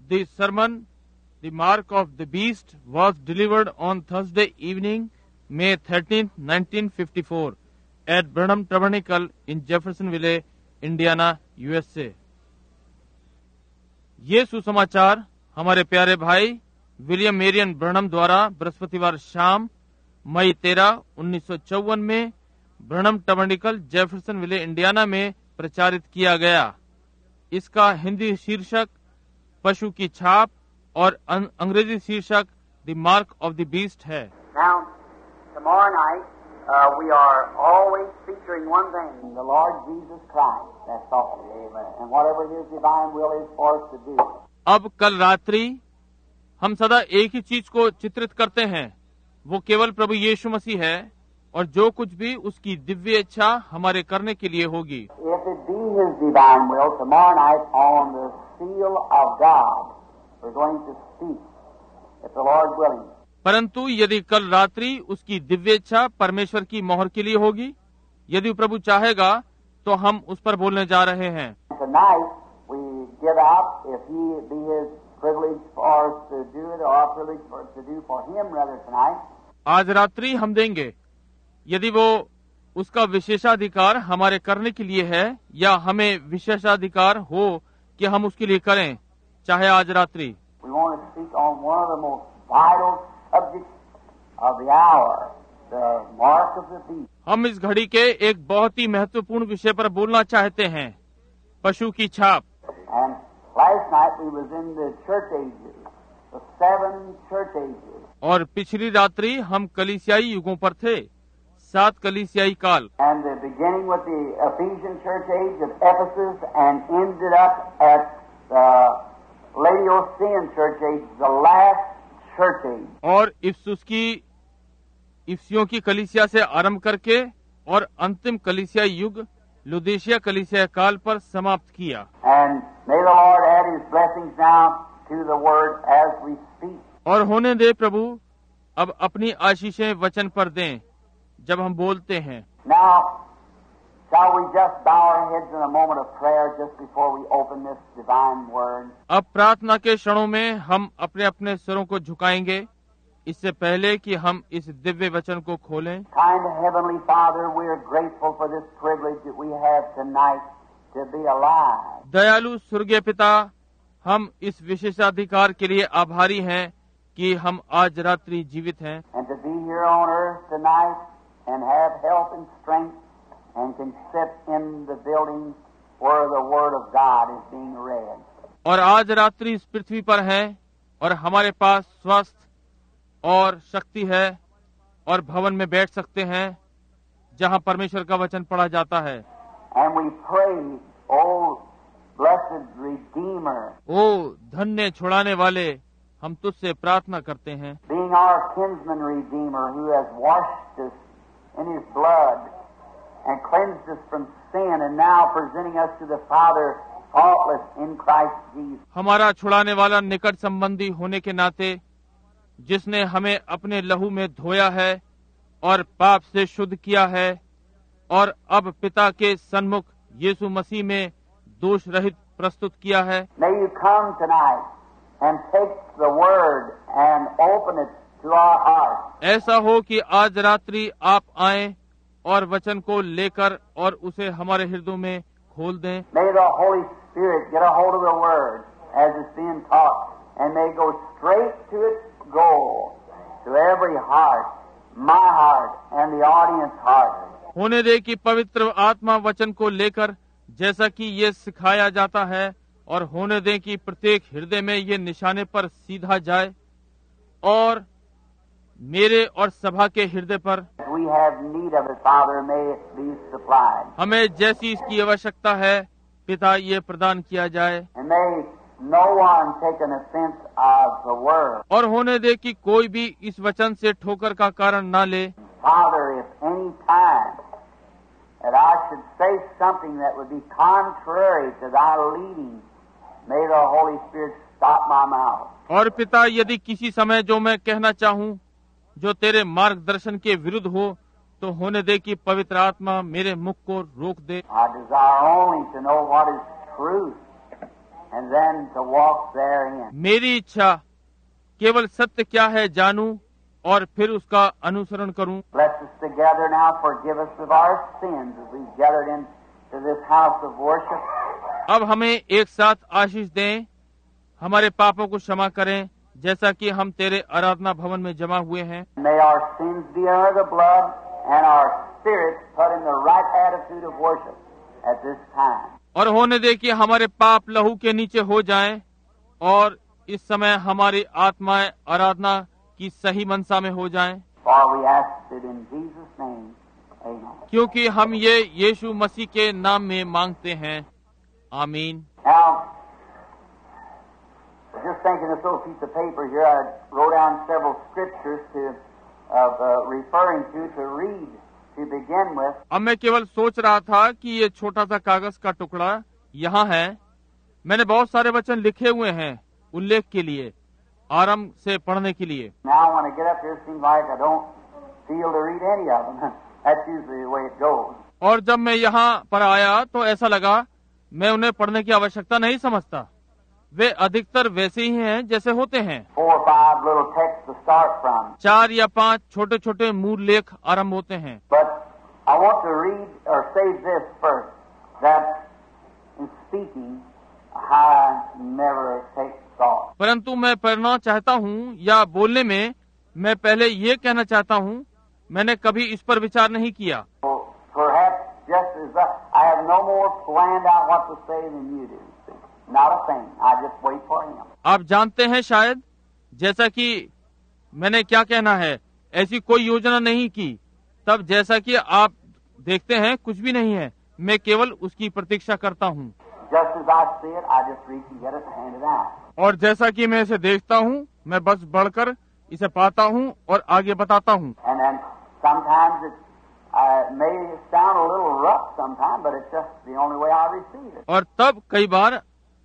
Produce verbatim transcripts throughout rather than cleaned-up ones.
The sermon, The Mark of the Beast, was delivered on Thursday evening, May thirteenth, nineteen fifty-four, at Branham Tabernacle in Jeffersonville, Indiana, U S A. ये सुसमाचार हमारे प्यारे भाई William Marrion ब्रनम द्वारा बृहस्पतिवार शाम मई तेरह उन्नीस सौ चौवन में ब्रनम टबर्निकल जेफरसनविले इंडियाना में प्रचारित किया गया। इसका हिंदी शीर्षक पशु की छाप और अंग्रेजी शीर्षक the mark of the beast है। Now, tomorrow night uh, we are always featuring one thing, the Lord Jesus Christ. That's all. Amen. And whatever His divine will is for us to do. अब कल रात्रि हम सदा एक ही चीज को चित्रित करते हैं, वो केवल प्रभु यीशु मसीह है और जो कुछ भी उसकी दिव्य इच्छा हमारे करने के लिए होगी। If it be His divine will, tomorrow night on the seal of God, we're going to speak, if the Lord willing. परंतु यदि कल रात्रि उसकी दिव्य इच्छा परमेश्वर की मोहर के लिए होगी, यदि प्रभु चाहेगा तो हम उस पर बोलने जा रहे हैं। Tonight we give out, if He be His privilege for us to do it, or our privilege for to do for Him rather tonight. आज रात्रि हम देंगे, यदि वो उसका विशेषाधिकार हमारे करने के लिए है या हमें विशेषाधिकार हो कि हम उसके लिए करें, चाहे आज रात्रि। We want to speak on one of the most vital subjects of the hour, the mark of the beast. हम इस घड़ी के एक बहुत ही महत्वपूर्ण विषय पर बोलना चाहते हैं, पशु की छाप। And last night we was in the church ages, the seven church ages. और पिछली रात्रि हम कलीसियाई युगों पर थे, सात कलीसियाई काल। And the beginning with the Ephesian church age of Ephesus and ended up at the Laodicean church age, the last church age. और इफसुस की इफसियों की कलीसिया से आरंभ करके और अंतिम कलीसियाई युग लुदीशिया कलीसिया काल पर समाप्त किया। And may the Lord add His blessings now to the word as we speak. और होने दे प्रभु अब अपनी आशीषें वचन पर दें जब हम बोलते हैं। Now, shall we just bow our heads in a moment of prayer just before we open this divine word? अब प्रार्थना के क्षणों में हम अपने अपने सिरों को झुकाएंगे, इससे पहले कि हम इस दिव्य वचन को खोलें। Kind Heavenly Father, we are grateful for this privilege that we have tonight to be alive. दयालु स्वर्गीय पिता, हम इस विशेषाधिकार के लिए आभारी हैं कि हम आज रात्रि जीवित हैं। And to be here on earth tonight and have health and strength and can sit in the building where the Word of God is being read. और आज रात्रि इस पृथ्वी पर हैं और हमारे पास स्वास्थ्य और शक्ति है और भवन में बैठ सकते हैं जहां परमेश्वर का वचन पढ़ा जाता है। And we pray, oh blessed Redeemer, ओ धन्य छुड़ाने वाले, हम तुझसे प्रार्थना करते हैं। being our kinsman Redeemer who has washed us in His blood and cleansed us from sin and now presenting us to the Father faultless in Christ Jesus. हमारा छुड़ाने वाला निकट संबंधी होने के नाते जिसने हमें अपने लहू में धोया है और पाप से शुद्ध किया है और अब पिता के सन्मुख यीशु मसीह में दोष रहित प्रस्तुत किया है। May you come tonight and take the word and open it to our hearts. ऐसा हो कि आज रात्रि आप आएं और वचन को लेकर और उसे हमारे हृदयों में खोल दें। May the Holy Spirit get a hold of the word as it's being taught and may go straight to its goal, to every heart, my heart and the audience heart. होने दे कि पवित्र आत्मा वचन को लेकर जैसा कि ये सिखाया जाता है और होने दे कि प्रत्येक हृदय में ये निशाने पर सीधा जाए और मेरे और सभा के हृदय पर। We have need of it, Father, may it be supplied. हमें जैसी इसकी आवश्यकता है पिता ये प्रदान किया जाए। And may no one take an offense of the word. और होने दे कि कोई भी इस वचन से ठोकर का कारण ना ले। Father, if any time that I should say something that would be contrary to Thy leading, may the Holy Spirit stop my mouth. और पिता यदि किसी समय जो मैं कहना चाहूँ जो तेरे मार्गदर्शन के विरुद्ध हो तो होने दे कि पवित्र आत्मा मेरे मुख को रोक दे। I desire only to know what is truth and then to walk therein. मेरी इच्छा केवल सत्य क्या है जानूं और फिर उसका अनुसरण करूं। Bless us together now, forgive us of our sins as we've gathered into this house of worship. अब हमें एक साथ आशीष दें, हमारे पापों को क्षमा करें जैसा कि हम तेरे आराधना भवन में जमा हुए हैं। May our sins be under the blood and our spirits put in the right attitude of worship at this time. और होने दे कि हमारे पाप लहू के नीचे हो जाएं और इस समय हमारी आत्माएं आराधना की सही मनसा में हो जाएं। For we ask it in Jesus' name. Amen. क्योंकि हम ये यीशु मसीह के नाम में मांगते हैं। आमीन। Now, just thinking of this little piece of paper here, I wrote down several scriptures to of uh, referring to to read to begin with. अब मैं केवल सोच रहा था कि ये छोटा सा कागज का टुकड़ा यहाँ है। मैंने बहुत सारे वचन लिखे हुए हैं उल्लेख के लिए, आरंभ से पढ़ने के लिए। Now, when I get up here, it seems like I don't feel to read any of them. That's usually the way it goes. और जब मैं यहाँ पर आया तो ऐसा लगा मैं उन्हें पढ़ने की आवश्यकता नहीं समझता। वे अधिकतर वैसे ही हैं जैसे होते हैं। Four or five little texts to start from. चार या पांच छोटे छोटे मूल लेख आरंभ होते हैं। But I want to read or say this first, that in speaking, I never take thought. परंतु मैं पढ़ना चाहता हूँ या बोलने में मैं पहले ये कहना चाहता हूँ, मैंने कभी इस पर विचार नहीं किया। So, perhaps just as I, I have no more planned out what to say than you do. See? Not a thing. I just wait for him. आप जानते हैं शायद जैसा कि मैंने क्या कहना है, ऐसी कोई योजना नहीं की। तब जैसा कि आप देखते हैं कुछ भी नहीं है, मैं केवल उसकी प्रतीक्षा करता हूँ। Just as I see it, I just reach and get it and hand it out. और जैसा कि मैं इसे देखता हूँ, मैं बस बढ़कर इसे पाता हूँ और आगे बताता हूँ। And then sometimes it uh, may sound a little rough sometimes, but it's just the only way I receive it. और तब कई बार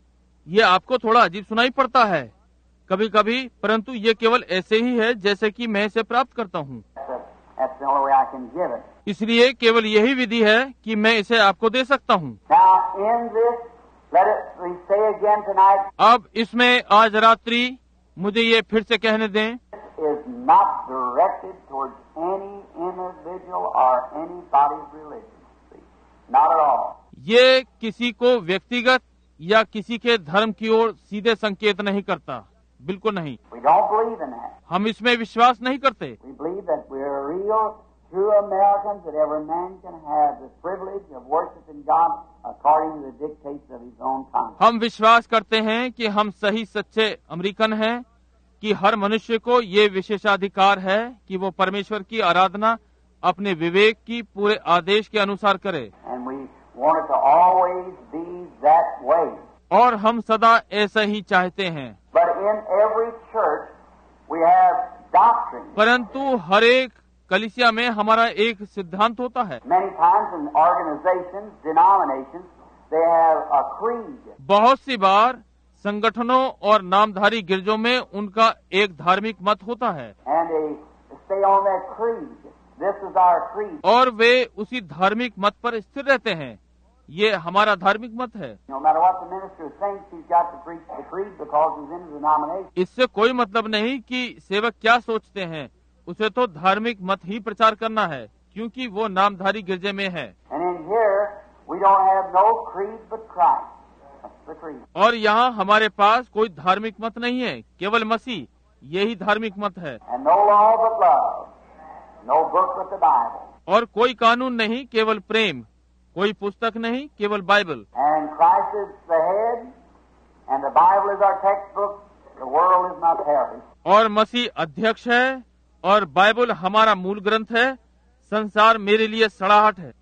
ये आपको थोड़ा अजीब सुनाई पड़ता है कभी कभी, परंतु ये केवल ऐसे ही है जैसे कि मैं इसे प्राप्त करता हूँ। That's the, that's the only way I can give it. इसलिए केवल यही विधि है कि मैं इसे आपको दे सकता हूँ। Now, in this, let it we say again tonight, अब इसमें आज रात्रि मुझे ये फिर से कहने दें, is not directed towards any individual or anybody's religion. See? Not at all. ये किसी को व्यक्तिगत या किसी के धर्म की ओर सीधे संकेत नहीं करता, बिल्कुल नहीं। We don't believe in that. हम इसमें विश्वास नहीं करते। We believe that we're real, true Americans, that every man can have the privilege of worshiping God according to the dictates of his own tongue. हम विश्वास करते हैं कि हम सही सच्चे अमेरिकन हैं, कि हर मनुष्य को ये विशेषाधिकार है कि वो परमेश्वर की आराधना अपने विवेक की पूरे आदेश के अनुसार करे। And we want it to always be that way. और हम सदा ऐसा ही चाहते हैं। But in every church we have doctrine. परंतु हर एक कलीसिया में हमारा एक सिद्धांत होता है। Many times in organizations, denominations, they have a creed. बहुत सी बार संगठनों और नामधारी गिरजों में उनका एक धार्मिक मत होता है। And they stay on that creed. This is our creed. और वे उसी धार्मिक मत पर स्थिर रहते हैं, ये हमारा धार्मिक मत है। No matter what the minister thinks, he's got to preach the creed because he's in the denomination. इससे कोई मतलब नहीं कि सेवक क्या सोचते हैं, उसे तो धार्मिक मत ही प्रचार करना है क्योंकि वो नामधारी गिरजे में है। And in here, we don't have no creed but Christ. That's the creed. और यहाँ हमारे पास कोई धार्मिक मत नहीं है, केवल मसीह, यही धार्मिक मत है। And no law but love. No book but the Bible. और कोई कानून नहीं, केवल प्रेम, कोई पुस्तक नहीं, केवल Bible. And Christ is the head, and the Bible is our textbook. The world is not perish. और मसीह अध्यक्ष है और बाइबल हमारा मूल ग्रंथ है, संसार मेरे लिए सड़ाहट है।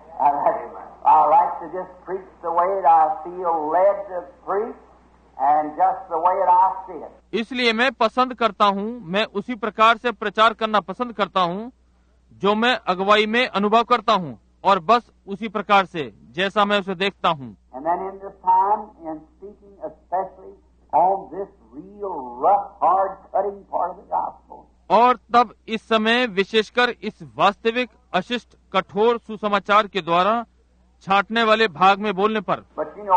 I like to just preach the way that I feel led to preach, and just the way that I see it. इसलिए मैं पसंद करता हूँ, मैं उसी प्रकार से प्रचार करना पसंद करता हूँ जो मैं अगुवाई में अनुभव करता हूँ, और बस उसी प्रकार से जैसा मैं उसे देखता हूँ। And then in this time, in speaking especially on this real rough, hard, cutting part of the gospel. और तब इस समय विशेषकर इस वास्तविक अशिष्ट कठोर सुसमाचार के द्वारा छांटने वाले भाग में बोलने पर। But you know,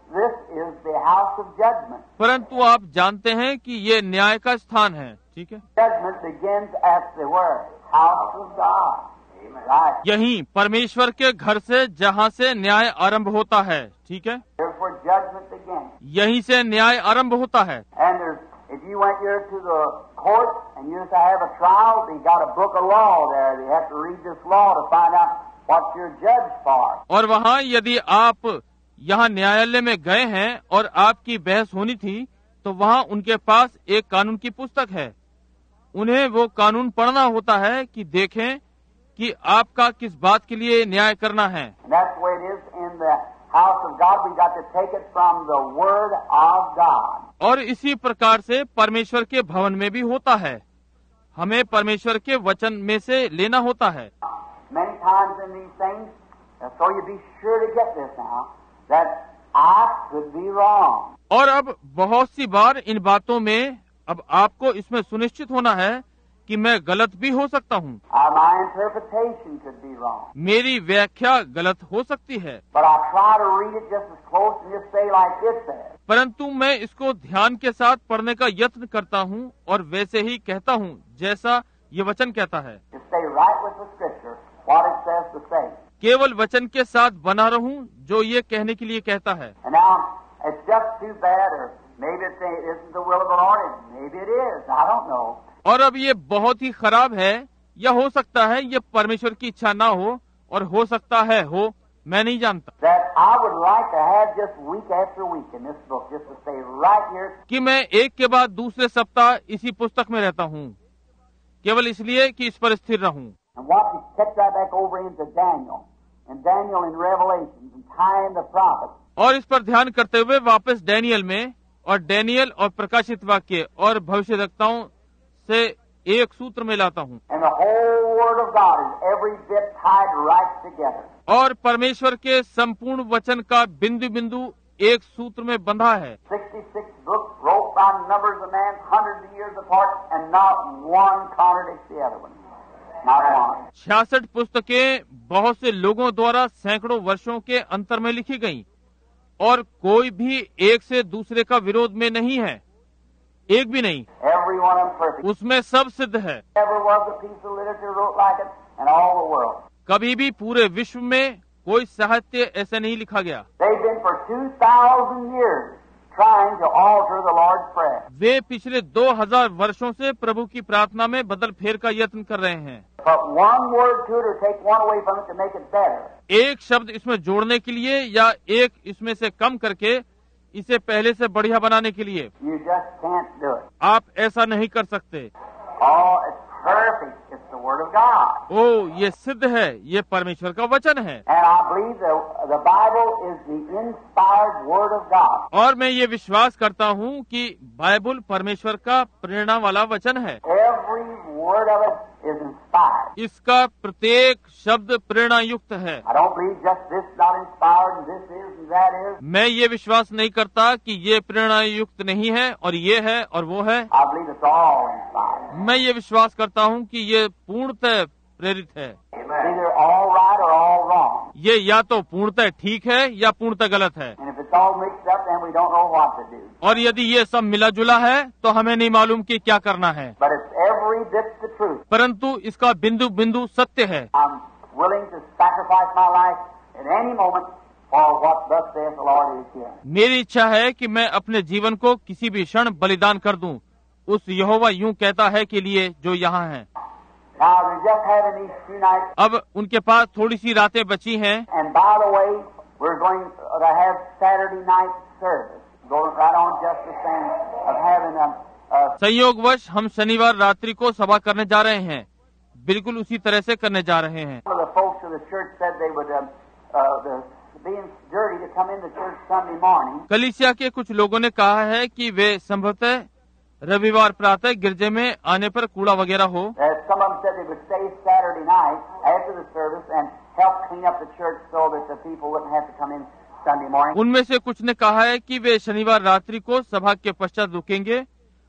this is the house of judgment. परंतु आप जानते हैं कि ये न्याय का स्थान है, ठीक है। Judgment begins at the word, house of God. Right. यही परमेश्वर के घर से जहाँ से न्याय आरंभ होता है, ठीक है। Here's where judgment begins. यहीं से न्याय आरंभ होता है। And there's, if you went here to the court and you used to have a trial, they got a book of law there. They have to read this law to find out what you're judged for. और वहाँ यदि आप यहाँ न्यायालय में गए हैं और आपकी बहस होनी थी, तो वहाँ उनके पास एक कानून की पुस्तक है। उन्हें वो कानून पढ़ना होता है कि देखें कि आपका किस बात के लिए न्याय करना है। And that's the way it is in the house of God. We got to take it from the word of God. और इसी प्रकार से परमेश्वर के भवन में भी होता है, हमें परमेश्वर के वचन में से लेना होता है। Many times in these things, so you be sure to get this now, that I could be wrong. और अब बहुत सी बार इन बातों में अब आपको इसमें सुनिश्चित होना है कि मैं गलत भी हो सकता हूँ। Uh, my interpretation could be wrong. मेरी व्याख्या गलत हो सकती है, But I try to read it just as close and just say like it says. परंतु मैं इसको ध्यान के साथ पढ़ने का यत्न करता हूँ और वैसे ही कहता हूँ जैसा ये वचन कहता है। To stay right with the scripture, what it says to say. केवल वचन के साथ बना रहूं जो ये कहने के लिए कहता है। And now, it's just too bad, or maybe it isn't the will of the Lord, and maybe it is, I don't know. और अब ये बहुत ही खराब है, या हो सकता है ये परमेश्वर की इच्छा ना हो, और हो सकता है हो, मैं नहीं जानता। That I would like to have just week after week in this book, just to stay right here. कि मैं एक के बाद दूसरे सप्ताह इसी पुस्तक में रहता हूँ, केवल इसलिए कि इस पर स्थिर रहूं। And watch it catch right back over into Daniel, and Daniel in Revelations, and tie in the prophets. और इस पर ध्यान करते हुए वापस डैनियल में, और डैनियल और प्रकाशित वाक्य और भविष्यद्वक्ताओं से एक सूत्र में लाता हूँ। And the whole Word of God is every bit tied right together. और परमेश्वर के संपूर्ण वचन का बिंदु बिंदु एक सूत्र में बंधा है। Sixty-six books wrote by numbers of men, hundreds of years apart, and not one contradicts the other one. Not one. छियासठ पुस्तकें बहुत से लोगों द्वारा सैकड़ों वर्षों के अंतर में लिखी गईं, और कोई भी एक से दूसरे का विरोध में नहीं है, एक भी नहीं। Every one of them perfect. उसमें सब सिद्ध है। Never was a piece of literature wrote like it in all the world. कभी भी पूरे विश्व में कोई साहित्य ऐसा नहीं लिखा गया। They've been for two thousand years trying to alter the Lord's Prayer. वे पिछले दो हजार वर्षों से प्रभु की प्रार्थना में बदल फेर का यत्न कर रहे हैं। Put one word to it or take one away from it to make it better. एक शब्द इसमें जोड़ने के लिए या एक इसमें से कम करके इसे पहले से बढ़िया बनाने के लिए You just can't do it. आप ऐसा नहीं कर सकते। Oh, it's perfect. It's the Word of God. ओ, ये सिद्ध है, ये परमेश्वर का वचन है। And I believe the, the Bible is the inspired Word of God. और मैं ये विश्वास करता हूँ कि बाइबल परमेश्वर का प्रेरणा वाला वचन है। Every word of it is inspired. इसका प्रत्येक शब्द प्रेरणा युक्त है। I don't believe just this not inspired and this is and that is. मैं ये विश्वास नहीं करता कि ये प्रेरणा युक्त नहीं है और ये है और वो है। I believe it's all inspired. मैं ये विश्वास करता हूँ कि ये पूर्णतः प्रेरित है। It's either all right or all wrong. ये या तो पूर्णतः ठीक है या पूर्णतः गलत है। And if it's all mixed up, then we don't know what to do. और यदि ये सब मिला जुला है तो हमें नहीं मालूम कि क्या करना है। But it's every bit the truth. परंतु इसका बिंदु बिंदु सत्य है। I'm willing to sacrifice my life at any moment for what thus saith the Lord is here. मेरी इच्छा है कि मैं अपने जीवन को किसी भी क्षण बलिदान कर दूं, उस यहोवा यूं कहता है के लिए जो यहाँ है। Now, we're just having these few nights, अब उनके पास थोड़ी सी रातें बची हैं, and by the way, we're going to have Saturday night service. Going right on just the same of having a, a संयोगवश हम शनिवार रात्रि को सभा करने जा रहे हैं, बिल्कुल उसी तरह से करने जा रहे हैं। Some of the folks of the church said they would, um, uh, the, being dirty to come into church Sunday morning. कलीसिया के कुछ लोगों ने कहा है कि वे संभवतः रविवार प्रातः गिरजे में आने पर कूड़ा वगैरह हो। Uh, some of them said they would stay Saturday night after the service and help clean up the church so that the people wouldn't have to come in Sunday morning. उनमें से कुछ ने कहा है कि वे शनिवार रात्रि को सभा के पश्चात रुकेंगे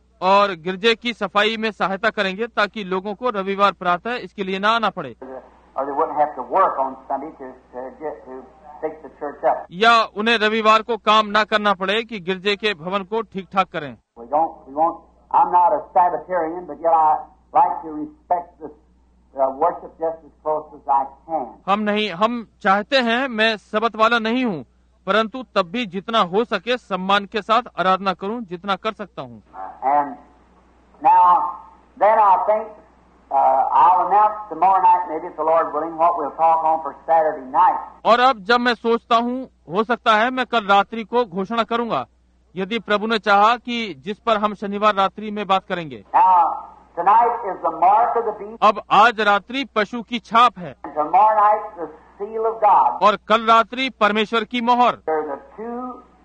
और गिरजे की सफाई में सहायता करेंगे ताकि लोगों को रविवार प्रातः इसके लिए न आना पड़े। Or they wouldn't have to work on Sunday to, to get to fix the church up. या उन्हें रविवार को काम ना करना पड़े कि गिरजे के भवन को ठीक ठाक करें। We don't, we won't, I'm not a Sabbatarian, but yet I like to respect the uh, worship just as close as I can. हम नहीं, हम चाहते हैं, मैं सबत वाला नहीं हूँ, परंतु तब भी जितना हो सके सम्मान के साथ आराधना करूं, जितना कर सकता हूं। And now, then I think uh, I'll announce tomorrow night, maybe if the Lord willing, what we'll talk on for Saturday night. और अब जब मैं सोचता हूँ, हो सकता है मैं कल रात्रि को घोषणा करूंगा, यदि प्रभु ने चाहा, कि जिस पर हम शनिवार रात्रि में बात करेंगे। Now, tonight is the mark of the beast. अब आज रात्रि पशु की छाप है, And tomorrow night the seal of God. और कल रात्रि परमेश्वर की मोहर। They're the two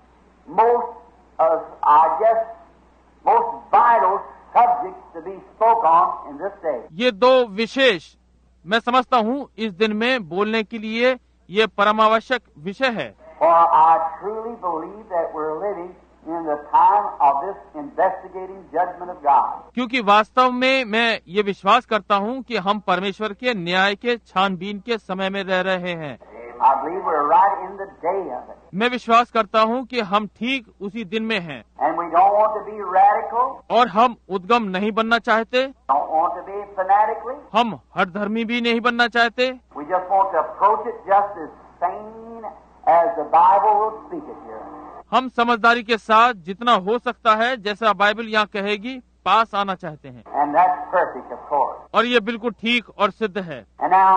most, uh, I guess, most vital subjects to be spoke on in this day. ये दो विशेष, मैं समझता हूँ, इस दिन में बोलने के लिए ये परमावश्यक विषय है। For I truly believe that we're living in the time of this investigating judgment of God. क्योंकि वास्तव में मैं ये विश्वास करता हूँ कि हम परमेश्वर के न्याय के छानबीन के समय में रह रहे हैं। I believe we're right in the day of it. मैं विश्वास करता हूँ कि हम ठीक उसी दिन में हैं, And we don't want to be radical, और हम उद्गम नहीं बनना चाहते, don't want to be fanatically. हम हठधर्मी भी नहीं बनना चाहते। We just want to approach it just as sane as the Bible will speak it here. हम समझदारी के साथ जितना हो सकता है, जैसा बाइबल यहाँ कहेगी, पास आना चाहते हैं। And that's perfect, of course. और ये बिल्कुल ठीक और सिद्ध है। And now,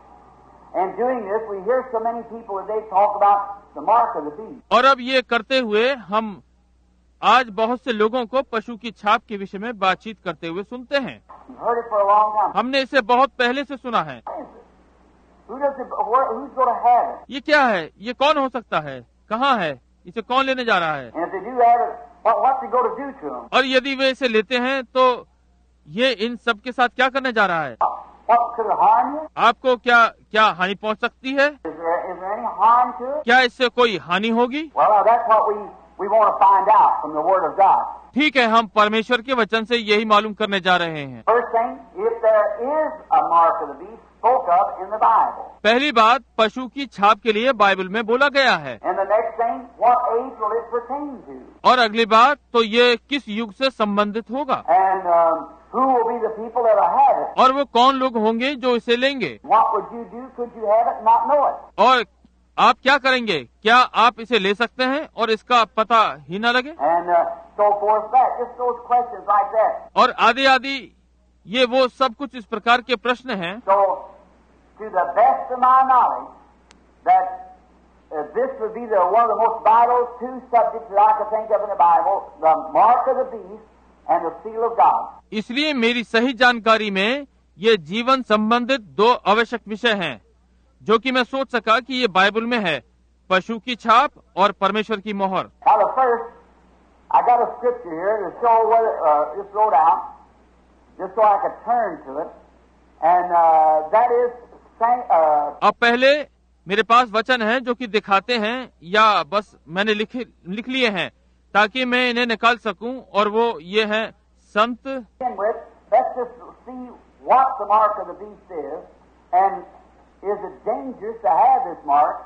in doing this, we hear so many people that they talk about the mark of the beast. और अब ये करते हुए हम आज बहुत से लोगों को पशु की छाप के विषय में बातचीत करते हुए सुनते हैं। You've heard it for a long time. हमने इसे बहुत पहले से सुना है। What is it? Who does it, where, who's going to have it? ये क्या है? ये कौन हो सकता है? कहाँ है? इसे कौन लेने जा रहा है? And if they do have it, what, what's it going to do to them? और यदि वे इसे लेते हैं तो ये इन सब के साथ क्या करने जा रहा है? What could it harm you? आपको क्या क्या हानि पहुंच सकती है? Is there, is there any harm to it? क्या इससे कोई हानि होगी? Well, now that's what we, we want to find out from the Word of God. ठीक है, हम परमेश्वर के वचन से यही मालूम करने जा रहे हैं। First thing, if there is a mark of the beast spoke of in the Bible. पहली बात, पशु की छाप के लिए बाइबल में बोला गया है। And the next thing, what age will it pertain to? और अगली बात, तो ये किस युग से संबंधित होगा, And um, who will be the people that will have it? और वो कौन लोग होंगे जो इसे लेंगे, What would you do? Could you have it and not know it? और आप क्या करेंगे? क्या आप इसे ले सकते हैं और इसका पता ही न लगे? And uh, so forth that. Just those questions like that. और आदि आदि ये वो सब कुछ इस प्रकार के प्रश्न हैं। So, to the best of my knowledge, that uh, this would be the one of the most vital two subjects that I could think of in the Bible: the mark of the beast and the seal of God. इसलिए मेरी सही जानकारी में ये जीवन संबंधित दो आवश्यक विषय हैं, जो कि मैं सोच सका कि ये बाइबल में है, पशु की छाप और परमेश्वर की मोहर। Now, the first, I got a scripture here to show whether uh, just wrote out, just so I could turn to it, and uh, that is Saint. Uh, अब पहले मेरे पास वचन है जो कि दिखाते हैं, या बस मैंने लिख लिख लिए हैं ताकि मैं इन्हें निकाल सकूं, और वो ये है संत। begin with, let's just see what the mark of the beast is, and is it dangerous to have this mark?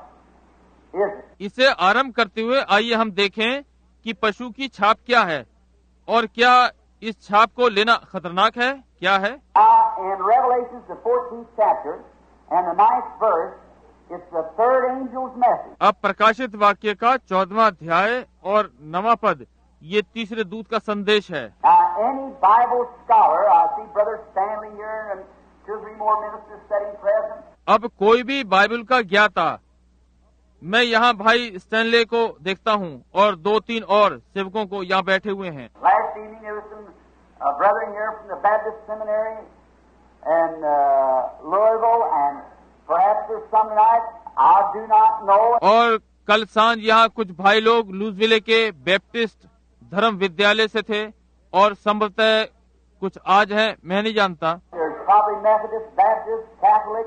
Is it? इसे आरंभ करते हुए आइए हम देखें कि पशु की छाप क्या है, और क्या इस छाप को लेना खतरनाक है, क्या है। Uh, in Revelation, the fourteenth chapter and the ninth verse, it's the third angel's message. अब प्रकाशित वाक्य का चौदहवां अध्याय और नवां पद, ये तीसरे दूत का संदेश है। Now, any Bible scholar, I see Brother Stanley here and two or three more ministers sitting present. अब कोई भी बाइबल का ज्ञाता, मैं यहाँ भाई स्टैनले को देखता हूँ और दो तीन और सेवकों को यहाँ बैठे हुए हैं। Last evening there was some uh, brethren here from the Baptist Seminary in uh, Louisville, and perhaps there's some tonight. I do not know. और कल सांझ यहाँ कुछ भाई लोग लुइसविले के बैप्टिस्ट धर्म विद्यालय से थे, और संभवतः कुछ आज हैं, मैं नहीं जानता। There's probably Methodist, Baptist, Catholic,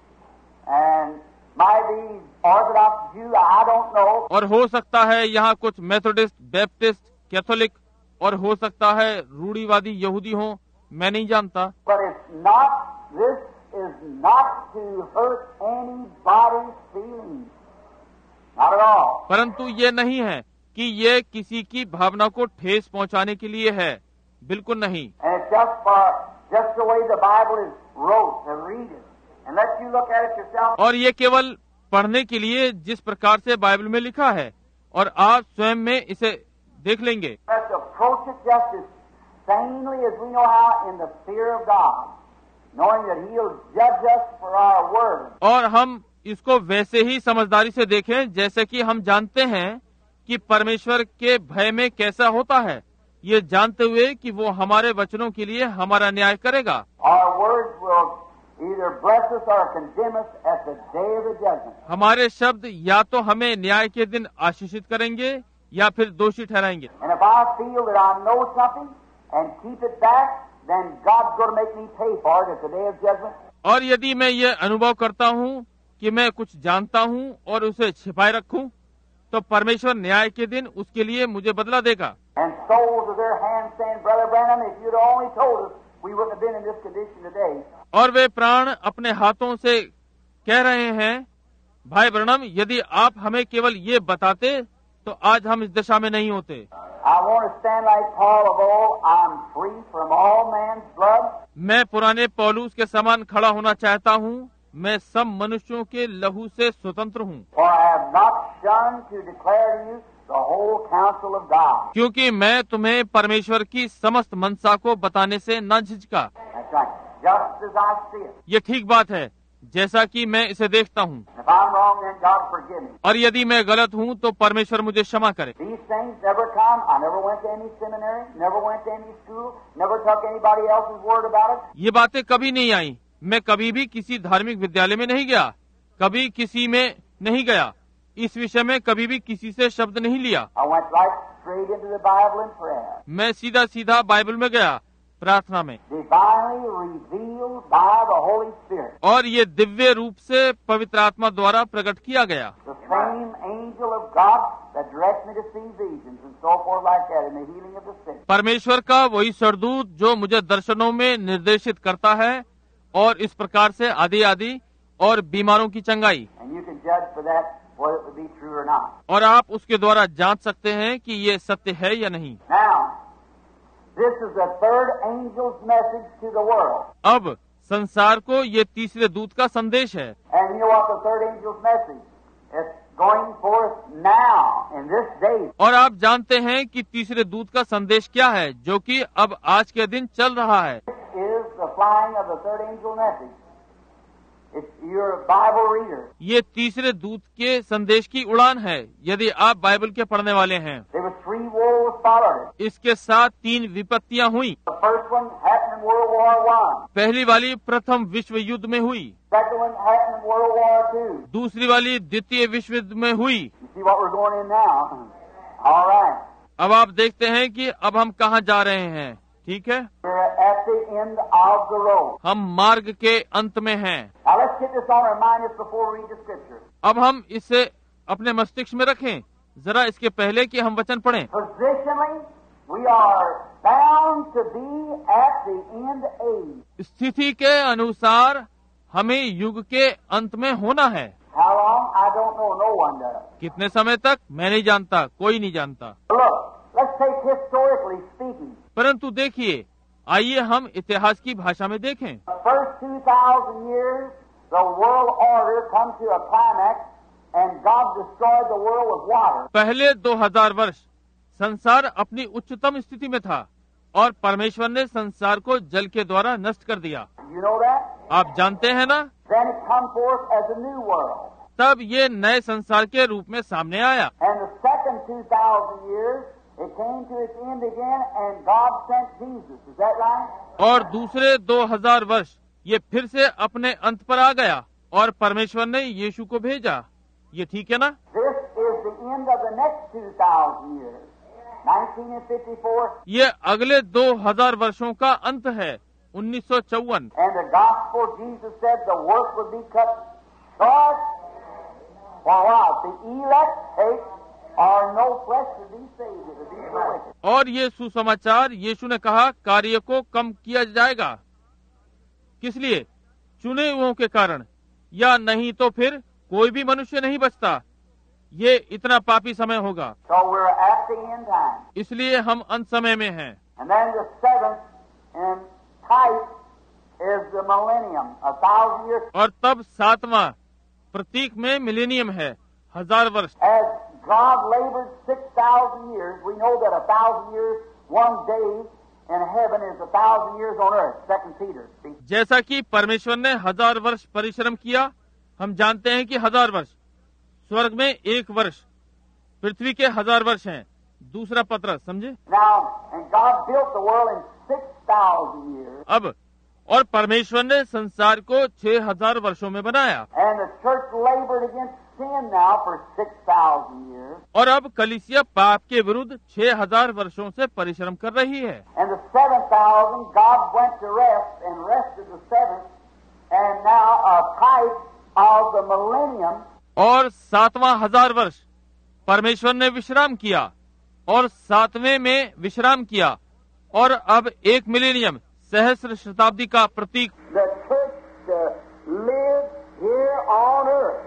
and might be Orthodox Jew. I don't know. और हो सकता है यहाँ कुछ मेथोडिस्ट, बैप्टिस्ट, कैथोलिक, और हो सकता है रूढ़ीवादी यहूदी हों, मैं नहीं जानता। But it's not. This is not to hurt anybody's feelings. Not at all. परंतु ये नहीं है कि ये किसी की भावना को ठेस पहुंचाने के लिए है, बिल्कुल नहीं। And it's just for just the way the Bible is wrote to read it and let you look at it yourself. और ये केवल पढ़ने के लिए जिस प्रकार से बाइबल में लिखा है, और आप स्वयं में इसे देख लेंगे। Let's approach it just as sanely as we know how in the fear of God, knowing that He'll judge us for our word. और हम इसको वैसे ही समझदारी से देखें जैसे कि हम जानते हैं कि परमेश्वर के भय में कैसा होता है, ये जानते हुए कि वो हमारे वचनों के लिए हमारा न्याय करेगा। Our words will either bless us or condemn us at the day of the judgment. हमारे शब्द या तो हमें न्याय के दिन आशीषित करेंगे या फिर दोषी ठहराएंगे। And if I feel that I know something and keep it back, then God's going to make me pay for it at the day of judgment. और यदि मैं ये अनुभव करता हूँ कि मैं कुछ जानता हूँ और उसे छिपाए रखूँ, तो परमेश्वर न्याय के दिन उसके लिए मुझे बदला देगा। And souls of their hands saying, Brother Branham, if you'd only told us, we wouldn't have been in this condition today. और वे प्राण अपने हाथों से कह रहे हैं, भाई ब्रनम, यदि आप हमें केवल ये बताते तो आज हम इस दशा में नहीं होते। I want to stand like Paul of old, I'm free from all man's blood. मैं पुराने पौलुस के समान खड़ा होना चाहता हूँ, मैं सब मनुष्यों के लहू से स्वतंत्र हूँ। For I have not shunned to declare to you the whole counsel of God. क्योंकि मैं तुम्हें परमेश्वर की समस्त मनसा को बताने से न झिझका। That's right. Just as I see it. ये ठीक बात है, जैसा कि मैं इसे देखता हूँ। If I'm wrong, then God forgive me. और यदि मैं गलत हूँ तो परमेश्वर मुझे क्षमा करे। These things never come. I never went to any seminary, never went to any school, never took anybody else's word about it. ये बातें कभी नहीं आई। मैं कभी भी किसी धार्मिक विद्यालय में नहीं गया, कभी किसी में नहीं गया, इस विषय में कभी भी किसी से शब्द नहीं लिया। I went right straight into the Bible in prayer. मैं सीधा सीधा बाइबल में गया प्रार्थना में। Divinely revealed by the Holy Spirit. और ये दिव्य रूप से पवित्र आत्मा द्वारा प्रकट किया गया। The same angel of God that directs me to see visions and so forth like that in the healing of the sick. परमेश्वर का वही सरदूत जो मुझे दर्शनों में निर्देशित करता है और इस प्रकार से आदि आदि और बीमारों की चंगाई। And you can judge for that whether it would be true or not. और आप उसके द्वारा जांच सकते हैं कि ये सत्य है या नहीं। Now, this is the third angel's message to the world. अब संसार को ये तीसरे दूत का संदेश है। And you know what the third angel's message is going forth now in this day. और आप जानते हैं कि तीसरे दूत का संदेश क्या है, जो कि अब आज के दिन चल रहा है। This is the flying of the third angel message. It's your Bible reader. ये तीसरे दूत के संदेश की उड़ान है, यदि आप बाइबल के पढ़ने वाले हैं। There were three wars followed it. इसके साथ तीन विपत्तियां हुई। The first one happened in World War One. पहली वाली प्रथम विश्व युद्ध में हुई, Second one happened in World War Two. दूसरी वाली द्वितीय विश्व युद्ध में हुई। You see what we're going in now? All right. अब आप देखते हैं कि अब हम कहाँ जा रहे हैं। ठीक है, We're at the end of the road. हम मार्ग के अंत में हैं। Now let's get this on our mind just before we read the scripture. अब हम इसे अपने मस्तिष्क में रखें, जरा इसके पहले कि हम वचन पढ़ें। Positionally, we are bound to be at the end age. स्थिति के अनुसार हमें युग के अंत में होना है। How long? I don't know. No one does. कितने समय तक मैं नहीं जानता, कोई नहीं जानता। Look, let's take historically speaking. परंतु देखिए, आइए हम इतिहास की भाषा में देखें। The first two thousand years, the world order come to a climax, and God destroyed the world with water. पहले दो हजार वर्ष संसार अपनी उच्चतम स्थिति में था और परमेश्वर ने संसार को जल के द्वारा नष्ट कर दिया। You know that? आप जानते हैं ना? Then it come forth as a new world. तब ये नए संसार के रूप में सामने आया। And the second two thousand years, it came to its end again, and God sent Jesus. Is that right? और दूसरे दो हजार वर्ष ये फिर से अपने अंत पर आ गया और परमेश्वर ने यीशु को भेजा। ये ठीक है ना? This is the end of the next two thousand years, nineteen fifty-four. ये अगले दो हजार वर्षों का अंत है, उन्नीस सौ चौवन। And the gospel, Jesus said, the work would be cut short. For what? The elect take, or no flesh to be saved. It would be so wicked. और ये सुसमाचार यीशु ने कहा कार्य को कम किया जाएगा। किस लिए? चुने हुओं के कारण, या नहीं तो फिर कोई भी मनुष्य नहीं बचता। ये इतना पापी समय होगा, So we're at the end time. इसलिए हम अंत समय में हैं। And then the seventh in type is the millennium, a thousand years. और तब सातवां प्रतीक में मिलेनियम है, हजार वर्ष। As God labored six thousand years, we know that a thousand years, one day in heaven is a thousand years on earth. Second Peter. See? जैसा कि परमेश्वर ने हजार वर्ष परिश्रम किया, हम जानते हैं कि हजार वर्ष स्वर्ग में एक वर्ष, पृथ्वी के हजार वर्ष हैं। दूसरा पत्र, समझे? Now, and God built the world in six thousand years. अब और परमेश्वर ने संसार को छह हजार वर्षों में बनाया, And the church labored against sin now for six thousand years. और अब कलीसिया पाप के विरुद्ध छह हजार वर्षों से परिश्रम कर रही है। And the seven thousand, God went to rest and rested the seventh, and now a type of the millennium. और सातवां हजार वर्ष परमेश्वर ने विश्राम किया और सातवें में विश्राम किया, और अब एक मिलेनियम सहस्र शताब्दी का प्रतीक। The church uh, lives here on earth,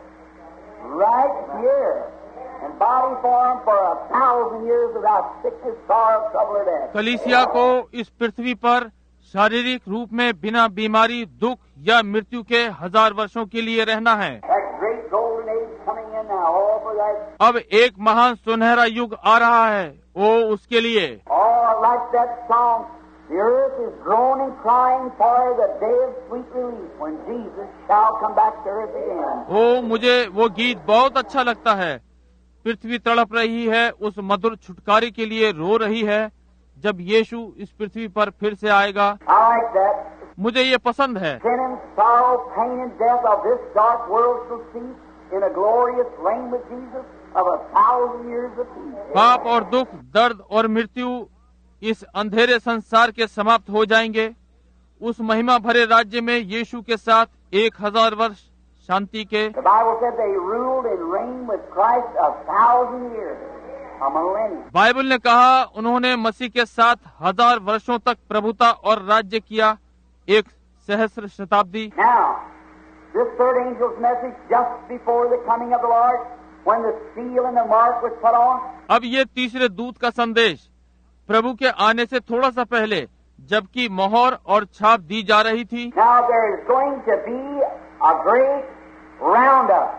right here, in body form for a thousand years without sickness, sorrow, trouble, or death. कलीसिया को इस पृथ्वी पर शारीरिक रूप में बिना बीमारी, दुख या मृत्यु के हजार वर्षों के लिए रहना है। That great golden age coming in now, all for that. अब एक महान सुनहरा युग आ रहा है, ओ उसके लिए। Oh, like that song, the earth is groaning, crying for the day of sweet relief when Jesus shall come back to earth again. ओ मुझे वो गीत बहुत अच्छा लगता है। पृथ्वी तड़प रही है, उस मधुर छुटकारे के लिए रो रही है जब यीशु इस पृथ्वी पर फिर से आएगा। I like that. मुझे ये पसंद है। Sin and sorrow, pain and death of this dark world shall cease in a glorious reign with Jesus of a thousand years of peace. पाप और दुख, दर्द और मृत्यु इस अंधेरे संसार के समाप्त हो जाएंगे उस महिमा भरे राज्य में यीशु के साथ एक हजार वर्ष शांति के। The Bible said they ruled and reigned with Christ a thousand years, a millennium. Bible ने कहा उन्होंने मसीह के साथ हजार वर्षों तक प्रभुता और राज्य किया, एक सहस्र शताब्दी। Now, this third angel's message just before the coming of the Lord, when the seal and the mark was put on. अब ये तीसरे दूत का संदेश प्रभु के आने से थोड़ा सा पहले, जबकि मोहर और छाप दी जा रही थी। Now there is going to be a great roundup.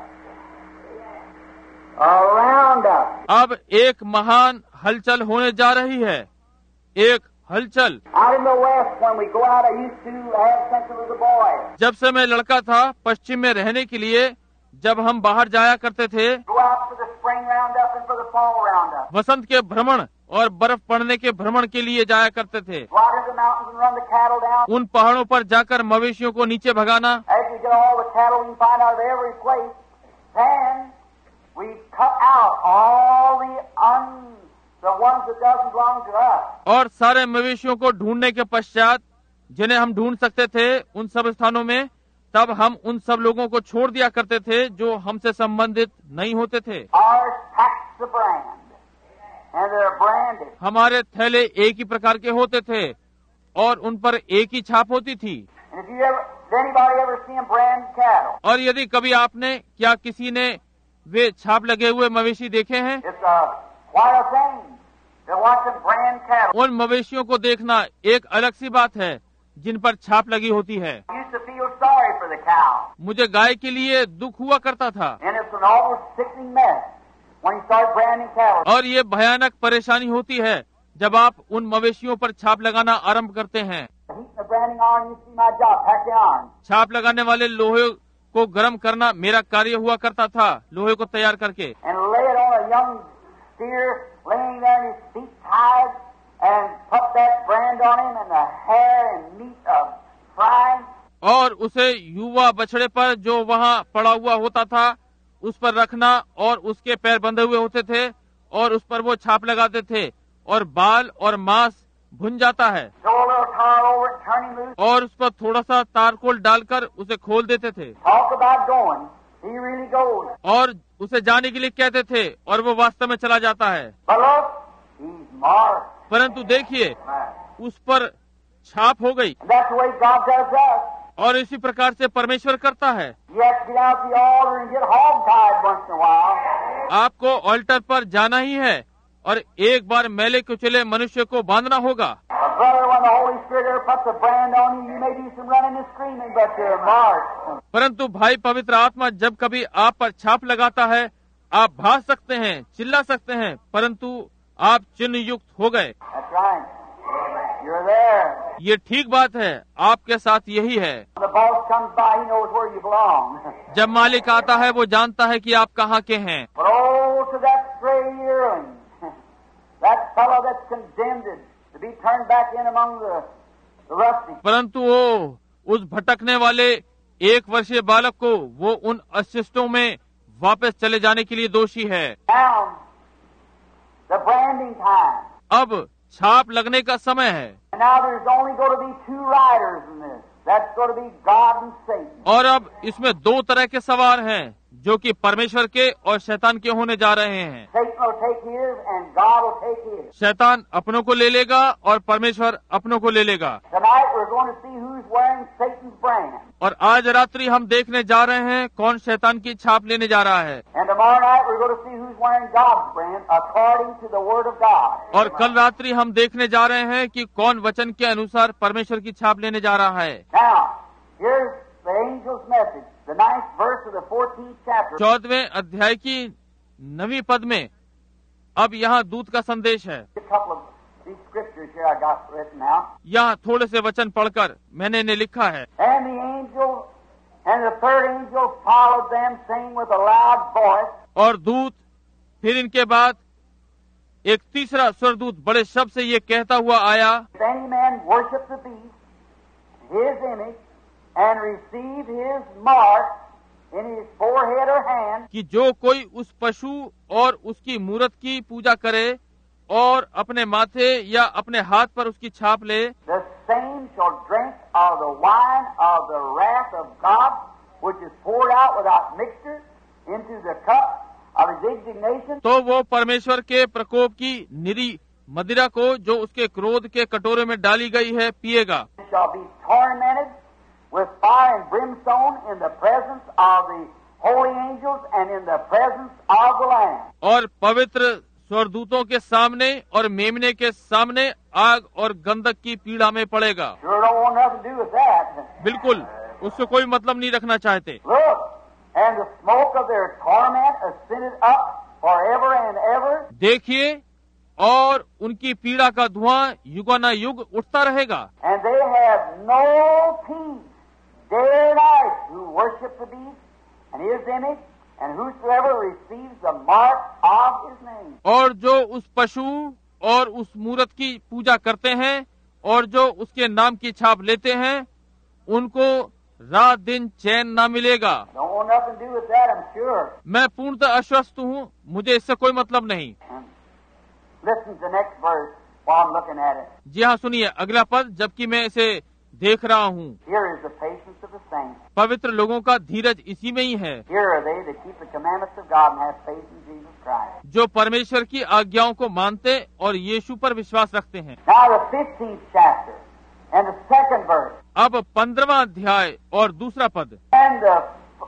A roundup. अब एक महान हलचल होने जा रही है, एक हलचल। Out in the west, when we go out, I used to have since I was a boy. जब से मैं लड़का था, पश्चिम में रहने के लिए जब हम बाहर जाया करते थे, Go out for the spring roundup and for the fall roundup. वसंत के भ्रमण और बर्फ पड़ने के भ्रमण के लिए जाया करते थे। Go out to the mountains and run the cattle down. उन पहाड़ों पर जाकर मवेशियों को नीचे भगाना। As we get all the cattle we can find out of every place, then we cut out all the un, the ones that doesn't belong to us. और सारे मवेशियों को ढूंढने के पश्चात जिन्हें हम ढूंढ सकते थे उन सब स्थानों में, तब हम उन सब लोगों को छोड़ दिया करते थे जो हमसे संबंधित नहीं होते थे। Ours packs the brand, and they're branded. हमारे थैले एक ही प्रकार के होते थे और उन पर एक ही छाप होती थी। And if you ever, did anybody ever see them brand cattle? और यदि कभी आपने, क्या किसी ने वे छाप लगे हुए मवेशी देखे हैं? It's a quite a thing to watch them brand cattle. उन मवेशियों को देखना एक अलग सी बात है जिन पर छाप लगी होती है। I used to feel sorry for the cow, मुझे गाय के लिए दुख हुआ करता था, and it's an almost sickening mess when you start branding cattle. और ये भयानक परेशानी होती है जब आप उन मवेशियों पर छाप लगाना आरंभ करते हैं। Heating the branding iron, you see my job, pack the iron. छाप लगाने वाले लोहे को गर्म करना मेरा कार्य हुआ करता था, लोहे को तैयार करके। And lay it on a young steer laying there and his feet tied, and put that brand on him and the hair and meat of frying. और उसे युवा बछड़े पर जो वहाँ पड़ा हुआ होता था उस पर रखना, और उसके पैर बंधे हुए होते थे और उस पर वो छाप लगाते थे, और बाल और मांस भुन जाता है, Throw a little tar over it, turn him loose. और उस पर थोड़ा सा तारकोल डालकर उसे खोल देते थे, Talk about going. He really goes. और उसे जाने के लिए कहते थे, और वो वास्तव में चला जाता है। But look, he's marked. परंतु देखिए, उस पर छाप हो गई। And that's the way God does us. और इसी प्रकार से परमेश्वर करता है। You have to get out the altar and get hog-tied once in a while. आपको ऑल्टर पर जाना ही है और एक बार मैले कुचले मनुष्य को बांधना होगा। But brother, when the Holy Spirit ever puts a brand on you, you may do some running and screaming, but you're marked. परंतु भाई पवित्र आत्मा जब कभी आप पर छाप लगाता है, आप भाग सकते हैं, चिल्ला सकते हैं, परंतु आप चिन्ह युक्त हो गए। That's right. You're there. ये ठीक बात है, आपके साथ यही है। When the boss comes by, he knows where you belong. जब मालिक आता है वो जानता है कि आप कहाँ के हैं। But oh, to that stray yearling, that fellow that's condemned to be turned back in among the, the rustic. परंतु वो उस भटकने वाले एक वर्षीय बालक को वो उन अशिष्टों में वापस चले जाने के लिए दोषी है। Now, the branding time. अब छाप लगने का समय है And now there's only going to be two riders in this. That's going to be God and Satan. और अब इसमें दो तरह के सवार हैं जो कि परमेश्वर के और शैतान के होने जा रहे हैं। Satan will take his and God will take his. शैतान अपनों को ले लेगा और परमेश्वर अपनों को ले लेगा। Tonight we're going to see who's wearing Satan's brand. और आज रात्रि हम देखने जा रहे हैं कौन शैतान की छाप लेने जा रहा है। And tomorrow night we're going to see who's wearing God's brand according to the Word of God. और कल रात्रि हम देखने जा रहे हैं कि कौन वचन के अनुसार परमेश्वर की छाप लेने जा रहा है। Now, here's the angel's message, the ninth verse of the fourteenth chapter. चौदहवें अध्याय की नवीं पद में अब यहाँ दूत का संदेश है। A couple of these scriptures here I got written out. यहाँ थोड़े से वचन पढ़कर मैंने इन्हें लिखा है। And the angel and the third angel followed them, saying with a loud voice, और दूत फिर इनके बाद एक तीसरा स्वरदूत बड़े शब्द से ये कहता हुआ आया, If any man worship the beast, his image, and receive his mark in his forehead or hand, कि जो कोई उस पशु और उसकी मूरत की पूजा करे और अपने माथे या अपने हाथ पर उसकी छाप ले, the same shall drink of the wine of the wrath of God, which is poured out without mixture into the cup of his indignation. तो वो परमेश्वर के प्रकोप की निरी मदिरा को जो उसके क्रोध के कटोरे में डाली गई है पिएगा। Shall be tormented with fire and brimstone in the presence of the holy angels and in the presence of the Lamb. और पवित्र स्वरदूतों के सामने और मेमने के सामने आग और गंधक की पीड़ा में पड़ेगा। Sure don't want nothing to do with that. बिल्कुल उससे कोई मतलब नहीं रखना चाहते। Look, and the smoke of their torment ascended up forever and ever. देखिए, और उनकी पीड़ा का धुआं युगानुयुग उठता रहेगा। And they have no peace day or night who worship the beast and his image, and whosoever receives the mark of his name. और जो उस पशु और उस मूरत की पूजा करते हैं और जो उसके नाम की छाप लेते हैं, उनको रात दिन चैन ना मिलेगा। Don't want nothing to do with that, I'm sure. मैं पूर्णतः आश्वस्त हूँ, मुझे इससे कोई मतलब नहीं। Listen to the next verse while I'm looking at it. जी हाँ, सुनिए अगला पद, जबकि मैं इसे देख रहा हूँ। Here is the patience of the saints. पवित्र लोगों का धीरज इसी में ही है, Here are they that keep the commandments of God and have faith in Jesus Christ. जो परमेश्वर की आज्ञाओं को मानते और यीशु पर विश्वास रखते हैं। Now the fifteenth chapter and the second verse. अब पंद्रहवां अध्याय और दूसरा पद। And the,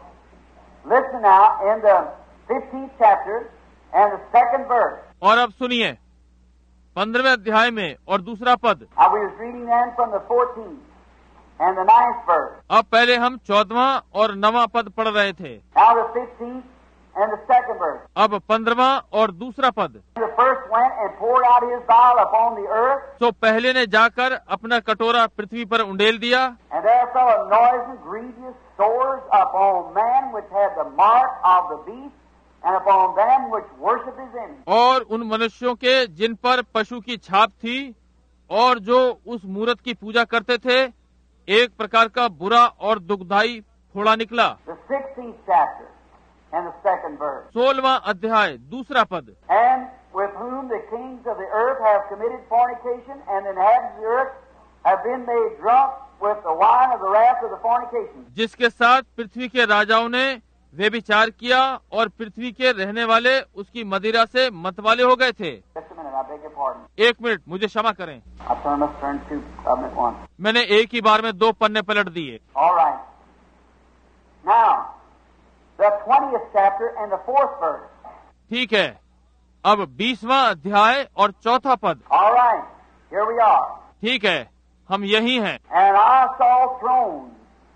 listen now, in the fifteenth chapter and the second verse. और अब सुनिए पंद्रहवें अध्याय में और दूसरा पद। I was reading then from the fourteenth and the ninth verse. अब पहले हम चौदहवां और नवां पद पढ़ रहे थे। Now the fifteenth and the second verse. अब पंद्रहवां और दूसरा पद। The first went and poured out his vial upon the earth, तो पहले ने जाकर अपना कटोरा पृथ्वी पर उंडेल दिया, and there fell a noisome, grievous sores upon man which had the mark of the beast, and upon them which worship his image. और उन मनुष्यों के जिन पर पशु की छाप थी और जो उस मूरत की पूजा करते थे, एक प्रकार का बुरा और दुखदाई फोड़ा निकला। The sixteenth chapter and the second verse. सोलहवां अध्याय दूसरा पद। And with whom the kings of the earth have committed fornication, and the inhabitants of the earth have been made drunk with the wine of the wrath of the fornication. जिसके साथ पृथ्वी के राजाओं ने व्यभिचार किया और पृथ्वी के रहने वाले उसकी मदिरा से मतवाले हो गए थे। Just a minute, I beg your pardon. एक मिनट, मुझे क्षमा करें, I turned, must turn two of them at once. मैंने एक ही बार में दो पन्ने पलट दिए। All right. Now, the twentieth chapter and the fourth verse. ठीक है, अब बीसवां अध्याय और चौथा पद। All right. Here we are. ठीक है, हम यही हैं। And I saw thrones,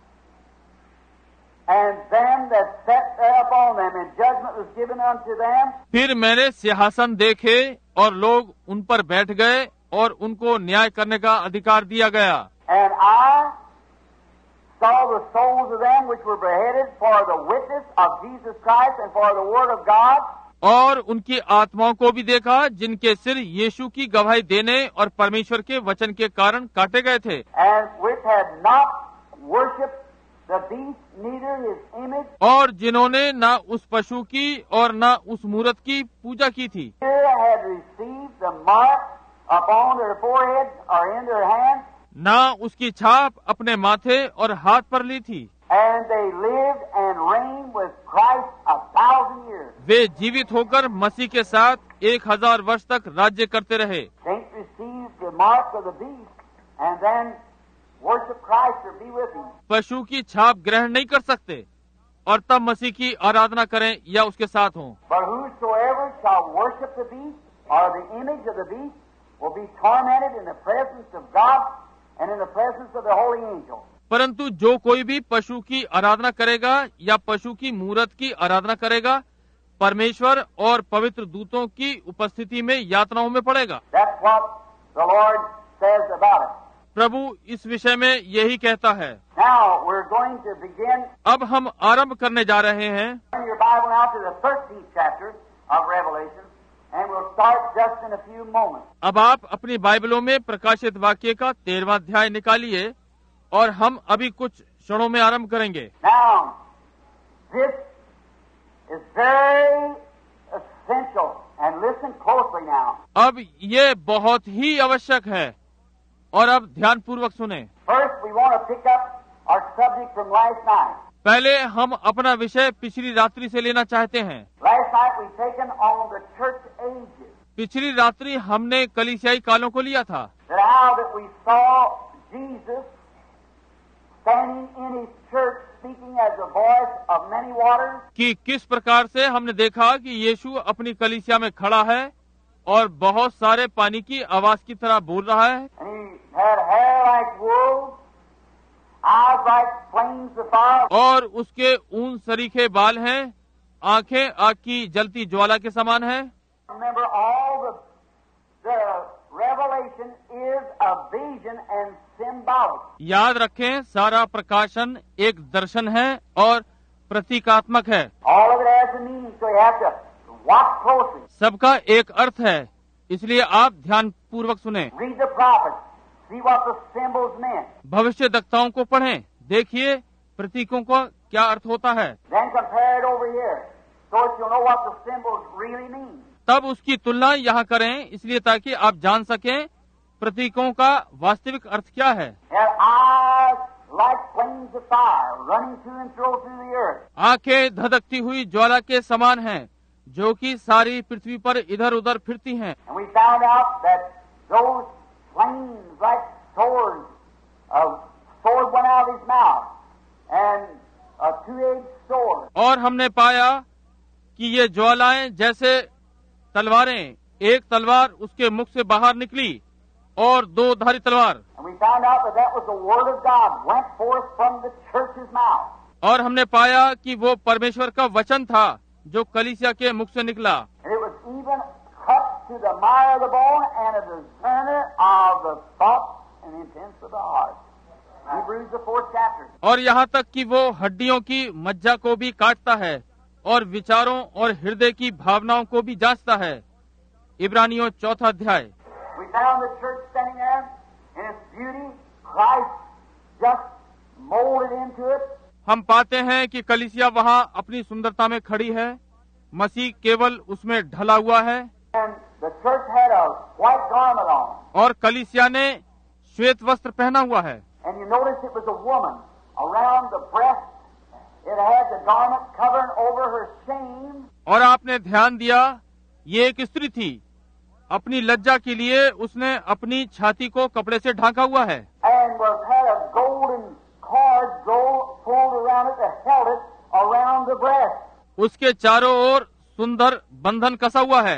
and them that sat thereupon them, and judgment was given unto them. फिर मैंने सिंहासन देखे और लोग उन पर बैठ गए और उनको न्याय करने का अधिकार दिया गया। And I saw the souls of them which were beheaded for the witness of Jesus Christ and for the word of God. और उनकी आत्माओं को भी देखा जिनके सिर यीशु की गवाही देने और परमेश्वर के वचन के कारण काटे गए थे। And which had not worshipped the beast, neither his image, और जिन्होंने न उस पशु की और न उस मूरत की पूजा की थी, neither had received the mark upon their forehead or in their hands, न उसकी छाप अपने माथे और हाथ पर ली थी। and they lived and reigned with Christ a thousand years. वे जीवित होकर मसीह के साथ एक हजार वर्ष तक राज्य करते रहे। Can't receive the mark of the beast and then worship Christ or be with him. पशु की छाप ग्रहण नहीं कर सकते और तब मसीह की आराधना करें या उसके साथ हों। But whosoever shall worship the beast or the image of the beast will be tormented in the presence of God and in the presence of the holy angels. परंतु जो कोई भी पशु की आराधना करेगा या पशु की मूरत की आराधना करेगा, परमेश्वर और पवित्र दूतों की उपस्थिति में यातनाओं में पड़ेगा। That's what the Lord says about it. प्रभु इस विषय में यही कहता है। Now we're going to begin. अब हम आरंभ करने जा रहे हैं। Turn your Bible now to the thirteenth chapter of Revelation, and we'll start just in a few moments. अब आप अपनी बाइबलों में प्रकाशित वाक्य का तेरहवां अध्याय निकालिए और हम अभी कुछ क्षणों में आरंभ करेंगे। Now, this is very essential, and listen closely now. अब ये बहुत ही आवश्यक है और अब ध्यान पूर्वक सुने। First, we want to pick up our subject from last night. पहले हम अपना विषय पिछली रात्रि से लेना चाहते हैं। Last night we've taken on the church ages. पिछली रात्रि हमने कलीसियाई कालों को लिया था। That how that we saw Jesus standing in his church speaking as the voice of many waters. कि किस प्रकार से हमने देखा कि यीशु अपनी कलीसिया में खड़ा है और बहुत सारे पानी की आवाज की तरह बोल रहा है। And he had hair like wool, eyes like flames of fire. और उसके ऊन सरीखे बाल हैं, आंखें आग की जलती ज्वाला के समान हैं। Remember, all the the revelation is a vision and symbolic. याद रखें, सारा प्रकाशन एक दर्शन है और प्रतीकात्मक है। All of it has a meaning, so you have to watch closely. सबका एक अर्थ है, इसलिए आप ध्यान पूर्वक सुने। Read the prophets, see what the symbols meant. भविष्यद्वक्ताओं को पढ़ें, देखिए प्रतीकों का क्या अर्थ होता है। Then compare it over here, so that you'll know what the symbols really mean. तब उसकी तुलना यहाँ करें, इसलिए ताकि आप जान सकें प्रतीकों का वास्तविक अर्थ क्या है। Had eyes like flames of fire running to and fro through the earth. आंखें धधकती हुई ज्वाला के समान हैं, जो कि सारी पृथ्वी पर इधर उधर फिरती हैं। And we found out that those flames like swords, a sword went out of his mouth, and a two-edged sword. और हमने पाया कि ये ज्वालाएं जैसे तलवारें, एक तलवार उसके मुख से बाहर निकली और दो धारी तलवार। And we found out that that was the word of God went forth from the church's mouth. और हमने पाया कि वो परमेश्वर का वचन था जो कलीसिया के मुख से निकला। And it was even cut to the marrow of the bone and a discerner of the thoughts and intents of the heart. Hebrews the fourth chapter. और यहाँ तक कि वो हड्डियों की मज्जा को भी काटता है और विचारों और हृदय की भावनाओं को भी जांचता है। इब्रानियों चौथा अध्याय। We found the church standing there in its beauty, Christ just molded into it. हम पाते हैं कि कलीसिया वहाँ अपनी सुंदरता में खड़ी है, मसीह केवल उसमें ढला हुआ है। And the church had a white garment on. और कलीसिया ने श्वेत वस्त्र पहना हुआ है। And you notice it was a woman around the breast it had the garment covering over her shame. और आपने ध्यान दिया, ये एक स्त्री थी, अपनी लज्जा के लिए उसने अपनी छाती को कपड़े से ढांका हुआ है, And was had a golden cord go- pulled around it that held it around the breast. उसके चारों ओर सुंदर बंधन कसा हुआ है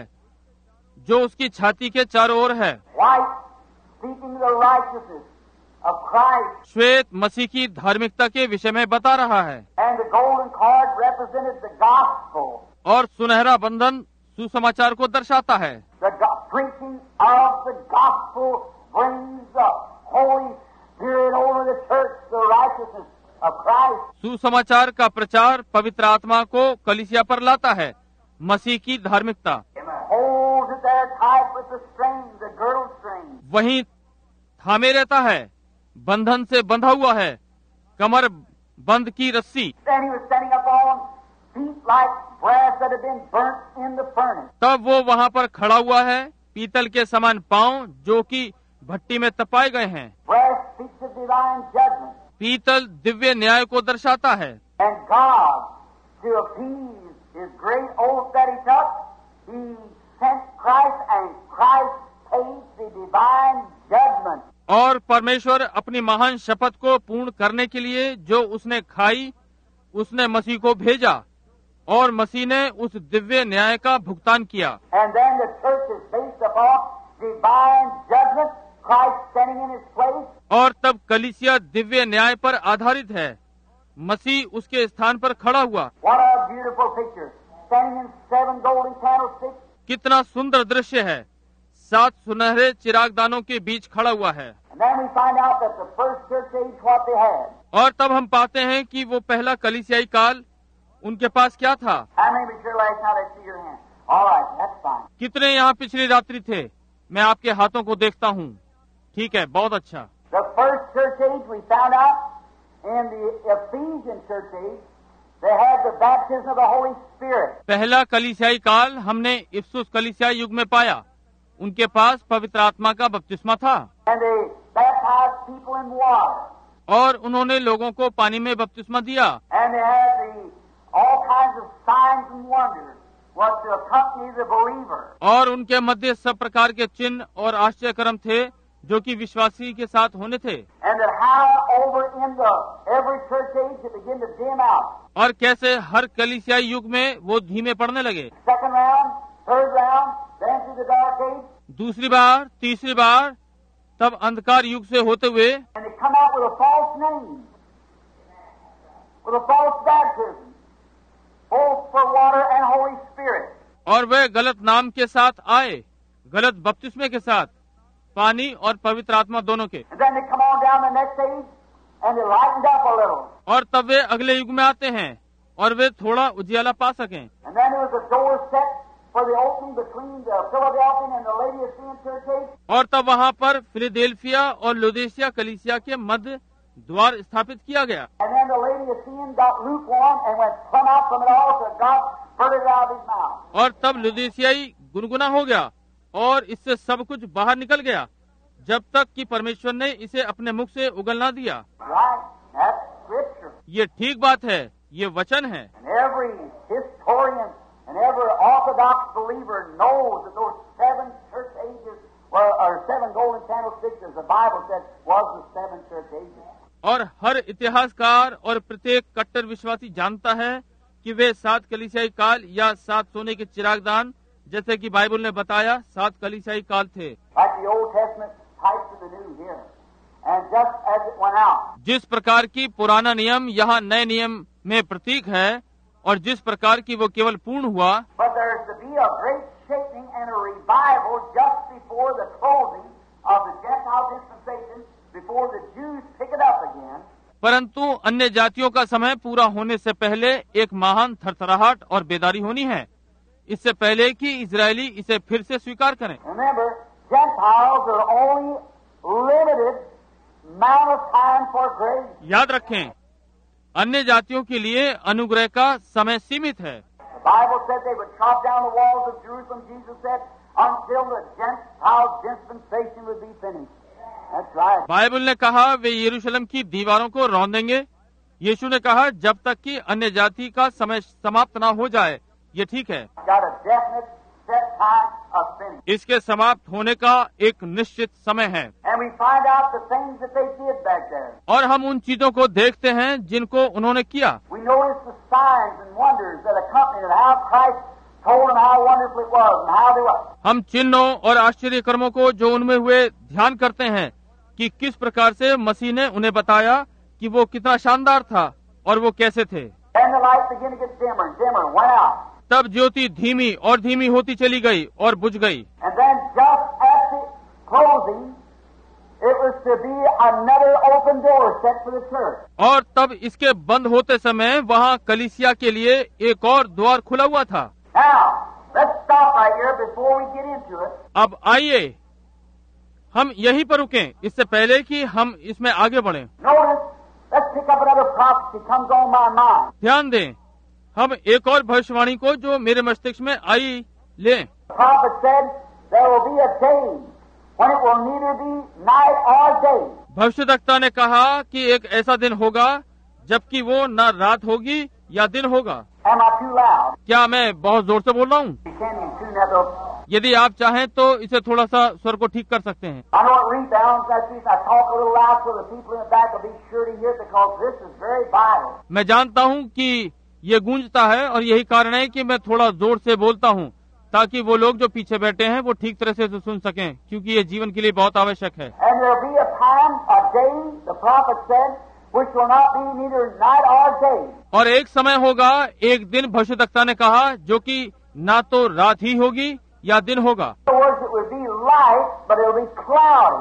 जो उसकी छाती के चारों ओर है। White, speaking of the righteousness of Christ, श्वेत मसीह की धार्मिकता के विषय में बता रहा है, and the golden cord represented the gospel, और सुनहरा बंधन सुसमाचार को दर्शाता है। the go- preaching of the gospel brings the Holy Spirit over the church, the righteousness of Christ. सुसमाचार का प्रचार पवित्र आत्मा को कलीसिया पर लाता है, मसीह की धार्मिकता। Holds it there tight with the string, the girdle string. वहीं थामे रहता है, बंधन से बंधा हुआ है, कमर बंद की रस्सी। Then he was standing up on feet like brass that had been burnt in the furnace. तब वो वहाँ पर खड़ा हुआ है, पीतल के समान पांव जो कि भट्टी में तपाए गए हैं। Brass speaks of divine judgment. पीतल दिव्य न्याय को दर्शाता है, And God, to appease his great oath that he took, he sent Christ, and Christ paid the divine judgment. और परमेश्वर अपनी महान शपथ को पूर्ण करने के लिए जो उसने खाई, उसने मसीह को भेजा, और मसीह ने उस दिव्य न्याय का भुगतान किया। And then the church is based upon divine judgment, Christ standing in his place. और तब कलीसिया दिव्य न्याय पर आधारित है, मसीह उसके स्थान पर खड़ा हुआ। What a beautiful picture. Standing in seven golden candlesticks. कितना सुंदर दृश्य है, सात सुनहरे चिरागदानों के बीच खड़ा हुआ है। And then we find out that the first church age, what they had. और तब हम पाते हैं कि वो पहला कलीसियाई काल उनके पास क्या था। How many was here last night? I see your hand. All right, that's fine. कितने यहाँ पिछली रात्रि थे? मैं आपके हाथों को देखता हूँ। ठीक है, बहुत अच्छा। The first church age, we found out in the Ephesian church age, they had the baptism of the Holy Spirit. पहला कलीसियाई काल हमने इफसुस कलीसियाई युग में पाया, उनके पास पवित्र आत्मा का बपतिस्मा था। And they baptized people in water. और उन्होंने लोगों को पानी में बपतिस्मा दिया। And they had the all kinds of signs and wonders what to accompany the believer. और उनके मध्य सब प्रकार के चिन्ह और आश्चर्यकर्म थे जो कि विश्वासी के साथ होने थे। And that how over in the every church age it began to dim out. और कैसे हर कलीसियाई युग में वो धीमे पड़ने लगे। Second round, third round, then through the dark age, दूसरी बार, तीसरी बार, तब अंधकार युग से होते हुए and they come out with a false name, with a false baptism, both for water and Holy Spirit. और वे गलत नाम के साथ आए, गलत बपतिस्मे के साथ, पानी और पवित्र आत्मा दोनों के। And then they come on down the next age, and they lightened up a little. और तब वे अगले युग में आते हैं और वे थोड़ा उजियाला पा सकें। And then there was a door set for the opening between the Philadelphian and the Laodicean church age. और तब वहाँ पर फिलाडेल्फिया और लुदेशिया कलीसिया के मध्य द्वार स्थापित किया गया। And then the Laodicean got lukewarm and went plumb out from it all, so God spurted it out of his mouth. और तब लुदेशियाई गुनगुना हो गया और इससे सब कुछ बाहर निकल गया, जब तक कि परमेश्वर ने इसे अपने मुख से उगल ना दिया। Right? That's scripture. ये ठीक बात है, ये वचन है। And every historian and every Orthodox believer knows that those seven church ages, were, or seven golden candlesticks, as the Bible said, was the seven church ages. और हर इतिहासकार और प्रत्येक कट्टर विश्वासी जानता है कि वे सात कलीसियाई काल या सात सोने के चिरागदान, जैसे कि बाइबल ने बताया, सात कलीसियाई काल थे। Like the Old Testament types of the new here. And just as it went out, जिस प्रकार की पुराना नियम यहाँ नए नियम में प्रतीक है और जिस प्रकार की वो केवल पूर्ण हुआ, but there's to be a great shaking and a revival just before the closing of the Gentile dispensation, before the Jews pick it up again. परंतु अन्य जातियों का समय पूरा होने से पहले एक महान थरथराहट और बेदारी होनी है, इससे पहले कि इजरायली इसे फिर से स्वीकार करें। Remember, Gentiles are only limited amount of time for grace. याद रखें, अन्य जातियों के लिए अनुग्रह का समय सीमित है। The Bible said they would chop down the walls of Jerusalem, Jesus said, until the Gentile dispensation would be finished. That's right. Bible ने कहा वे यरूशलेम की दीवारों को रौंदेंगे यीशु ने कहा जब तक कि अन्य जाति का समय समाप्त ना हो जाए ये ठीक है। Got a definite set time of finish. इसके समाप्त होने का एक निश्चित समय है। And we find out the things that they did back there. और हम उन चीजों को देखते हैं जिनको उन्होंने किया। We notice the signs and wonders that accompanied it, how Christ told them how wonderful it was and how they were. हम चिन्हों और आश्चर्य कर्मों को जो उनमें हुए ध्यान करते हैं कि किस प्रकार से मसीह ने उन्हें बताया कि वो कितना शानदार था और वो कैसे थे। Then the light began to get dimmer and dimmer, went out. तब ज्योति धीमी और धीमी होती चली गई और बुझ गई। And then just at the closing, it was to be another open door set for the church. और तब इसके बंद होते समय वहाँ कलीसिया के लिए एक और द्वार खुला हुआ था। Now, let's stop right here before we get into it. अब आइए हम यहीं पर रुकें इससे पहले कि हम इसमें आगे बढ़ें। Notice, let's pick up another prophecy comes on my mind. ध्यान दें, हम एक और भविष्यवाणी को जो मेरे मस्तिष्क में आई लें। The prophet said there will be a day when it will neither be night or day. भविष्यद्वक्ता ने कहा कि एक ऐसा दिन होगा जबकि वो न रात होगी या दिन होगा। Am I too loud? क्या मैं बहुत जोर से बोल रहा हूँ? You can you tune that up. यदि आप चाहें तो इसे थोड़ा सा स्वर को ठीक कर सकते हैं। I know it rebounds. That's the reason I talk a little loud so the people in the back will be sure to hear it because this is very vital. मैं जानता हूँ कि ये गूंजता है और यही कारण है कि मैं थोड़ा जोर से बोलता हूँ ताकि वो लोग जो पीछे बैठे हैं वो ठीक तरह से सुन सकें क्योंकि ये जीवन के लिए बहुत आवश्यक है। And there will be a time, a day, the prophet said, which will not be neither night or day. और एक समय होगा, एक दिन भविष्यद्वक्ता ने कहा जो कि ना तो रात ही होगी या दिन होगा। In other words, it would be light, but it will be cloudy.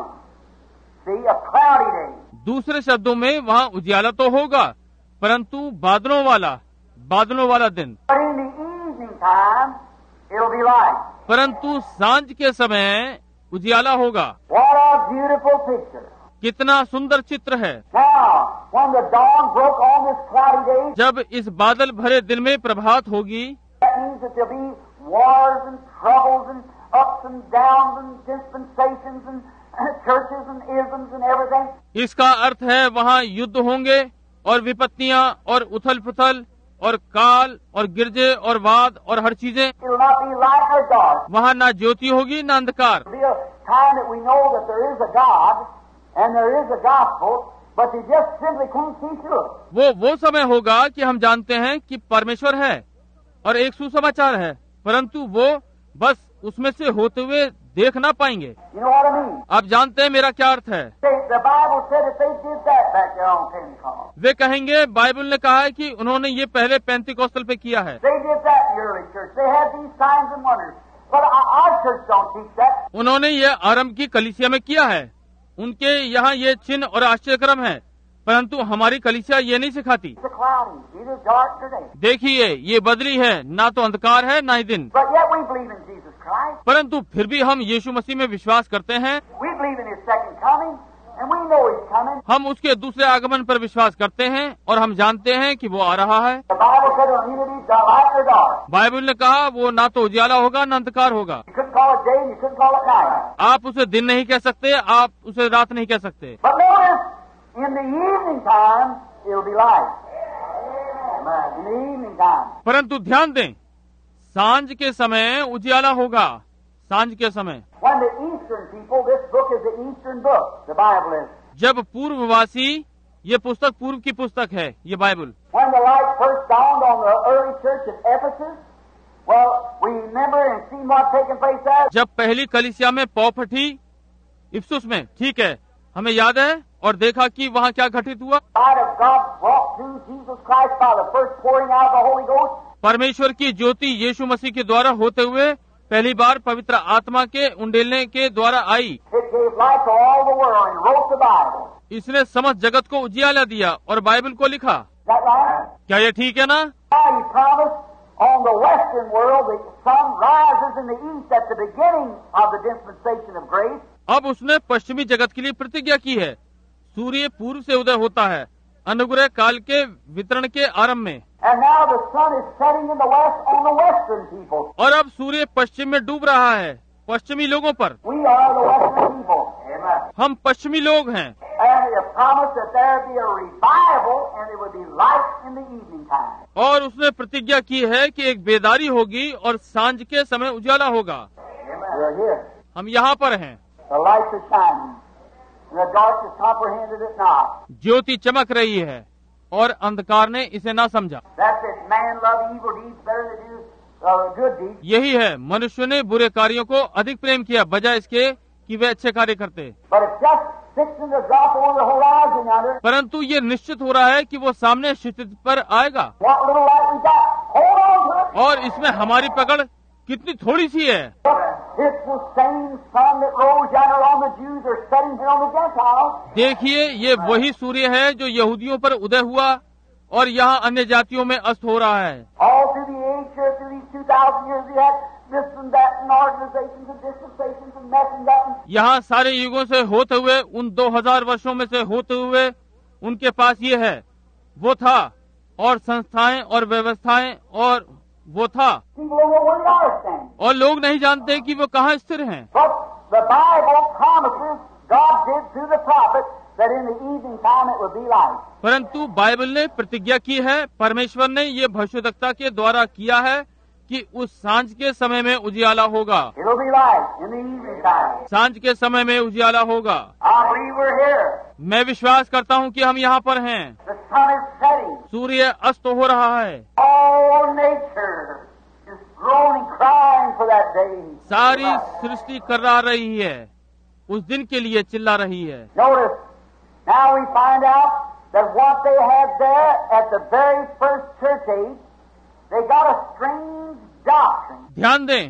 See, a cloudy day. दूसरे शब्दों में वहाँ उजियाला तो होगा परंतु बादलों वाला बादलों वाला दिन। But in the evening time, it will be light. परंतु सांझ के समय उजियाला होगा। What a beautiful picture. कितना सुंदर चित्र है। Now, when the dawn broke on this cloudy day, जब इस बादल भरे दिन में प्रभात होगी that means that there'll be wars and troubles and ups and downs and dispensations and churches and isms and everything. इसका अर्थ है वहाँ युद्ध होंगे और विपत्तियाँ और उथल पुथल और काल और गिरजे और वाद और हर चीजें। It will not be light or dark. वहाँ ना ज्योति होगी ना अंधकार। It will be a time that we know that there is a God and there is a gospel, but they just simply can't see through it. वो वो समय होगा कि हम जानते हैं कि परमेश्वर है और एक सुसमाचार है परंतु वो बस उसमें से होते हुए देख ना पाएंगे। You know what I mean? आप जानते हैं मेरा क्या अर्थ है? They, the Bible said that they did that back there on Pentecost. वे कहेंगे बाइबल ने कहा है कि उन्होंने ये पहले पेंतिकोस्तल पे किया है। They did that in the early church. They had these signs and wonders. But our our church don't teach that. उन्होंने ये आरंभ की कलीसिया में किया है। उनके यहाँ ये चिन्ह और आश्चर्यक्रम है परंतु हमारी कलीसिया ये नहीं सिखाती। It's a cloudy, neither dark nor day. देखिए ये बदली है, ना तो अंधकार है ना ही दिन। But yet we believe in Jesus Christ. परंतु फिर भी हम यीशु मसीह में विश्वास करते हैं। We believe in His second coming, and we know He's coming. हम उसके दूसरे आगमन पर विश्वास करते हैं और हम जानते हैं कि वो आ रहा है। The Bible said it'll neither be light nor dark. Bible ने कहा वो ना तो उजियाला होगा ना अंधकार होगा। You couldn't call it day, and you couldn't call it night. आप उसे दिन नहीं कह सकते, आप उसे रात नहीं कह सकते। But notice, in the evening time, it'll be light. Amen. In the evening time. परंतु ध्यान दें, सांझ के समय उजियाला होगा। सांझ के समय When the eastern people, this book is the eastern book, the Bible is. जब पूर्ववासी, ये पुस्तक पूर्व की पुस्तक है, ये Bible. When the light first dawned on the early church at Ephesus, well, we remember and see what taken place there. जब पहली कलीसिया में पौ फटी इफसुस में, ठीक है, हमें याद है और देखा कि वहाँ क्या घटित हुआ। Light of God brought through Jesus Christ by the first pouring out of the Holy Ghost. परमेश्वर की ज्योति यीशु मसीह के द्वारा होते हुए पहली बार पवित्र आत्मा के उंडेलने के द्वारा आई। It gave light to all the world and wrote the Bible. इसने समस्त जगत को उजियाला दिया और बाइबल को लिखा। Is that right? क्या ये ठीक है ना? Now He promised on the western world the sun rises in the east at the beginning of the dispensation of grace. अब उसने पश्चिमी जगत के लिए प्रतिज्ञा की है, सूर्य पूर्व से उदय होता है अनुग्रह काल के वितरण के आरंभ में। And now the sun is setting in the west on the western people. और अब सूर्य पश्चिम में डूब रहा है पश्चिमी लोगों पर। We are the western people. Amen. हम पश्चिमी लोग हैं। And the promised that there would be a revival and there would be light in the evening time. और उसने प्रतिज्ञा की है कि एक बेदारी होगी और सांझ के समय उजाला होगा। We're here. हम यहाँ पर हैं। The lights are shining, and the darkness comprehended it not. ज्योति चमक रही है और अंधकार ने इसे ना समझा। That's it. Man love evil deeds better than do uh, good deeds. यही है, मनुष्य ने बुरे कार्यों को अधिक प्रेम किया बजाय इसके कि वे अच्छे कार्य करते। But it's just fixing to drop over the horizon yonder. परंतु ये निश्चित हो रहा है कि वो सामने क्षितिज पर आएगा। What little light we got, hold on to it. और इसमें हमारी पकड़ कितनी थोड़ी सी है। It's the same sun that rose yonder on the Jews are setting here on the Gentiles. देखिए, ये वही सूर्य है जो यहूदियों पर उदय हुआ और यहाँ अन्य जातियों में अस्त हो रहा है। All through the age here, through these two thousand years, we had this and that and organizations and dispensations and this and that. यहाँ सारे युगों से होते हुए, उन दो हजार वर्षों में से होते हुए उनके पास ये है, वो था, और संस्थाएं और व्यवस्थाएं और वो था, People don't know where they are standing. और लोग नहीं जानते कि वो कहाँ स्थिर हैं। But the Bible promises, God did through the prophet, that in the evening time it would be light. परंतु बाइबल ने प्रतिज्ञा की है, परमेश्वर ने ये भविष्यवक्ता के द्वारा किया है कि उस सांझ के समय में उजियाला होगा। It will be light in the evening time. सांझ के समय में उजियाला होगा। I believe we're here. मैं विश्वास करता हूँ कि हम यहाँ पर हैं। The sun is setting. सूर्य अस्त हो रहा है। All nature is groaning, crying for that day. सारी सृष्टि कर्रा रही है, उस दिन के लिए चिल्ला रही है। Notice, now we find out that what they had there at the very first church age, they got a strange doctrine. ध्यान दें,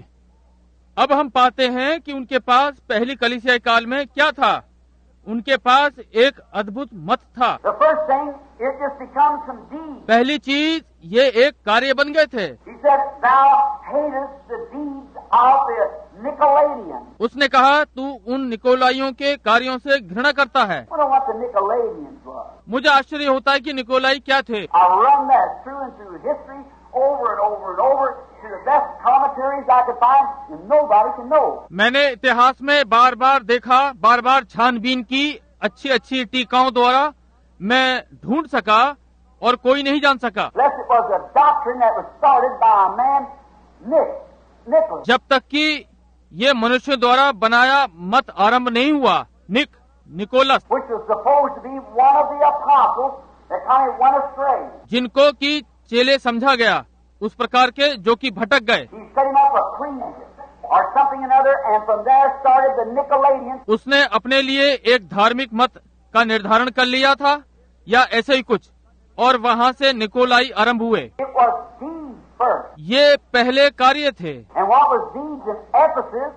अब हम पाते हैं कि उनके पास पहली कलीसिया काल में क्या था। उनके पास एक अद्भुत मत था। The first thing, it just becomes some deed. पहली चीज ये एक कार्य बन गए थे। He said, thou hatest the deeds of the Nicolaitans. उसने कहा, तू उन निकोलाइयों के कार्यों से घृणा करता है। I wonder what the Nicolaitans were. मुझे आश्चर्य होता है कि निकोलाई क्या थे। I run that through and through history over and over and over to the best commentaries I could find, and nobody can know. मैंने इतिहास में बार बार देखा, बार बार छानबीन की, अच्छी अच्छी टीकाओं द्वारा मैं ढूंढ सका और कोई नहीं जान सका। Unless it was a doctrine that was started by a man, Nick, Nicholas. जब तक कि ये मनुष्य द्वारा बनाया मत आरंभ नहीं हुआ, Nick Nicholas, Which was supposed to be one of the apostles that kind of went astray. जिनको कि चेले समझा गया, उस प्रकार के जो कि भटक गए। He set him up a creed or something another, and from there started the Nicolaitans. उसने अपने लिए एक धार्मिक मत का निर्धारण कर लिया था या ऐसे ही कुछ, और वहाँ से निकोलाई आरंभ हुए। It was deeds first. ये पहले कार्य थे, And what was deeds in Ephesus,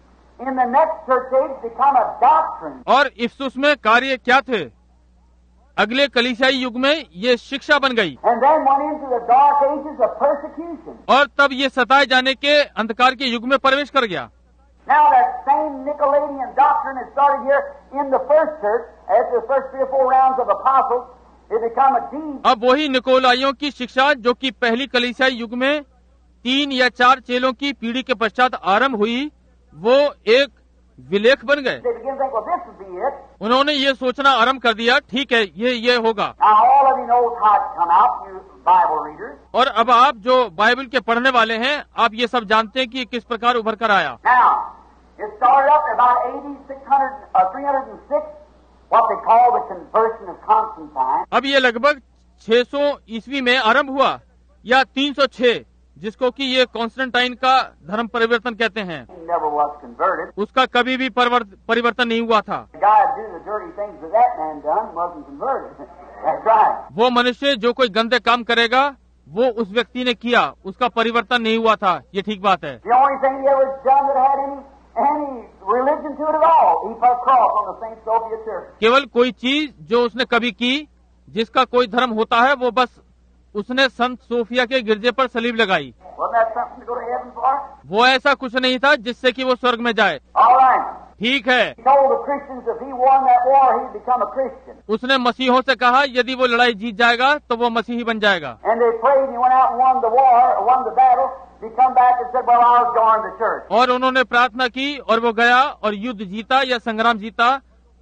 in the next church age become a doctrine. और इफसुस में कार्य क्या थे, अगले कलीसियाई युग में ये शिक्षा बन गई। And then went into the dark ages of persecution. और तब ये सताए जाने के अंधकार के युग में प्रवेश कर गया। Now that same Nicolaitan doctrine has started here in the first church, after the first three or four rounds of apostles, it become a deed. अब वही निकोलाइयों की शिक्षा जो कि पहली कलीसियाई युग में तीन या चार चेलों की पीढ़ी के पश्चात आरंभ हुई, वो एक विलेख बन गए। They begin to think, well, this would be it. उन्होंने ये सोचना आरंभ कर दिया, ठीक है, ये ये होगा। Now all of you know how it come out, you Bible readers. और अब आप जो बाइबल के पढ़ने वाले हैं, आप ये सब जानते हैं कि किस प्रकार उभर कर आया। Now, it started up about A D six hundred, uh, three hundred six, what they call the conversion of Constantine. अब ये लगभग छह सौ ईस्वी में आरंभ हुआ या तीन सौ छह, जिसको कि ये कॉन्स्टेंटाइन का धर्म परिवर्तन कहते हैं। He never was converted. उसका कभी भी परिवर्त, परिवर्तन नहीं हुआ था। The guy who did the dirty things that that man done wasn't converted. That's right. वो मनुष्य जो कोई गंदे काम करेगा, वो उस व्यक्ति ने किया, उसका परिवर्तन नहीं हुआ था। ये ठीक बात है। The only thing he ever done that had any any religion to it at all, he put a cross on the Saint Sophia Church. केवल कोई चीज जो उसने कभी की, जिसका कोई धर्म होता है, वो बस उसने संत सोफिया के गिरजे पर सलीब लगाई। Wasn't that something to go to heaven for? वो ऐसा कुछ नहीं था जिससे कि वो स्वर्ग में जाए। All right. ठीक है, He told the Christians if he won that war, he'd become a Christian. उसने मसीहों से कहा यदि वो लड़ाई जीत जाएगा तो वो मसीही बन जाएगा। And they prayed, and he went out and won the war, or won the battle. He come back and said, well, I'll join the church. और उन्होंने प्रार्थना की और वो गया और युद्ध जीता या संग्राम जीता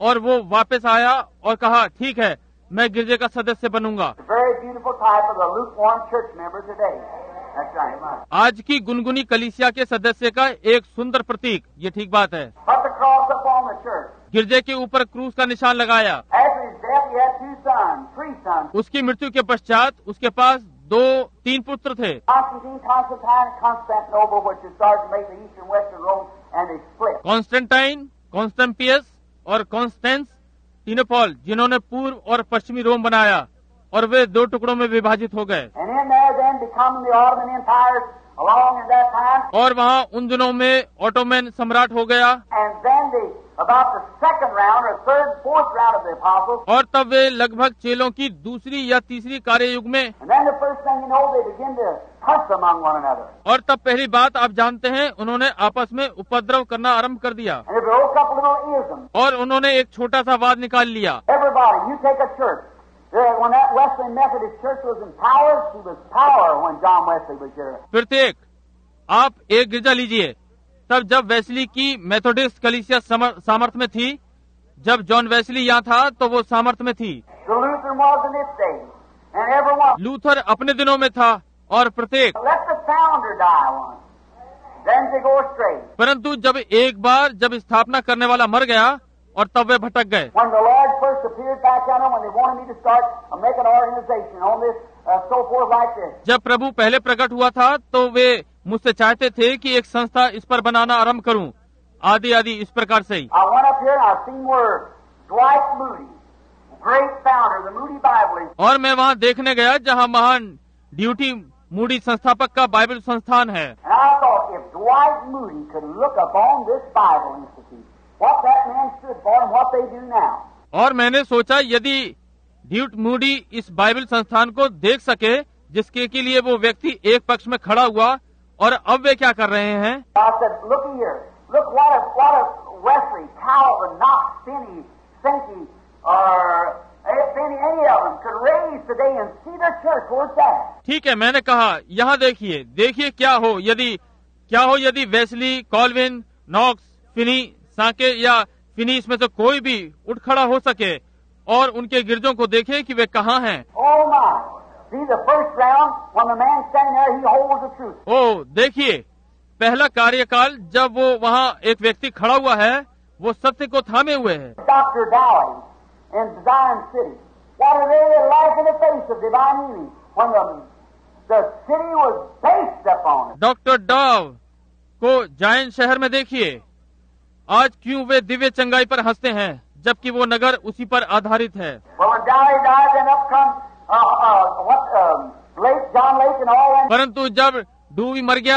और वो वापस आया और कहा ठीक है, मैं गिरजे का सदस्य बनूंगा। It's a very beautiful type of the lukewarm church member today. That's right. आज की गुनगुनी कलीसिया के सदस्य का एक सुंदर प्रतीक, ये ठीक बात है। Put the cross upon the church. गिरजे के ऊपर क्रूस का निशान लगाया। After his death, he had two sons, three sons. उसकी मृत्यु के पश्चात उसके पास दो तीन पुत्र थे, Constantine, Constantine, and Constantinople, which is starting to make the eastern western Rome, and they split. Constantine, Constantius और कॉन्स्टेंस टिनोपॉल, जिन्होंने पूर्व और पश्चिमी रोम बनाया, और वे दो टुकड़ों में विभाजित हो गए। And in there then becoming the Ottoman Empire along at that time. और वहाँ उन दिनों में ऑटोमन सम्राट हो गया। And then the about the second round or third, fourth round of the apostles. और तब वे लगभग चेलों की दूसरी या तीसरी कार्य युग में, And then the first thing you know, they begin to fuss among one another. और तब पहली बात आप जानते हैं, उन्होंने आपस में उपद्रव करना आरंभ कर दिया, And they broke up a little ism. और उन्होंने एक छोटा सा वाद निकाल लिया। Everybody, you take a church. There, when that Wesley Methodist church was in power, she was power when John Wesley was here. प्रत्येक आप एक गिरजा लीजिए, तब जब वेस्ली की मेथोडिस्ट कलीसिया सामर्थ में थी, जब जॉन वेस्ली यहाँ था तो वो सामर्थ में थी। The Lutheran was in its day, and everyone. Luther अपने दिनों में था, और प्रत्येक, Let the founder die once, then they go astray. परंतु जब एक बार जब स्थापना करने वाला मर गया, और तब वे भटक गए। When the Lord first appeared back on them, when they wanted me to start uh, make an organization on this, uh, so forth like this. जब प्रभु पहले प्रकट हुआ था तो वे मुझसे चाहते थे कि एक संस्था इस पर बनाना आरंभ करूं, आदि आदि इस प्रकार से ही। I went up here and I seen where Dwight Moody, great founder of the Moody Bible, is. और मैं वहाँ देखने गया जहाँ महान ड्यूटी मूडी संस्थापक का बाइबल संस्थान है। And I thought, if Dwight Moody could look upon this Bible Institute, what that man stood for and what they do now. और मैंने सोचा यदि ड्यूट मूडी इस बाइबल संस्थान को देख सके, जिसके के लिए वो व्यक्ति एक पक्ष में खड़ा हुआ, और अब वे क्या कर रहे हैं। I said, look here, look what if, what if Wesley, Calvin, Knox, Finney, Sankey, or Finney, any of them could raise today and see their church where it's at. ठीक है, मैंने कहा यहाँ देखिए, देखिए क्या हो यदि क्या हो यदि वेस्ली, कॉल्विन, नॉक्स, फिनी, साके या फिनी इसमें से कोई भी उठ खड़ा हो सके और उनके गिरजों को देखे कि वे कहाँ हैं। Oh my! See the first round when the man standing there, he holds the truth. ओ देखिए, पहला कार्यकाल जब वो वहाँ एक व्यक्ति खड़ा हुआ है, वो सत्य को थामे हुए है। Doctor Dowling in Zion City, what are they like in the face of divine healing when the the city was based upon it? Doctor Dowie को जायन शहर में देखिए, आज क्यों वे दिव्य चंगाई पर हंसते हैं, जबकि वो नगर उसी पर आधारित है। Well, when Dowling died, then up comes uh, uh, what um, Lake John Lake and all that. परंतु जब डूवी मर गया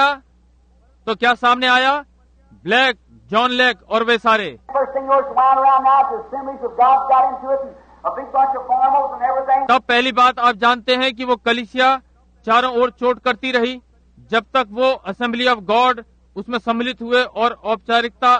तो क्या सामने आया? ब्लैक, जॉन लेक और वे सारे। First thing goes wound around now, the Assemblies of God got into it, and a big bunch of formals and everything. तब पहली बात आप जानते हैं कि वो कलीसिया चारों ओर चोट करती रही, जब तक वो असेंबली ऑफ गॉड उसमें सम्मिलित हुए, और औपचारिकता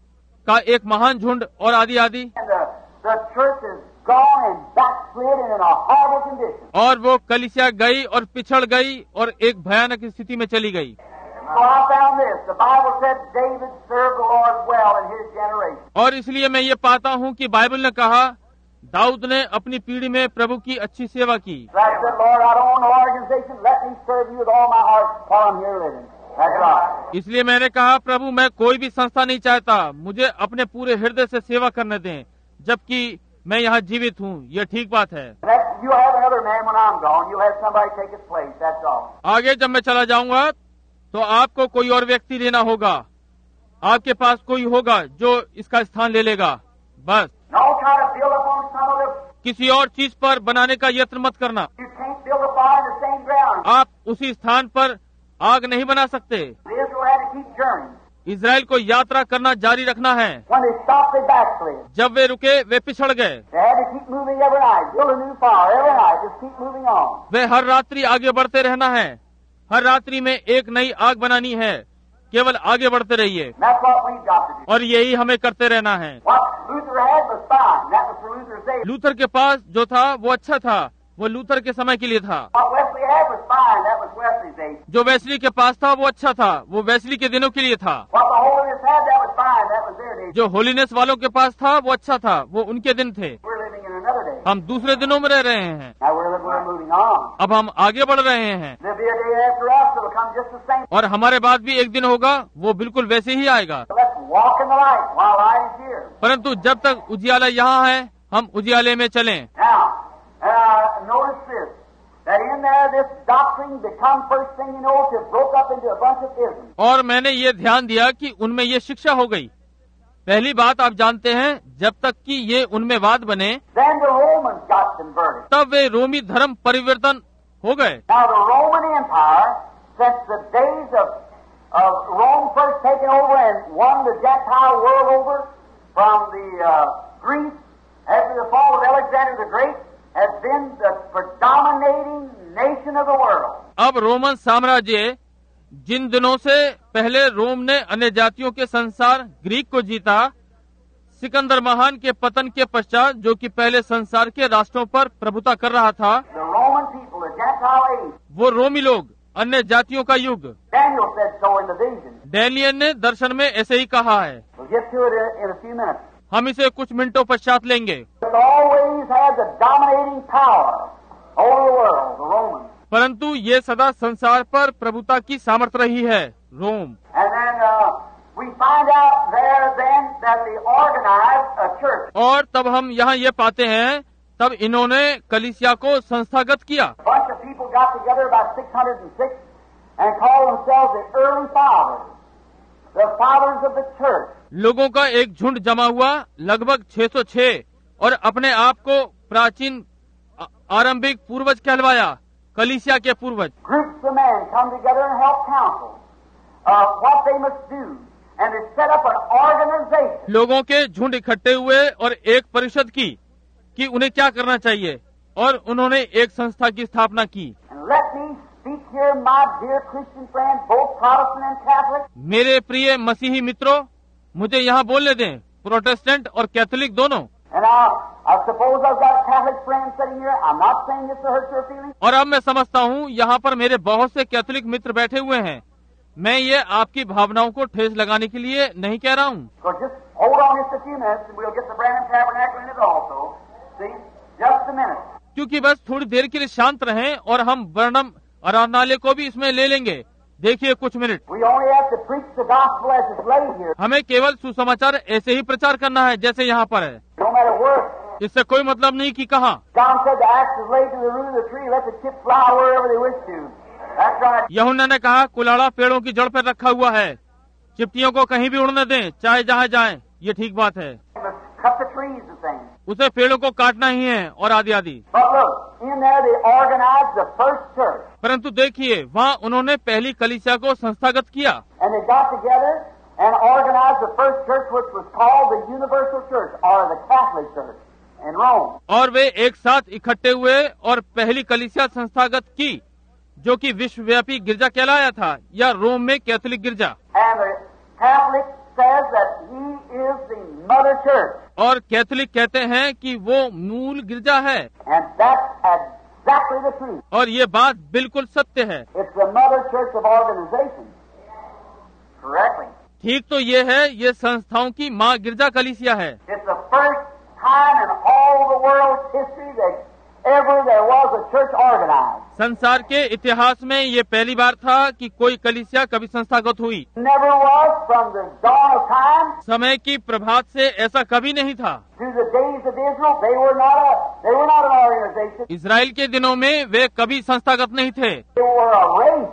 का एक महान झुंड और आदि आदि। And the, the church is gone and backslid and in a horrible condition. और वो कलीसिया गई और पिछड़ गई और एक भयानक स्थिति में चली गई। So I found this. The Bible said David served the Lord well in his generation. और इसलिए मैं ये पाता हूँ कि बाइबल ने कहा दाऊद ने अपनी पीढ़ी में प्रभु की अच्छी सेवा की। So I said, Lord, I don't want no organization. Let me serve you with all my heart while I'm here living. That's right. इसलिए मैंने कहा प्रभु मैं कोई भी संस्था नहीं चाहता, मुझे अपने पूरे हृदय से सेवा करने दें जबकि मैं यहाँ जीवित हूँ। ये ठीक बात है। That, you'll have another man when I'm gone. You'll have somebody take his place. That's all. आगे जब मैं चला जाऊंगा तो आपको कोई और व्यक्ति लेना होगा, आपके पास कोई होगा जो इसका स्थान ले लेगा, बस। Don't try to build up on some of the. किसी और चीज पर बनाने का यत्न मत करना। You can't build a fire in the same ground. आप उसी स्थान पर आग नहीं बना सकते। Israel had to keep journeying. Israel को यात्रा करना जारी रखना है। When they stopped, they backslid. जब वे रुके वे पिछड़ गए। They had to keep moving every night, build a new fire every night, just keep moving on. वे हर रात्रि आगे बढ़ते रहना है, हर रात्रि में एक नई आग बनानी है, केवल आगे बढ़ते रहिए। And that's what we've got to do. और यही हमें करते रहना है। What Luther had was fine. That was for Luther's day. Luther के पास जो था वो अच्छा था, वो लूथर के समय के लिए था। What Wesley had was fine. That was Wesley's day. जो वेस्ली के पास था वो अच्छा था, वो वेस्ली के दिनों के लिए था। What the Holiness had, that was fine. That was their day. जो होलीनेस वालों के पास था वो अच्छा था, वो उनके दिन थे। We're living in another day. हम दूसरे दिनों में रह रहे हैं। Now we're, we're moving on. अब हम आगे बढ़ रहे हैं There'll be a day after us that'll come just the same. और हमारे बाद भी एक दिन होगा, वो बिल्कुल वैसे ही आएगा। So let's walk in the light while light is here. परंतु जब तक उजियाला यहाँ है, हम उजियाले में चलें। Now, uh, notice this, that in there this doctrine become first thing you know to broke up into a bunch of isms. और मैंने ये ध्यान दिया कि उनमें ये शिक्षा हो गई। पहली बात आप जानते हैं, जब तक कि ये उनमें वाद बने, Then the Romans got converted. तब वे रोमी धर्म परिवर्तन हो गए। Now the Roman Empire, since the days of, of Rome first taking over and won the Gentile world over from the uh, Greece after the fall of Alexander the Great, has been the predominating nation of the world. अब Roman साम्राज्य जिन दिनों से पहले रोम ने अन्य जातियों के संसार ग्रीक को जीता, सिकंदर महान के पतन के पश्चात, जो कि पहले संसार के राष्ट्रों पर प्रभुता कर रहा था, The Roman people, the Gentile age. वो रोमी लोग, अन्य जातियों का युग। Daniel said so in the vision. Daniel ने दर्शन में ऐसे ही कहा है। We'll get to it in, in a few minutes. हम इसे कुछ मिनटों पश्चात लेंगे। It's always had the dominating power over the world, the Romans. परंतु ये सदा संसार पर प्रभुता की सामर्थ रही है, रोम। And then uh, we find out there then that they organized a church. और तब हम यहाँ ये पाते हैं, तब इन्होंने कलीसिया को संस्थागत किया। A bunch of people got together about six hundred six and called themselves the early fathers, the fathers of the church. लोगों का एक झुंड जमा हुआ, लगभग छह सौ छह, और अपने आप को प्राचीन आ- आरंभिक पूर्वज कहलवाया, कलीसिया के पूर्वज। Groups of men come together and help counsel uh, what they must do, and they set up an organization. लोगों के झुंड इकट्ठे हुए और एक परिषद की कि उन्हें क्या करना चाहिए, और उन्होंने एक संस्था की स्थापना की। And let me speak here, my dear Christian friends, both Protestant and Catholic. मेरे प्रिय मसीही मित्रों, मुझे यहाँ बोलने दें, प्रोटेस्टेंट और कैथोलिक दोनों। And I, I suppose I've got Catholic friends sitting here. I'm not saying this to hurt your feelings. और अब मैं समझता हूँ यहाँ पर मेरे बहुत से कैथोलिक मित्र बैठे हुए हैं। मैं ये आपकी भावनाओं को ठेस लगाने के लिए नहीं कह रहा हूँ। So just hold on just a few minutes and we'll get the Branham Tabernacle in it also. See? Just a minute. क्योंकि बस थोड़ी देर के लिए शांत रहें और हम वर्णम आराधनालय को भी इसमें ले लेंगे। देखिए कुछ minute. We only have to preach the gospel as it's laid here. हमें केवल सुसमाचार ऐसे ही प्रचार करना है जैसे यहाँ पर है। No matter where. इससे कोई मतलब नहीं कि कहाँ। John said the axe is laid to the root of the tree. Let the chips fly wherever they wish to. That's right. यूहन्ना ने कहा, कुल्हाड़ा पेड़ों की जड़ पर रखा हुआ है, चिपटियों को कहीं भी उड़ने दें, चाहे जहाँ जाएं। ये ठीक बात है। You must cut the trees and things. उसे पेड़ों को काटना ही है और आदि आदि। But look, in there they organized the first church. परंतु देखिए, वहाँ उन्होंने पहली कलीसिया को संस्थागत किया। And they got together and organized the first church, which was called the Universal Church, or the Catholic Church, in Rome. और वे एक साथ इकट्ठे हुए और पहली कलीसिया संस्थागत की, जो कि विश्वव्यापी गिरजा कहलाया था, या रोम में कैथोलिक गिरजा। And the Catholic says that he is the mother church. और कैथोलिक कहते हैं कि वो मूल गिरजा है। And that's exactly the truth. और ये बात बिल्कुल सत्य है। It's the mother church of organization. Correctly. ठीक तो ये है, ये संस्थाओं की माँ गिरजा कलीसिया है। It's the first time in all the world's history that ever there was a church organized. संसार के इतिहास में ये पहली बार था कि कोई कलीसिया कभी संस्थागत हुई। Never was from the dawn of time समय की प्रभात से ऐसा कभी नहीं था। to the days of Israel. They were not a they were not an organization. Israel के दिनों में वे कभी संस्थागत नहीं थे। They were a race,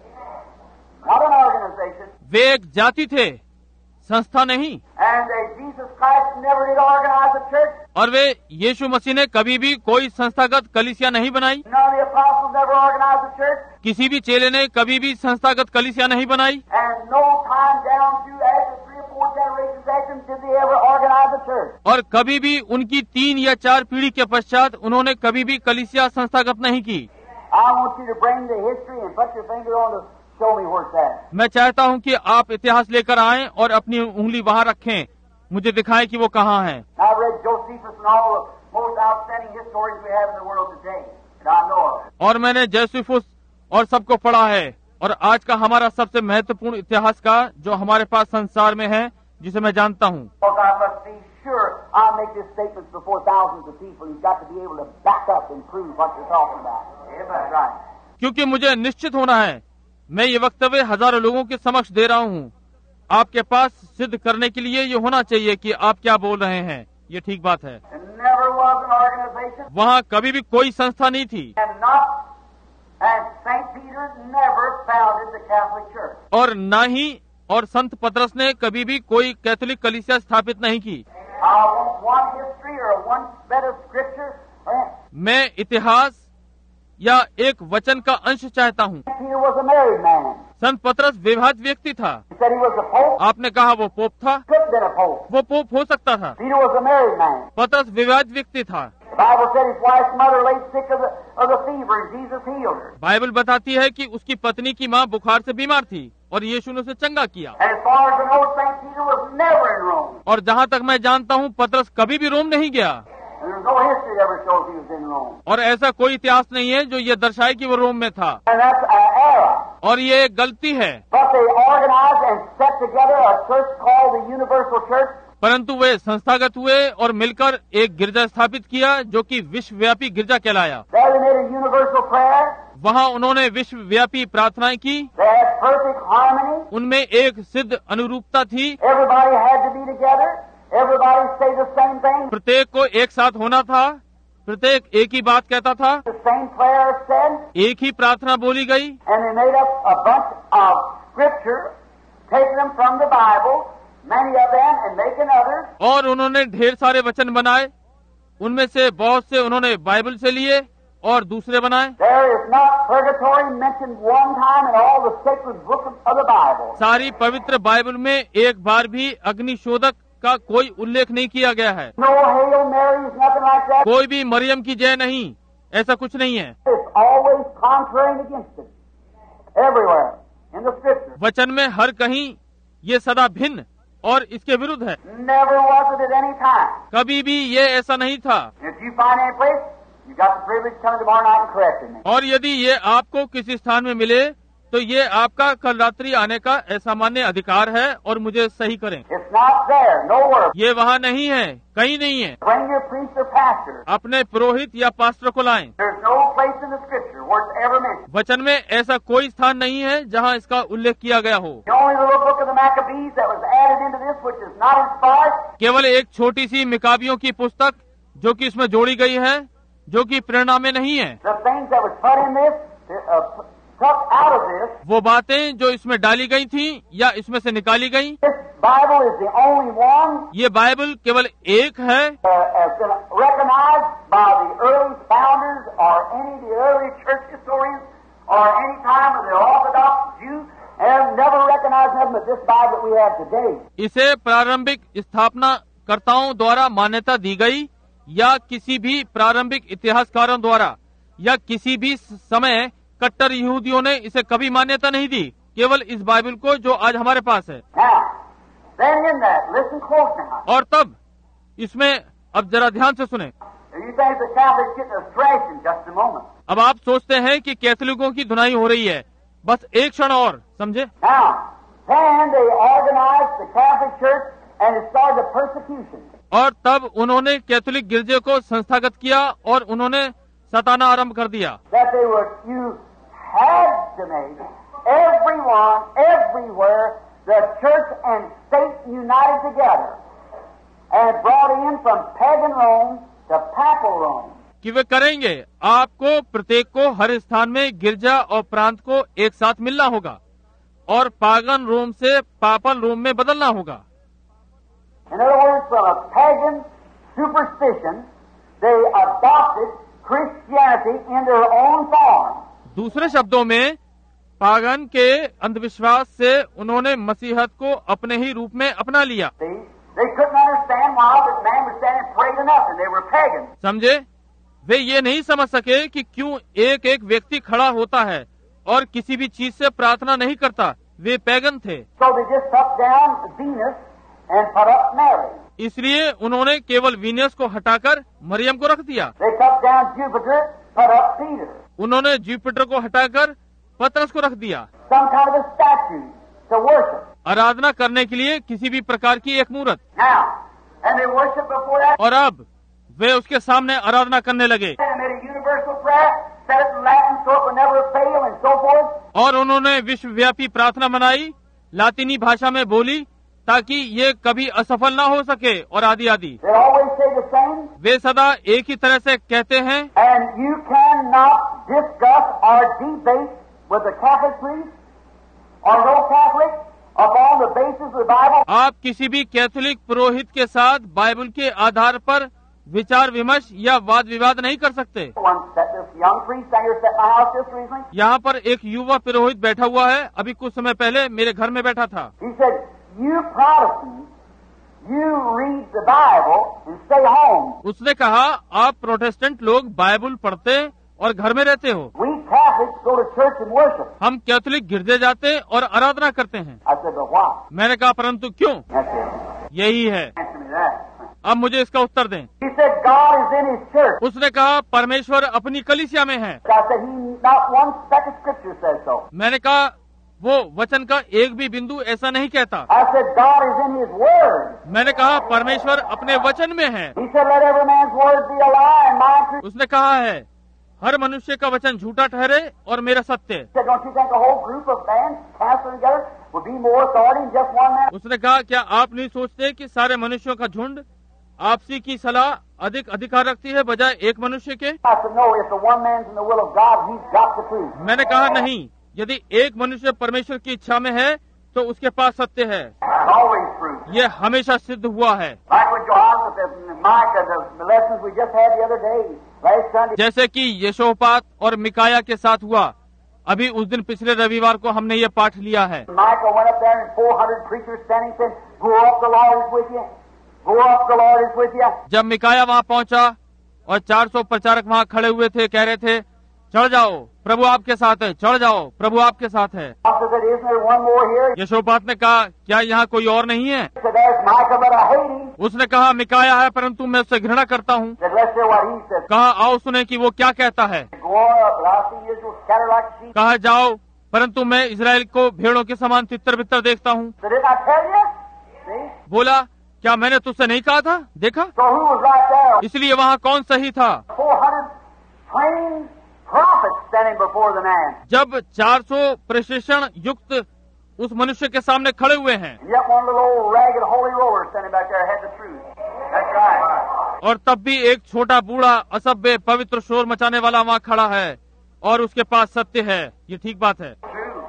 not an organization. वे एक जाति थे, संस्था नहीं। And uh, Jesus Christ never did organize a church. और वे यीशु मसीह ने कभी भी कोई संस्थागत कलीसिया नहीं बनाई। None of the apostles ever organized a church. किसी भी चेले ने कभी भी संस्थागत कलीसिया नहीं बनाई। And no time down through after three or four generations after them did they ever organize a church. और कभी भी उनकी तीन या चार पीढ़ी के पश्चात उन्होंने कभी भी कलीसिया संस्थागत नहीं की। I want you to bring the history and put your finger on the show me where it's at. मैं चाहता हूं कि आप इतिहास लेकर आएं और अपनी उंगली वहां रखें, मुझे दिखाएं कि वो कहाँ है। I read Josephus and all the most outstanding historians we have in the world today that I know of. और मैंने जोसेफुस और सबको पढ़ा है, और आज का हमारा सबसे महत्वपूर्ण इतिहास का जो हमारे पास संसार में है, जिसे मैं जानता हूँ। Because I must be sure I'll make this statement before thousands of people. You've got to be able to back up and prove what you're talking about. Yeah, that's right. क्योंकि मुझे निश्चित होना है, मैं ये वक्तव्य हजारों लोगों के समक्ष दे रहा हूँ। आपके पास सिद्ध करने के लिए ये होना चाहिए कि आप क्या बोल रहे हैं। ये ठीक बात है। There never was an organization, वहाँ कभी भी कोई संस्था नहीं थी, and not, and Saint Peter never founded the Catholic Church. और न ही और संत पतरस ने कभी भी कोई कैथोलिक कलीसिया स्थापित नहीं की। I want one history or one bit of scripture. eh? मैं इतिहास या एक वचन का अंश चाहता हूँ। Peter was a married man. संत पतरस विवाहित व्यक्ति था। He said he was a pope. आपने कहा वो पोप था, Could have been a pope. वो पोप हो सकता था। Peter was a married man. पतरस विवाहित व्यक्ति था। The Bible said his wife's mother laid sick of the, of the fever, and Jesus healed her. Bible बताती है कि उसकी पत्नी की माँ बुखार से बीमार थी और यीशु ने उसे चंगा किया। And as far as I know, Saint Peter was never in Rome. और जहाँ तक मैं जानता हूँ, पतरस कभी भी रोम नहीं गया। And there's no history that ever shows he was in Rome. और ऐसा कोई इतिहास नहीं है जो ये दर्शाए कि वो रोम में था। And that's an error. और ये एक गलती है। But they organized and set together a church called the Universal Church. परंतु वे संस्थागत हुए और मिलकर एक गिरजा स्थापित किया जो कि विश्वव्यापी गिरजा कहलाया। There they made a universal prayer. वहाँ उन्होंने विश्वव्यापी प्रार्थनाएं की। They had perfect harmony. उनमें एक सिद्ध अनुरूपता थी। Everybody had to be together. Everybody say the same thing. प्रत्येक को एक साथ होना था, प्रत्येक एक ही बात कहता था, The same prayer said. एक ही प्रार्थना बोली गई। And they made up a bunch of scripture, taking them from the Bible, many of them, and making others. और उन्होंने ढेर सारे वचन बनाए, उनमें से बहुत से उन्होंने बाइबल से लिए और दूसरे बनाए। There is not purgatory mentioned one time in all the sacred books of the Bible. सारी पवित्र बाइबल में एक बार भी अग्निशोधक का कोई उल्लेख नहीं किया गया है। No Hail Marys, nothing like that. कोई भी मरियम की जय नहीं, ऐसा कुछ नहीं है। It's always contrary and against it. Everywhere in the scripture. वचन में हर कहीं ये सदा भिन्न और इसके विरुद्ध है। Never was it at any time. कभी भी ये ऐसा नहीं था। If you find any place, you got the privilege of coming tomorrow night and correcting me. और यदि ये आपको किसी स्थान में मिले तो ये आपका कल रात्रि आने का असामान्य अधिकार है और मुझे सही करें। It's not there, nowhere. ये वहाँ नहीं है, कहीं नहीं है। Bring your priest or pastor. अपने पुरोहित या पास्टर को लाएं। There's no place in the scripture where it's ever mentioned. वचन में ऐसा कोई स्थान नहीं है जहाँ इसका उल्लेख किया गया हो। The only little book of the Maccabees that was added into this, which is not inspired, केवल एक छोटी सी मिकाबियों की पुस्तक जो कि इसमें जोड़ी गई है, जो कि प्रेरणा में नहीं है। the things that was put in this, uh, took out of this, वो बातें जो इसमें डाली गई थी या इसमें से निकाली गई, this Bible is the only one ये बाइबल केवल एक है uh, has been recognized by the early founders or any of the early church historians or any time of the Orthodox Jew, and never recognized nothing but this Bible that we have today. इसे प्रारंभिक स्थापना कर्ताओं द्वारा मान्यता दी गई या किसी भी प्रारंभिक इतिहासकारों द्वारा या किसी भी समय कट्टर यहूदियों ने इसे कभी मान्यता नहीं दी, केवल इस बाइबल को जो आज हमारे पास है। Now, then in that, listen close now. और तब इसमें अब जरा ध्यान से सुने। If you think the Catholics getting a thrashing, just a moment. अब आप सोचते हैं कि कैथोलिकों की धुनाई हो रही है, बस एक क्षण और समझे। Now, then they organized the Catholic Church and it started the persecution. और तब उन्होंने कैथोलिक गिरजे को संस्थागत किया और उन्होंने सताना आरंभ कर दिया। That they were, you had to make everyone, everywhere, the church and state united together and brought in from pagan Rome to papal Rome. कि वे करेंगे, आपको प्रत्येक को हर स्थान में गिरजा और प्रांत को एक साथ मिलना होगा और पागन रोम से पापल रोम में बदलना होगा। In other words, from a pagan superstition, they adopted Christianity in their own form. दूसरे शब्दों में पागन के अंधविश्वास से उन्होंने मसीहत को अपने ही रूप में अपना लिया। See, they couldn't understand why that man was standing and prayed enough, and they were pagans. समझे? वे ये नहीं समझ सके कि क्यों एक एक व्यक्ति खड़ा होता है और किसी भी चीज से प्रार्थना नहीं करता, वे पैगन थे। So they just took down Venus and put up Mary. इसलिए उन्होंने केवल वीनस को हटाकर मरियम को रख दिया। They took down Jupiter, put up Peter. उन्होंने जुपिटर को हटाकर पतरस को रख दिया। Some kind of a statue to worship. आराधना करने के लिए किसी भी प्रकार की एक मूर्त। Now, and they worship before that. और अब वे उसके सामने आराधना करने लगे And made a universal prayer, said it in Latin so it would never fail, and so forth. और उन्होंने विश्वव्यापी प्रार्थना बनाई, लातिनी भाषा में बोली, ताकि ये कभी असफल ना हो सके और आदि आदि। They always say the same. वे सदा एक ही तरह से कहते हैं। And you cannot discuss or debate with a Catholic priest or no Catholic upon the basis of the Bible. आप किसी भी कैथोलिक पुरोहित के साथ बाइबल के आधार पर विचार विमर्श या वाद विवाद नहीं कर सकते। One set this young priest down here set my house just recently. यहाँ पर एक युवा पुरोहित बैठा हुआ है, अभी कुछ समय पहले मेरे घर में बैठा था। He said, "You Protestants, you read the Bible and stay home. उसने कहा, आप प्रोटेस्टेंट लोग बाइबल पढ़ते और घर में रहते हो, We Catholics go to church and worship." हम कैथोलिक गिरजे जाते और आराधना करते हैं। I said, "But why?" मैंने कहा, परंतु क्यों? That's it. यही है। Answer me that. अब मुझे इसका उत्तर दें। He said, "God is in His church." उसने कहा, परमेश्वर अपनी कलीसिया में है। I said, "He not one speck of Scripture says so." मैंने कहा, वो वचन का एक भी बिंदु ऐसा नहीं कहता। I said, "God is in His Word." मैंने कहा, परमेश्वर अपने वचन में है। He said, "Let every man's word be a lie and mine true." उसने कहा है, हर मनुष्य का वचन झूठा ठहरे और मेरा सत्य। He said, "Don't you think a whole group of men counseling together would be more authority than just one man?" उसने कहा, क्या आप नहीं सोचते कि सारे मनुष्यों का झुंड आपसी की सलाह अधिक अधिकार रखती है बजाय एक मनुष्य के? I said, "No, if the one man's in the will of God, he's got the truth." मैंने कहा, नहीं, यदि एक मनुष्य परमेश्वर की इच्छा में है तो उसके पास सत्य है। It's always true. ये हमेशा सिद्ध हुआ है। Like with John, with the Micah, the lessons we just had the other day, last Sunday. जैसे कि यशोपात और मिकाया के साथ हुआ, अभी उस दिन पिछले रविवार को हमने ये पाठ लिया है। Micah went up there and four hundred preachers standing said, "Go up, the Lord is with you. Go up, the Lord is with you." जब मिकाया वहाँ पहुँचा और चार सौ प्रचारक वहाँ खड़े हुए थे, कह रहे थे, चढ़ जाओ, प्रभु आपके साथ है, चढ़ जाओ, प्रभु आपके साथ है। Micah said, "Isn't there one more here?" यशोपात ने कहा, क्या यहाँ कोई और नहीं है? He said, "There's Micah, but I hate him." उसने कहा, मिकाया है, परंतु मैं उससे घृणा करता हूँ। He said, "Let's hear what he said." कहा, आओ सुने कि वो क्या कहता है। Go on up, but I see Israel scattered like sheep. कहा, जाओ, परंतु मैं इजराइल को भेड़ों के समान तितर बितर देखता हूँ। So didn't I tell you? See? बोला, क्या मैंने तुझसे नहीं कहा था? देखा? So who was right there? इसलिए वहाँ कौन सही था? four hundred trained prophets standing before the man. जब चार सौ प्रशिक्षण युक्त उस मनुष्य के सामने खड़े हुए हैं, And yet one little old ragged holy roller standing back there had the truth. That's right. और तब भी एक छोटा बूढ़ा असभ्य पवित्र शोर मचाने वाला वहाँ खड़ा है और उसके पास सत्य है। ये ठीक बात है, True.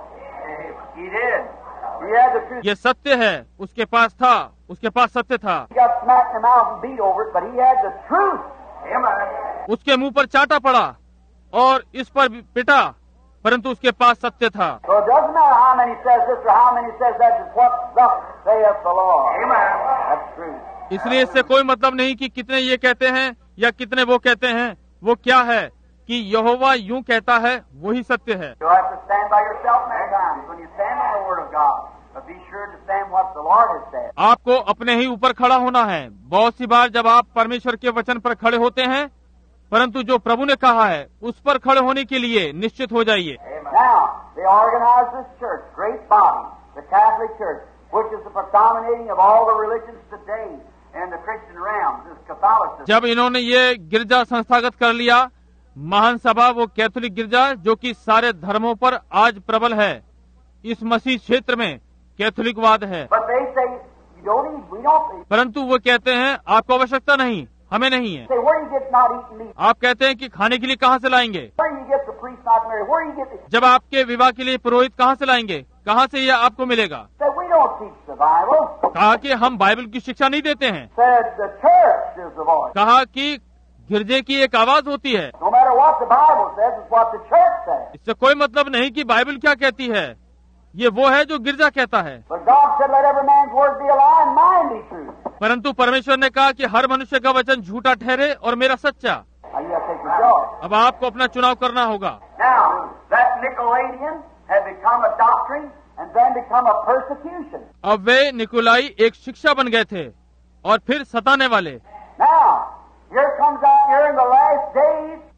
He did. He had the truth. ये सत्य है, उसके पास था, उसके पास सत्य था। He got smacked in the mouth and beat over it, but he had the truth. Amen. उसके मुंह पर चाटा पड़ा और इस पर भी पिटा, परंतु उसके पास सत्य था। So it doesn't matter how many says this or how many says that, it's what thus saith the Lord. Amen. That's true. इसलिए इससे कोई मतलब नहीं कि कितने ये कहते हैं या कितने वो कहते हैं। वो क्या है कि यहोवा यूं कहता है, वही सत्य है। You'll have to stand by yourself many times when you stand on the Word of God. But be sure to stand what the Lord has said. आपको अपने ही ऊपर खड़ा होना है। बहुत सी बार जब आप परमेश्वर के वचन पर खड़े होते हैं, परंतु जो प्रभु ने कहा है उस पर खड़े होने के लिए निश्चित हो जाइए। Now, they organize this church, great body, the Catholic Church, which is the predominating of all the religions today in the Christian realm, this Catholicism. जब इन्होंने ये गिरजा संस्थागत कर लिया, महान सभा, वो कैथोलिक गिरजा जो कि सारे धर्मों पर आज प्रबल है, इस मसीह क्षेत्र में कैथोलिकवाद है। But they say, you don't eat, we don't eat. परंतु वो कहते हैं, आपको आवश्यकता नहीं, हमें नहीं है। Say, where do you get not eating meat? आप कहते हैं कि खाने के लिए कहाँ से लाएंगे? Where do you get the priest not married? Where do you get the... जब आपके विवाह के लिए पुरोहित कहाँ से लाएंगे? कहाँ से यह आपको मिलेगा? Say, we don't teach the Bible. कहा कि हम बाइबल की शिक्षा नहीं देते हैं। Said, the church is the voice. कहा कि गिरजे की एक आवाज होती है। No matter what the Bible says, it's what the church says. इससे कोई मतलब नहीं कि बाइबल क्या कहती है, ये वो है जो गिरजा कहता है। But God said, let every man's word be a lie and mine be true. परंतु परमेश्वर ने कहा कि हर मनुष्य का वचन झूठा ठहरे और मेरा सच्चा। Now you have to take your choice. अब आपको अपना चुनाव करना होगा। Now, that Nicolaitan had become a doctrine and then become a persecution. अब वे निकोलाई एक शिक्षा बन गए थे और फिर सताने वाले। Now, here comes out here in the last days.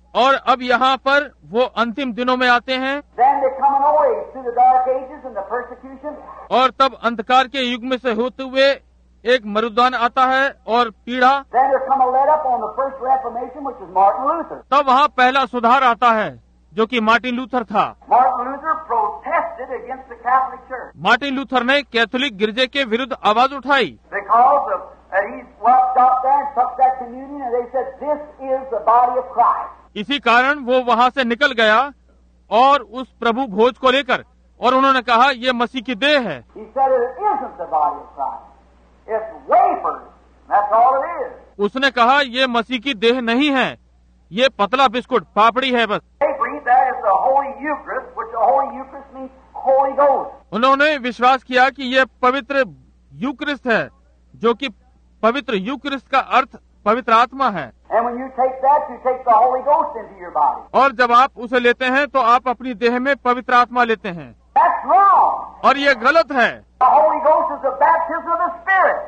और अब यहाँ पर वो अंतिम दिनों में आते हैं। Then they come away through the dark ages and the persecution. और तब अंधकार के युग में से होते हुए एक मरुदान आता है और पीड़ा। Then there come a let up on the first Reformation, which is Martin Luther. तब वहाँ पहला सुधार आता है जो कि मार्टिन लूथर था। Martin Luther protested against the Catholic Church Martin Luther ने कैथोलिक गिरजे के विरुद्ध आवाज उठाई, because of that he walked out there and took that communion, and they said, "This is the body of Christ." इसी कारण वो वहाँ से निकल गया और उस प्रभु भोज को लेकर, और उन्होंने कहा ये मसीह की देह है। He said it isn't the body of Christ. It's wafers. That's all it is. उसने कहा ये मसीह की देह नहीं है, ये पतला बिस्कुट पापड़ी है बस। They believe that is the Holy Eucharist, which the Holy Eucharist means Holy Ghost. उन्होंने विश्वास किया कि ये पवित्र यूक्रिस्ट है, जो कि पवित्र यूक्रिस्ट का अर्थ पवित्र आत्मा है। And when you take that, you take the Holy Ghost into your body. और जब आप उसे लेते हैं तो आप अपनी देह में पवित्र आत्मा लेते हैं, That's wrong. और ये गलत है। The Holy Ghost is the baptism of the Spirit.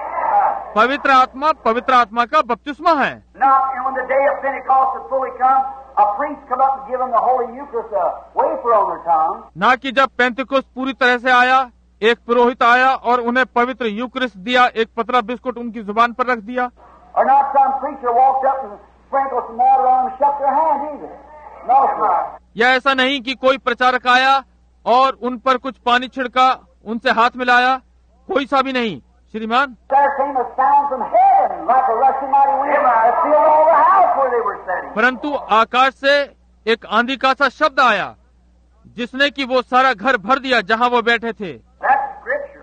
पवित्र आत्मा पवित्र आत्मा का बपतिस्मा है। Not and when the day of Pentecost had fully come, a priest come up and give them the Holy Eucharist, a wafer on their tongue. ना कि जब पेंतिकुस्त पूरी तरह से आया, एक पुरोहित आया और उन्हें पवित्र यूक्रिस्ट दिया, एक पतला बिस्कुट उनकी जुबान पर रख दिया। Or not some preacher walked up and sprinkled some water on them and shook their hand either. No, sir. या ऐसा नहीं कि कोई प्रचारक आया और उन पर कुछ पानी छिड़का, उनसे हाथ मिलाया, कोई सा भी नहीं श्रीमान। There came a sound from heaven like a rushing mighty wind that filled all the house where they were sitting. परंतु आकाश से एक आंधी का सा शब्द आया जिसने कि वो सारा घर भर दिया जहाँ वो बैठे थे। That's scripture.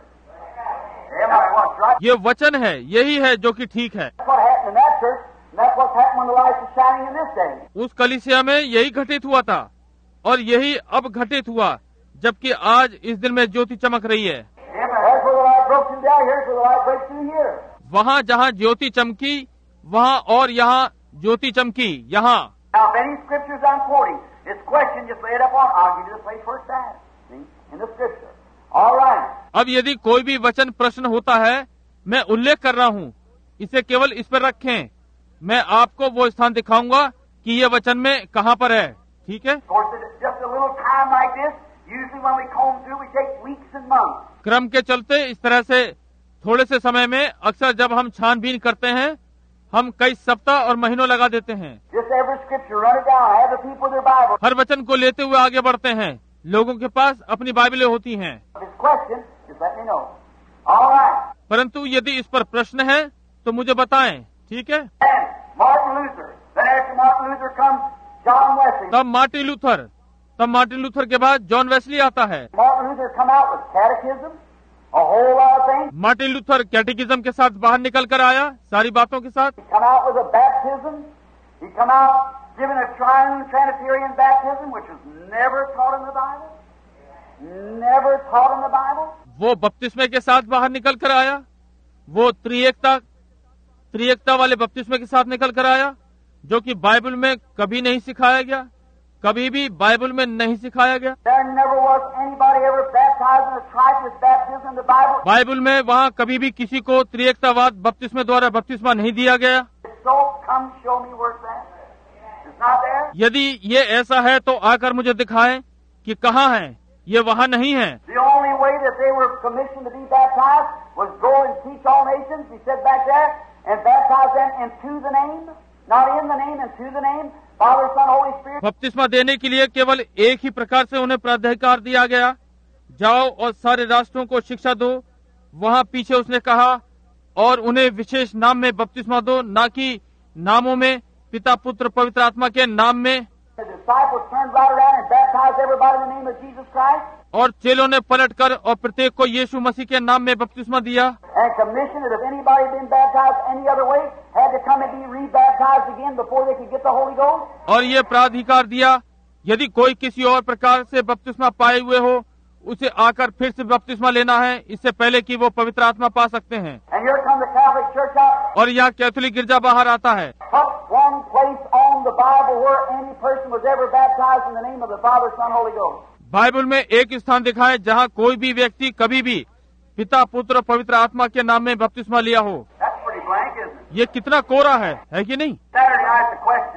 Amen. What's right? ये वचन है, यही है जो कि ठीक है। That's what happened in that church, and that's what's happened when the light is shining in this day. उस कलीसिया में यही घटित हुआ था और यही अब घटित हुआ, जबकि आज इस दिन में ज्योति चमक रही है। Amen. That's where the light broke through down here, so the light breaks through here. वहाँ जहाँ ज्योति चमकी वहाँ और यहाँ ज्योति चमकी यहाँ। Now, if any scriptures I'm quoting, this question, just lay it up on. I'll give you the place where it's at. See, in the scripture. All right. अब यदि कोई भी वचन प्रश्न होता है, मैं उल्लेख कर रहा हूँ, इसे केवल इस पर रखें, मैं आपको वो स्थान दिखाऊंगा कि ये वचन में कहाँ पर है। ठीक है। Of course, it's just a little time like this. Usually, when we comb through, we take weeks and months. क्रम के चलते इस तरह से थोड़े से समय में अक्सर जब हम छानबीन करते हैं, हम कई सप्ताह और महीनों लगा देते हैं। Just every scripture, run it down. Have the people their Bible. हर वचन को लेते हुए आगे बढ़ते हैं। लोगों के पास अपनी बाइबलें होती हैं, This question, just let me know. All right. परंतु यदि इस पर प्रश्न है तो मुझे बताएं। ठीक है। And Martin Luther. Then after Martin Luther comes John Wesley. तब मार्टिन लूथर, तब मार्टिन लूथर के बाद जॉन वेस्ली आता है। Martin Luther come out with catechism, a whole lot of things. Martin Luther catechism के साथ बाहर निकल कर आया, सारी बातों के साथ। He come out with a baptism. He come out giving a triune Trinitarian baptism, which was never taught in the Bible. Never taught in the Bible. वो बपतिस्मे के साथ बाहर निकल कर आया, वो त्रिएकता त्रिएकता वाले बपतिस्मे के साथ निकल कर आया, जो कि बाइबल में कभी नहीं सिखाया गया, कभी भी बाइबल में नहीं सिखाया गया। There never was anybody ever baptized in a tritheist baptism in the Bible. Bible में वहाँ कभी भी किसी को त्रिएकतावाद बपतिस्मे द्वारा बपतिस्मा नहीं दिया गया। So come show me where's that. It's not there. यदि ये ऐसा है तो आकर मुझे दिखाएं कि कहाँ है, ये वहाँ नहीं है। The only way that they were commissioned to be baptized was go and teach all nations, he said back there, and baptize them into the name, not in the name, into the name, Father, Son, Holy Spirit. बपतिस्मा देने के लिए केवल एक ही प्रकार से उन्हें प्राधिकार दिया गया, जाओ और सारे राष्ट्रों को शिक्षा दो। वहाँ पीछे उसने कहा, और उन्हें विशेष नाम में बपतिस्मा दो, ना कि नामों में, पिता पुत्र पवित्र आत्मा के नाम में। The disciples turned right around and baptized everybody in the name of Jesus Christ. और चेलों ने पलटकर और प्रत्येक को यीशु मसीह के नाम में बपतिस्मा दिया। And commissioned that if anybody had been baptized any other way, had to come and be rebaptized again before they could get the Holy Ghost. और ये प्राधिकार दिया, यदि कोई किसी और प्रकार से बपतिस्मा पाए हुए हो, उसे आकर फिर से बपतिस्मा लेना है, इससे पहले कि वो पवित्र आत्मा पा सकते हैं। And here comes the Catholic Church out. और यहाँ कैथोलिक गिरजा बाहर आता है। Put one place on the Bible where any person was ever baptized in the name of the Father, Son, Holy Ghost. Bible में एक स्थान दिखाए जहाँ कोई भी व्यक्ति कभी भी पिता पुत्र पवित्र आत्मा के नाम में बपतिस्मा लिया हो। That's pretty blank, isn't it? ये कितना कोरा है, है कि नहीं? Saturday night's a question night. I'll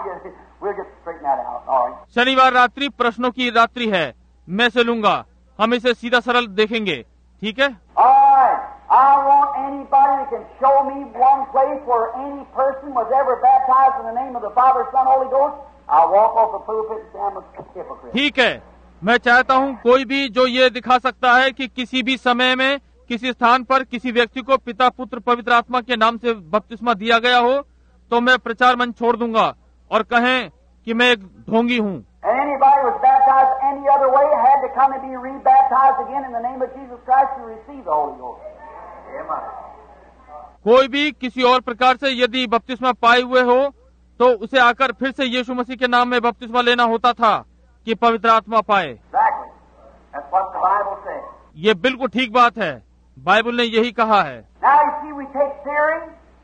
get, we'll get straighten that out. All right. शनिवार रात्रि प्रश्नों की रात्रि है, मैं से लूंगा, हम इसे सीधा सरल देखेंगे, ठीक है? All right. I want anybody that can show me one place where any person was ever baptized in the name of the Father, Son, Holy Ghost. I'll walk off the pulpit and say I'm a hypocrite. ठीक है, मैं चाहता हूँ कोई भी जो ये दिखा सकता है कि किसी भी समय में किसी स्थान पर किसी व्यक्ति को पिता पुत्र पवित्र आत्मा के नाम से बपतिस्मा दिया गया हो, तो मैं प्रचार मंच छोड़ दूंगा और कहें कि मैं एक ढोंगी हूँ। And anybody who was baptized any other way had to come and be rebaptized again in the name of Jesus Christ to receive the Holy Ghost. Amen. कोई भी किसी और प्रकार से यदि बपतिस्मा पाए हुए हो तो उसे आकर फिर से यीशु मसीह के नाम में बपतिस्मा लेना होता था कि पवित्र आत्मा पाए। Exactly. That's what the Bible says. ये बिल्कुल ठीक बात है, बाइबल ने यही कहा है। Now you see, we take theory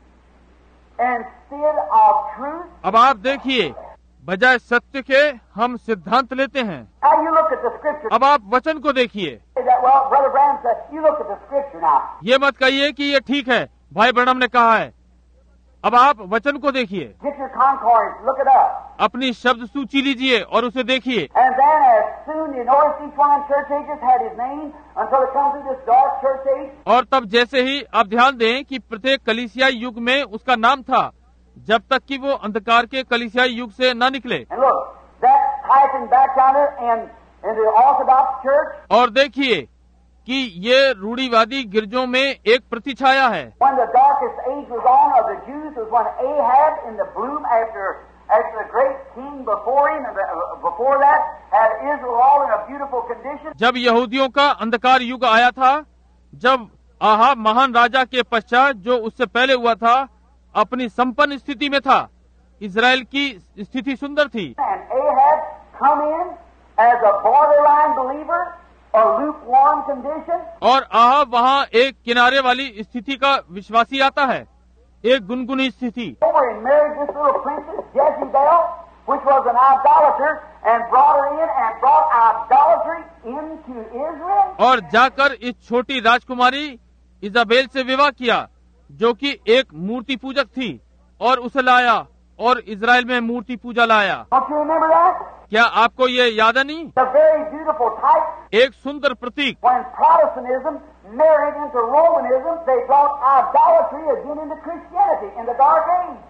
instead of truth. अब आप देखिए, बजाय सत्य के हम सिद्धांत लेते हैं। Now you look at the scripture. अब आप वचन को देखिए। That, well, Brother Branham said, you look at the scripture now. ये मत कहिए कि ये ठीक है, भाई ब्रैनम ने कहा है। अब आप वचन को देखिए। Get your concordance, look it up. अपनी शब्द सूची लीजिए और उसे देखिए। And then as soon you notice each one of the church ages had his name until it comes to this dark church age. और तब जैसे ही आप ध्यान दें कि प्रत्येक कलीसियाई युग में उसका नाम था, जब तक कि वो अंधकार के कलीसियाई युग से न निकले। And look, that typing back down there in, in the Orthodox church. और देखिए कि ये रूढ़िवादी गिरजों में एक प्रतिछाया है। When the darkest age was on of the Jews was when Ahab in the bloom after after the great king before him and the, uh, before that had Israel all in a beautiful condition. जब यहूदियों का अंधकार युग आया था, जब Ahab महान राजा के पश्चात जो उससे पहले हुआ था अपनी संपन्न स्थिति में था, इजराइल की स्थिति सुंदर थी। And Ahab come in as a borderline believer, a lukewarm condition. और आहाब वहाँ एक किनारे वाली स्थिति का विश्वासी आता है, एक गुनगुनी स्थिति। Over and married this little princess Jezebel, which was an idolater, and brought her in and brought idolatry into Israel. और जाकर इस छोटी राजकुमारी इजाबेल से विवाह किया, जो कि एक मूर्ति पूजक थी, और उसे लाया और इजराइल में मूर्ति पूजा लाया। Don't you remember that? क्या आपको ये याद है नहीं? The very beautiful type. एक सुंदर प्रतीक। When Protestantism married into Romanism, they brought idolatry again into Christianity in the Dark Age.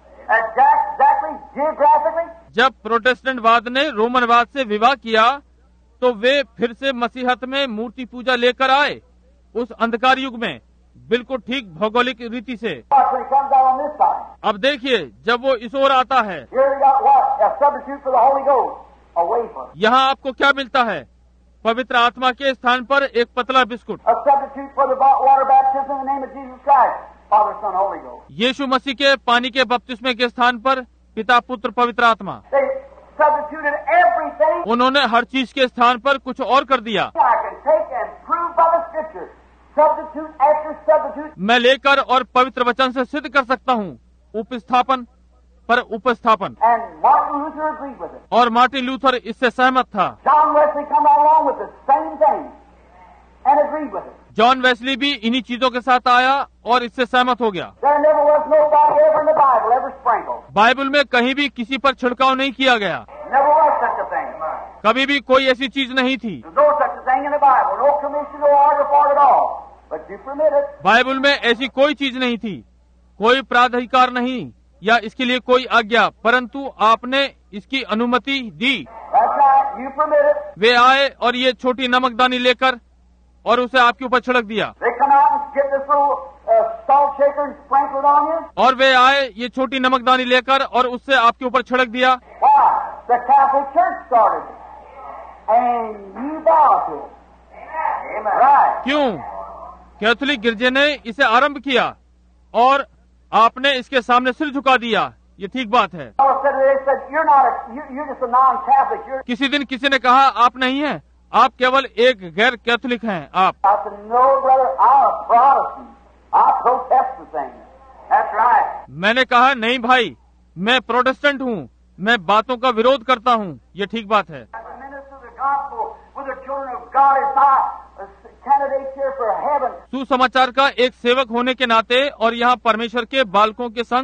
Exactly, geographically. जब प्रोटेस्टेंटवाद ने रोमनवाद से विवाह किया, तो वे फिर से मसीहत में मूर्ति पूजा लेकर आए उस अंधकार युग में, बिल्कुल ठीक भौगोलिक रीति से। Watch when it comes out on this side. अब देखिए, जब वो इस ओर आता है, Here we got what? A substitute for the Holy Ghost, a wafer. यहाँ आपको क्या मिलता है? पवित्र आत्मा के स्थान पर एक पतला biscuit. A substitute for the ba- water baptism in the name of Jesus Christ, Father, Son, Holy Ghost. यीशु मसीह के पानी के बपतिस्मे के स्थान पर पिता पुत्र पवित्र आत्मा। They substituted everything. उन्होंने हर चीज के स्थान पर कुछ और कर दिया। I can take and prove by the Scripture. Substitute after substitute. मैं लेकर और पवित्र वचन से सिद्ध कर सकता हूँ, उपस्थापन पर उपस्थापन। And Martin Luther agreed with it. और मार्टिन लूथर इससे सहमत था। John Wesley come along with the same thing and agreed with it. John Wesley भी इन्हीं चीजों के साथ आया और इससे सहमत हो गया। There never was nobody ever in the Bible ever sprinkled. Bible में कहीं भी किसी पर छिड़काव नहीं किया गया, Never was such a thing. कभी भी कोई ऐसी चीज नहीं थी। There's no such a thing in the Bible. No commission, no order for it at all. But you permit it. Bible में ऐसी कोई चीज नहीं थी, कोई प्राधिकार नहीं या इसके लिए कोई आज्ञा, परंतु आपने इसकी अनुमति दी। That's right. You permit it. वे आए और ये छोटी नमकदानी लेकर और उसे आपके ऊपर छिड़क दिया। They come out and get this little uh, salt shaker and sprinkle it on you. और वे आए ये छोटी नमकदानी लेकर और उससे आपके ऊपर छिड़क दिया। Why? The Catholic Church started it. And you bow to it. Amen. Right. क्यों? कैथोलिक गिरजे ने इसे आरंभ किया और आपने इसके सामने सिर झुका दिया। ये ठीक बात है। Paul said, they said, you're not a, you, you're just a non-Catholic. You're, किसी दिन किसी ने कहा आप नहीं हैं, आप केवल एक गैर कैथोलिक हैं। आप I said, no, brother, I'm a Protestant. I protest the thing. That's right. मैंने कहा नहीं भाई, मैं प्रोटेस्टेंट हूँ, मैं बातों का विरोध करता हूँ। ये ठीक बात है। As a minister of the gospel with the children of God is my candidates here for heaven. सुसमाचार का एक सेवक होने के नाते और यहाँ परमेश्वर के बालकों के संग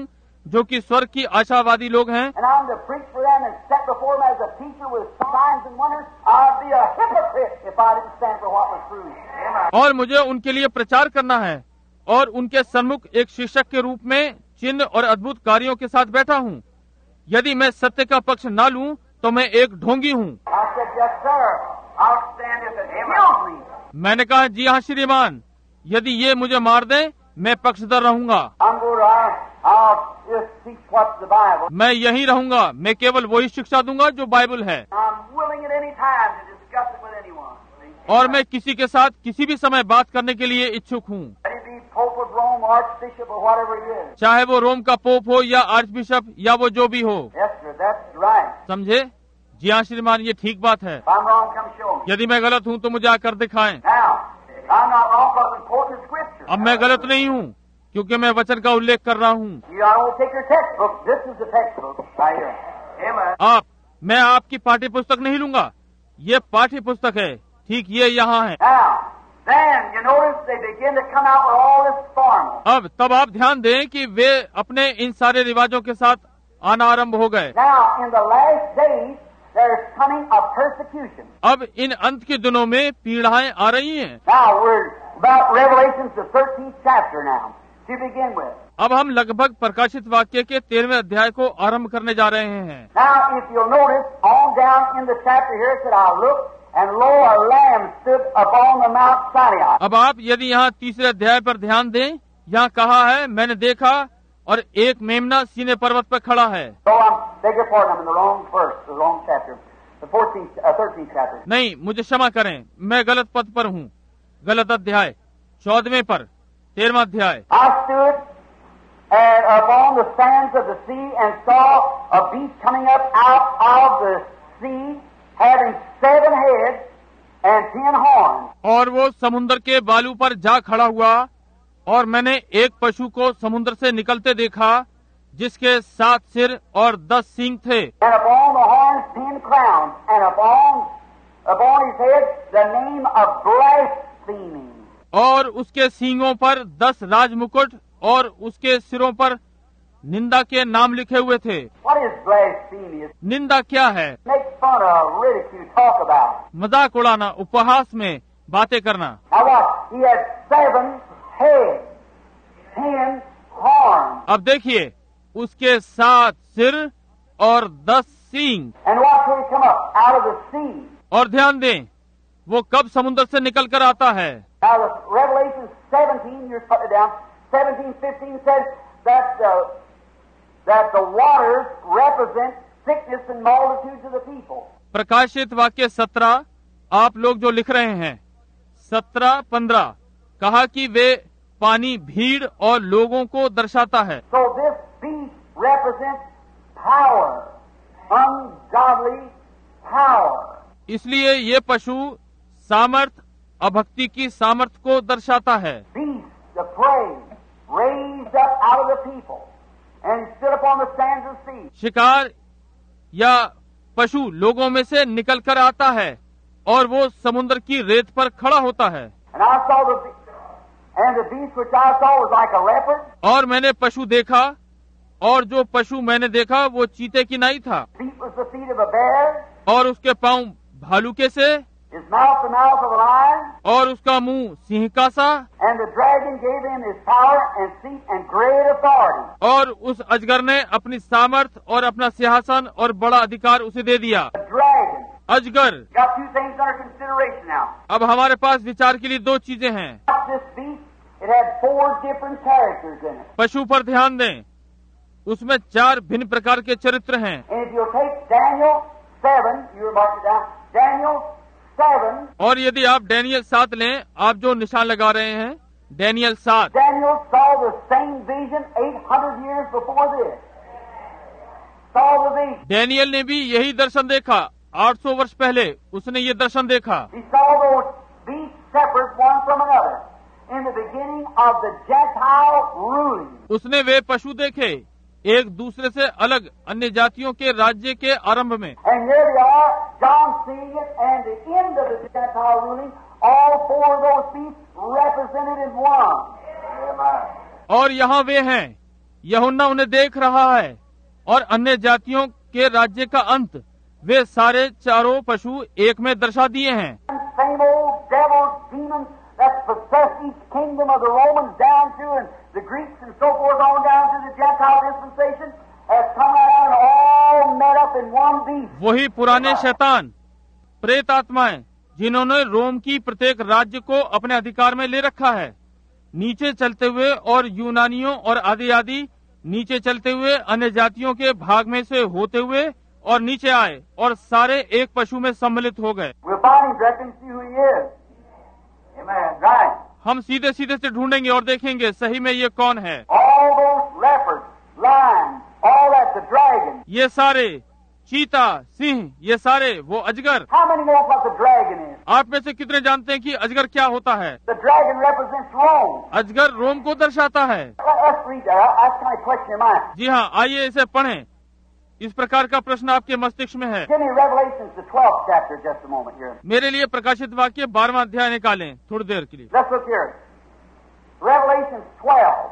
जो कि स्वर्ग की आशावादी लोग हैं, and I'm to preach for them and set before them as a teacher with signs and wonders, I'd be a hypocrite if I didn't stand for what was true. और मुझे उनके लिए प्रचार करना है और उनके सम्मुख एक शिक्षक के रूप में चिन्ह और अद्भुत कार्यों के साथ बैठा हूँ। यदि मैं सत्य का पक्ष न लूँ तो मैं एक ढोंगी हूँ। I said, yes, sir. I'll stand if it kills me. मैंने कहा, जी हाँ श्रीमान, यदि ये मुझे मार दे मैं पक्षधर रहूंगा। I'm going to, I, I'll just teach what's the Bible. मैं यहीं रहूंगा, मैं केवल वही शिक्षा दूंगा जो बाइबल है। I'm willing at any time to discuss it with anyone. और मैं किसी के साथ किसी भी समय बात करने के लिए इच्छुक हूँ, Let it be Pope of Rome, Archbishop, or whatever he is. चाहे वो रोम का पोप हो या आर्च बिशप या वो जो भी हो। Yes, sir, that's right. समझे? जी हाँ श्रीमान, ये ठीक बात है। If I'm wrong, come show me. यदि मैं गलत हूँ तो मुझे आकर दिखाएं। Now, I'm not wrong because I'm quoting the scripture. अब मैं गलत नहीं हूँ क्योंकि मैं वचन का उल्लेख कर रहा हूँ। You, I don't take your textbook. This is the textbook right here. Amen. आप, मैं आपकी पाठ्य पुस्तक नहीं लूंगा, ये पाठ्य पुस्तक है, ठीक ये यहाँ है। Now, then you notice they begin to come out with all this formal. अब तब आप ध्यान दें कि वे अपने इन सारे रिवाजों के साथ आना आरंभ हो गए। Now, in the last days, there's coming a persecution. अब इन अंत के दिनों में पीड़ाएं आ रही हैं। Now, we're about Revelations, the thirteenth chapter now, to begin with. अब हम लगभग प्रकाशित वाक्य के तेरहवें अध्याय को आरंभ करने जा रहे हैं। Now, if you'll notice, on down in the chapter here, it said, I looked, and lo, a lamb stood upon the Mount Sinai. अब आप यदि यहाँ तीसरे अध्याय पर ध्यान दें, यहाँ कहा है, मैंने देखा और एक मेमना सीने पर्वत पर खड़ा है। So I'm beg your pardon, I'm in the wrong verse, the wrong chapter, the fourteenth, uh, thirteenth chapter. नहीं, मुझे क्षमा करें, मैं गलत पद पर हूँ। गलत अध्याय, चौदहवें पर, तेरहवां अध्याय। I stood and upon the sands of the sea and saw a beast coming up out of the sea, having seven heads and ten horns. और वो समुद्र के बालू पर जा खड़ा हुआ और मैंने एक पशु को समुद्र से निकलते देखा जिसके सात सिर और दस सींग थे। And upon the horns ten crowns, and upon upon his head the name of blasphemy. और उसके सींगों पर दस राजमुकुट और उसके सिरों पर निंदा के नाम लिखे हुए थे। What is blasphemy? निंदा क्या है? Make fun of, ridicule, talk about. मजाक उड़ाना, उपहास में बातें करना। Now what? He had seven heads, ten horns. अब देखिए, उसके सात सिर और दस सींग। And watch where he come up out of the sea. और ध्यान दें, वो कब समुद्र से निकल कर आता है। Now the Revelation seventeen, you're putting it down. seventeen, fifteen says that the that the waters represent sickness and multitudes of the people. प्रकाशित वाक्य सत्रह, आप लोग जो लिख रहे हैं, सत्रह पंद्रह कहा कि वे पानी भीड़ और लोगों को दर्शाता है। So this beast represents power, ungodly power. इसलिए ये पशु सामर्थ, अभक्ति की सामर्थ को दर्शाता है। Beast, the prey, raised up out of the people and stood upon the sands of the sea. शिकार या पशु लोगों में से निकल कर आता है और वो समुद्र की रेत पर खड़ा होता है। And I saw the and the beast which I saw was like a leopard. और मैंने पशु देखा और जो पशु मैंने देखा वो चीते की नाई था। Feet was the feet of a bear. और उसके पांव भालू से, His mouth the mouth of a lion. और उसका मुंह सिंह का सा। And the dragon gave him his power and seat and great authority. और उस अजगर ने अपनी सामर्थ और अपना सिंहासन और बड़ा अधिकार उसे दे दिया। The dragon. अजगर। Got two things under consideration now. अब हमारे पास विचार के लिए दो चीजें हैं। Watch this beast. It had four different characters in it. पशु पर ध्यान दें, उसमें चार भिन्न प्रकार के चरित्र हैं। And if you'll take Daniel seven, you were marking it down. Daniel seven. और यदि आप डैनियल सात लें, आप जो निशान लगा रहे हैं, डैनियल सात। Daniel saw the same vision eight hundred years before this. Saw the vision. Daniel ने भी यही दर्शन देखा, आठ सौ वर्ष पहले उसने ये दर्शन देखा। He saw those beasts separate one from another in the beginning of the Gentile ruling. उसने वे पशु देखे एक दूसरे से अलग अन्य जातियों के राज्य के आरंभ में। And here they are, John seeing it, and the end of the Gentile ruling, all four of those beasts represented in one. Amen. और यहाँ वे हैं, यूहन्ना उन्हें देख रहा है और अन्य जातियों के राज्य का अंत वे सारे चारों पशु एक में दर्शा दिए हैं। Same old devils, demons that possess each kingdom of the Romans down to and the Greeks and so forth on down to the Gentile dispensation has come out and all met up in one beast. वही पुराने शैतान प्रेत आत्माएं जिन्होंने रोम की प्रत्येक राज्य को अपने अधिकार में ले रखा है, नीचे चलते हुए और यूनानियों और आदि आदि नीचे चलते हुए अन्य जातियों के भाग में से होते हुए और नीचे आए और सारे एक पशु में सम्मिलित हो गए। We'll find him direct and see who he is. Amen. Right. हम सीधे सीधे से ढूंढेंगे और देखेंगे सही में ये कौन है। All those leopards, lions, all that, the dragon. ये सारे चीता, सिंह, ये सारे वो अजगर। How many know what the dragon is? आप में से कितने जानते हैं कि अजगर क्या होता है? The dragon represents Rome. अजगर रोम को दर्शाता है। Let- Let's read that. That's kind of question in mind. जी हाँ, आइए इसे पढ़ें। इस प्रकार का प्रश्न आपके मस्तिष्क में है। Give me Revelations, the twelfth chapter, just a moment here. मेरे लिए प्रकाशित वाक्य बारहवां अध्याय निकालें थोड़ी देर के लिए। Let's look here. Revelations twelve.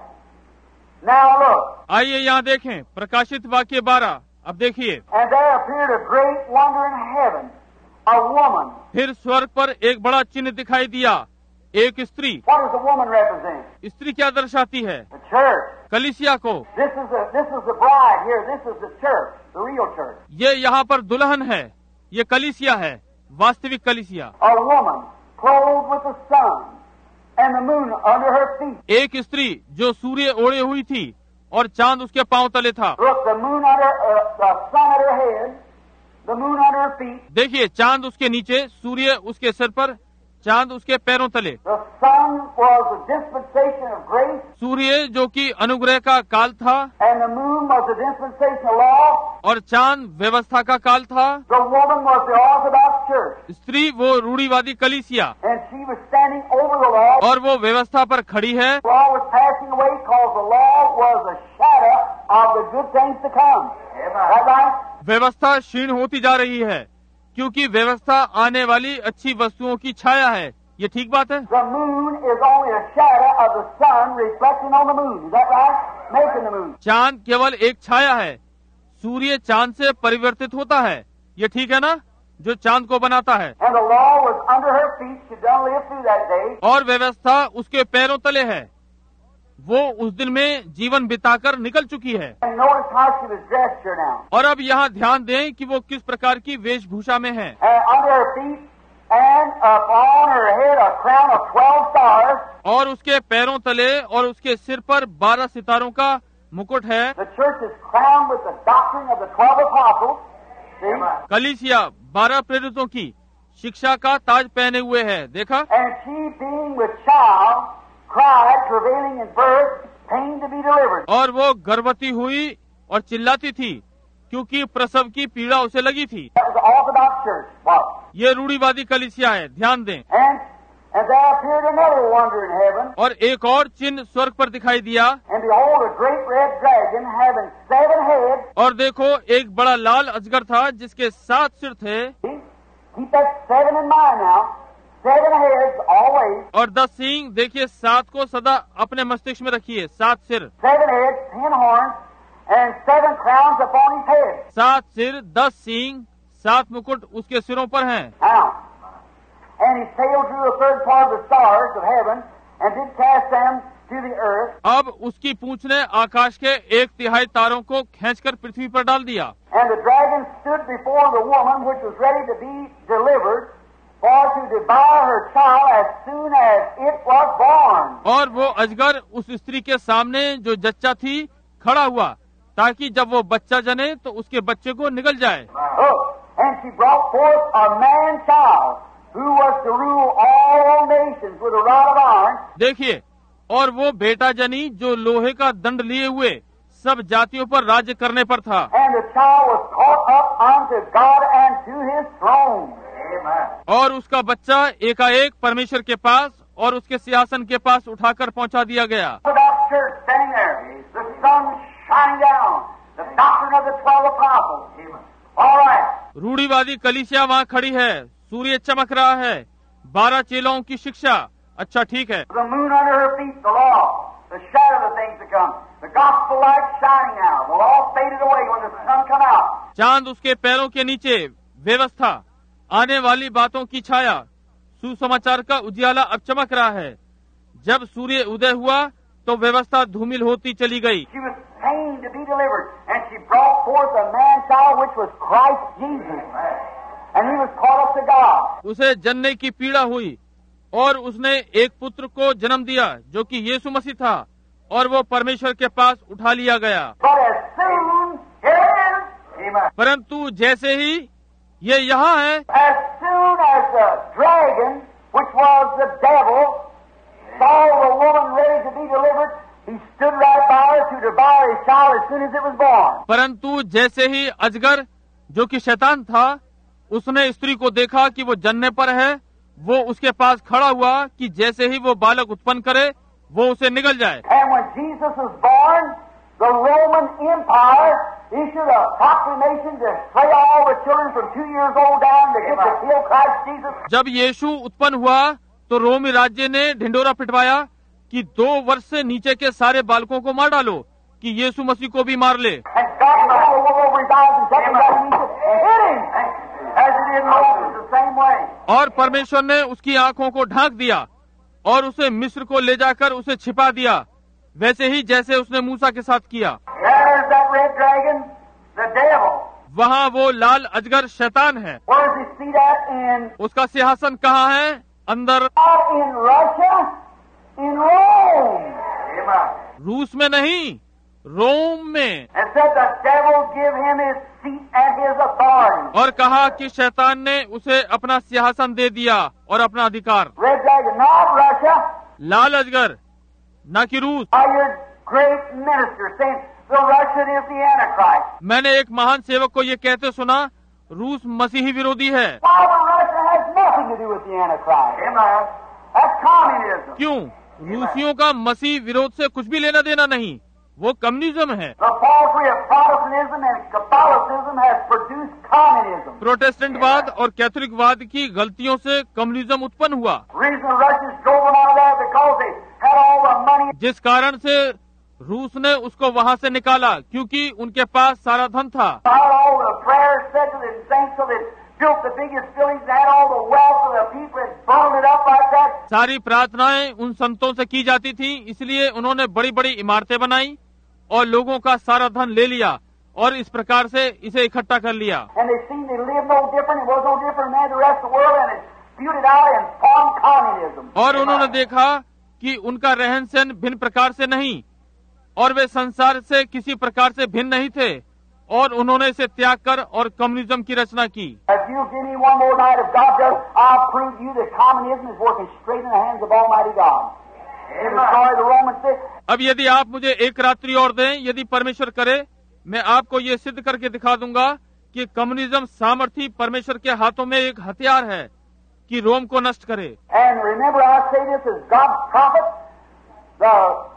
Now look. आइए यहाँ देखें प्रकाशित वाक्य बारह। अब देखिए, And there appeared a great wonder in heaven, a woman. फिर स्वर्ग पर एक बड़ा चिन्ह दिखाई दिया, एक स्त्री। What does the woman represent? स्त्री क्या दर्शाती है? The church. कलीसिया को। This is the this is the bride here. This is the church, the real church. ये यहाँ पर दुल्हन है, ये कलीसिया है, वास्तविक कलीसिया। A woman clothed with the sun and the moon under her feet. एक स्त्री जो सूर्य ओढ़े हुई थी और चांद उसके पांव तले था। Look, the moon under uh, the sun at her head, the moon under her feet. देखिए, चांद उसके नीचे, सूर्य उसके सिर पर, चांद उसके पैरों तले। The sun was a dispensation of grace, सूर्य जो कि अनुग्रह का काल था and the moon was a dispensation of law. और चांद व्यवस्था का काल था। The woman was the Orthodox church, स्त्री वो रूढ़िवादी कलीसिया and she was standing over the law. और वो व्यवस्था पर खड़ी है। The law was passing away because the law was a shadow of the good things to come. Is that right? व्यवस्था क्षीण होती जा रही है क्योंकि व्यवस्था आने वाली अच्छी वस्तुओं की छाया है। ये ठीक बात है। The moon is only a shadow of the sun reflecting on the moon. Is that right? Making the moon. चांद केवल एक छाया है, सूर्य चांद से परिवर्तित होता है। ये ठीक है ना, जो चांद को बनाता है। And the law was under her feet. She done live through that day. और व्यवस्था उसके पैरों तले है, वो उस दिन में जीवन बिताकर निकल चुकी है। And notice how she was dressed here now. और अब यहाँ ध्यान दें कि वो किस प्रकार की वेशभूषा में है। And under her feet and upon her head a crown of twelve stars. और उसके पैरों तले और उसके सिर पर बारह सितारों का मुकुट है। The church is crowned with the doctrine of the twelve apostles. See? कलीसिया बारह प्रेरितों की शिक्षा का ताज पहने हुए है। देखा? And she being with child cried, travailing in birth, pain to be delivered. और वो गर्भवती हुई और चिल्लाती थी क्योंकि प्रसव की पीड़ा उसे लगी थी। That was the Orthodox church. What? ये रूढ़िवादी कलीसिया है, ध्यान दें। And and there appeared another wonder in heaven, और एक और चिन्ह स्वर्ग पर दिखाई दिया। and behold, a great red dragon having seven heads. और देखो, एक बड़ा लाल अजगर था जिसके सात सिर थे। See? Keep that seven in mind now. Seven heads always. और दस सींग, देखिए सात को सदा अपने मस्तिष्क में रखिए, सात सिर। Seven heads, ten horns, and seven crowns upon his head. सात सिर, दस सींग, सात मुकुट उसके सिरों पर हैं। Now, and he sailed through a third part of the stars of heaven, and did cast them to the earth. अब उसकी पूंछ ने आकाश के एक तिहाई तारों को खींचकर पृथ्वी पर डाल दिया। And the dragon stood before the woman which was ready to be delivered, for to devour her child as soon as it was born. और वो अजगर उस स्त्री के सामने जो जच्चा थी खड़ा हुआ ताकि जब वो बच्चा जने तो उसके बच्चे को निगल जाए। Look, and she brought forth a man child, who was to rule all nations with a rod of iron. देखिए, और वो बेटा जनी जो लोहे का दंड लिए हुए सब जातियों पर राज्य करने पर था। And the child was caught up unto God and to his throne. Amen. और उसका बच्चा एकाएक परमेश्वर के पास और उसके सिंहासन के पास उठाकर पहुंचा दिया गया। Orthodox church standing there, the sun shining down, the doctrine of the twelve apostles. Amen. All right. रूढ़िवादी कलीसिया वहाँ खड़ी है, सूर्य चमक रहा है, बारह चेलों की शिक्षा। अच्छा, ठीक है। The moon under her feet, the law, the shadow of the things to come. The gospel light shining now. Well, all faded away when the sun come out. चांद उसके पैरों के नीचे, व्यवस्था, आने वाली बातों की छाया, सुसमाचार का उजियाला अब चमक रहा है। जब सूर्य उदय हुआ तो व्यवस्था धूमिल होती चली गई। She was pained to be delivered, and she brought forth a man-child which was Christ Jesus, and he was caught up to God. उसे जनने की पीड़ा हुई और उसने एक पुत्र को जन्म दिया जो कि यीशु मसीह था, और वो परमेश्वर के पास उठा लिया गया। But as soon, here it is, Amen. परंतु जैसे ही ये यहाँ है, As soon as the dragon, which was the devil, saw the woman ready to be delivered, he stood right by her to devour his child as soon as it was born. परंतु जैसे ही अजगर जो कि शैतान था, उसने स्त्री को देखा कि वो जन्ने पर है, वो उसके पास खड़ा हुआ कि जैसे ही वो बालक उत्पन्न करे वो उसे निगल जाए। And when Jesus was born, the Roman Empire issued a proclamation to slay all the children from two years old down to get to kill Christ Jesus. जब यीशु उत्पन्न हुआ तो रोमी राज्य ने ढिंडोरा पिटवाया कि दो वर्ष से नीचे के सारे बालकों को मार डालो कि यीशु मसीह को भी मार ले। And God got a wool over his eyes and took him back to Egypt and hit him, as it did Moses the same way. और परमेश्वर ने उसकी आंखों को ढांक दिया और उसे मिस्र को ले जाकर उसे छिपा दिया, वैसे ही जैसे उसने मूसा के साथ किया। There's that red dragon, the devil. वहाँ वो लाल अजगर शैतान है। Where does he see that? In उसका सिंहासन कहाँ है? अंदर, not in Russia, in Rome. Amen. रूस में नहीं, रोम में। And said the devil give him his seat and his authority. और कहा कि शैतान ने उसे अपना सिंहासन दे दिया और अपना अधिकार। Red dragon, not Russia. लाल अजगर, न कि रूस। By your great minister saying the Russian is the Antichrist. मैंने एक महान सेवक को ये कहते सुना, रूस मसीही विरोधी है। Why, well, Russia has nothing to do with the Antichrist. Amen. That's communism. क्यों? रूसियों का मसीह विरोध से कुछ भी लेना देना नहीं, वो कम्युनिज्म है। The falsehood of Protestantism and Catholicism has produced communism. प्रोटेस्टेंटवाद और कैथोलिकवाद की गलतियों से कम्युनिज्म उत्पन्न हुआ। The reason the Russians drove them out of there because they had all the money. जिस कारण से रूस ने उसको वहाँ से निकाला, क्योंकि उनके पास सारा धन था। Had all the prayers said to the saints, so they built the biggest buildings, had all the wealth of the people and burned it up like that. सारी प्रार्थनाएं उन संतों से की जाती थी, इसलिए उन्होंने बड़ी बड़ी इमारतें बनाई और लोगों का सारा धन ले लिया और इस प्रकार से इसे इकट्ठा कर लिया। And they seemed to live no different, it was no different than the rest of the world, and it spewed it out and formed communism. और उन्होंने देखा कि उनका रहन सहन भिन्न प्रकार से नहीं और वे संसार से किसी प्रकार से भिन्न नहीं थे, और उन्होंने इसे त्याग कर और कम्युनिज्म की रचना की। If you give me one more night, if God does, I'll prove to you that communism is working straight in the hands of Almighty God. It destroyed the Roman state. अब यदि आप मुझे एक रात्रि और दें, यदि परमेश्वर करे, मैं आपको ये सिद्ध करके दिखा दूंगा कि कम्युनिज्म सामर्थी परमेश्वर के हाथों में एक हथियार है कि रोम को नष्ट करे। And remember, I say this as God's prophet, the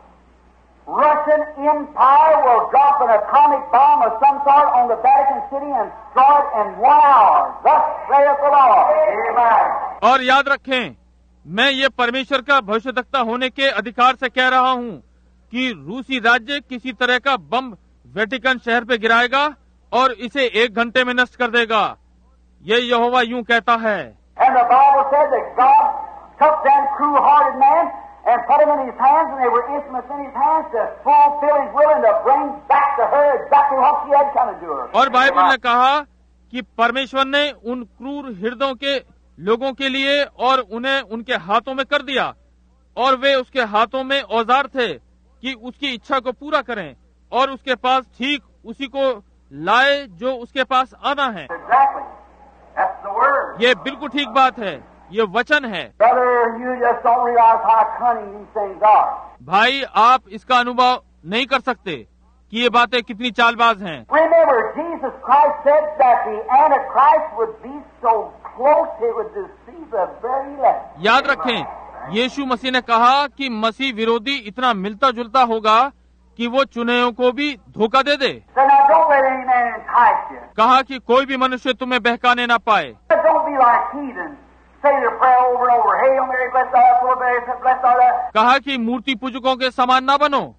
Russian Empire will drop an atomic bomb of some sort on the Vatican City and destroy it in one hour. Thus saith the Lord. Amen. और याद रखें, मैं ये परमेश्वर का भविष्यद्वक्ता होने के अधिकार से कह रहा हूँ कि रूसी राज्य किसी तरह का बम वेटिकन शहर पे गिराएगा और इसे एक घंटे में नष्ट कर देगा। ये यहोवा यूं कहता है। And the Bible said that God took that cruel-hearted man and put him in his hands, and they were instruments in his hands to fulfill his will and to bring back to her exactly what she had come to her. और Bible ने कहा कि परमेश्वर ने उन क्रूर हृदयों के लोगों के लिए और उन्हें उनके हाथों में कर दिया, और वे उसके हाथों में औजार थे कि उसकी इच्छा को पूरा करें और उसके पास ठीक उसी को लाए जो उसके पास आना है। Exactly. That's the word. ये बिल्कुल ठीक बात है, ये वचन है। Brother, you just don't realize how cunning these things are. भाई, आप इसका अनुभव नहीं कर सकते कि ये बातें कितनी चालबाज हैं। Remember, Jesus Christ said that the Antichrist would be so close it would deceive the very elect. याद रखें, यीशु मसीह ने कहा कि मसीह विरोधी इतना मिलता जुलता होगा कि वो चुनेयों को भी धोखा दे दे। So now don't let any man entice you. कहा कि कोई भी मनुष्य तुम्हें बहकाने ना पाए। Don't be like heathens. Say their prayer over and over. Hail Mary, blessed art thou, blessed art thou. कहा कि मूर्ति पूजकों के समान ना बनो,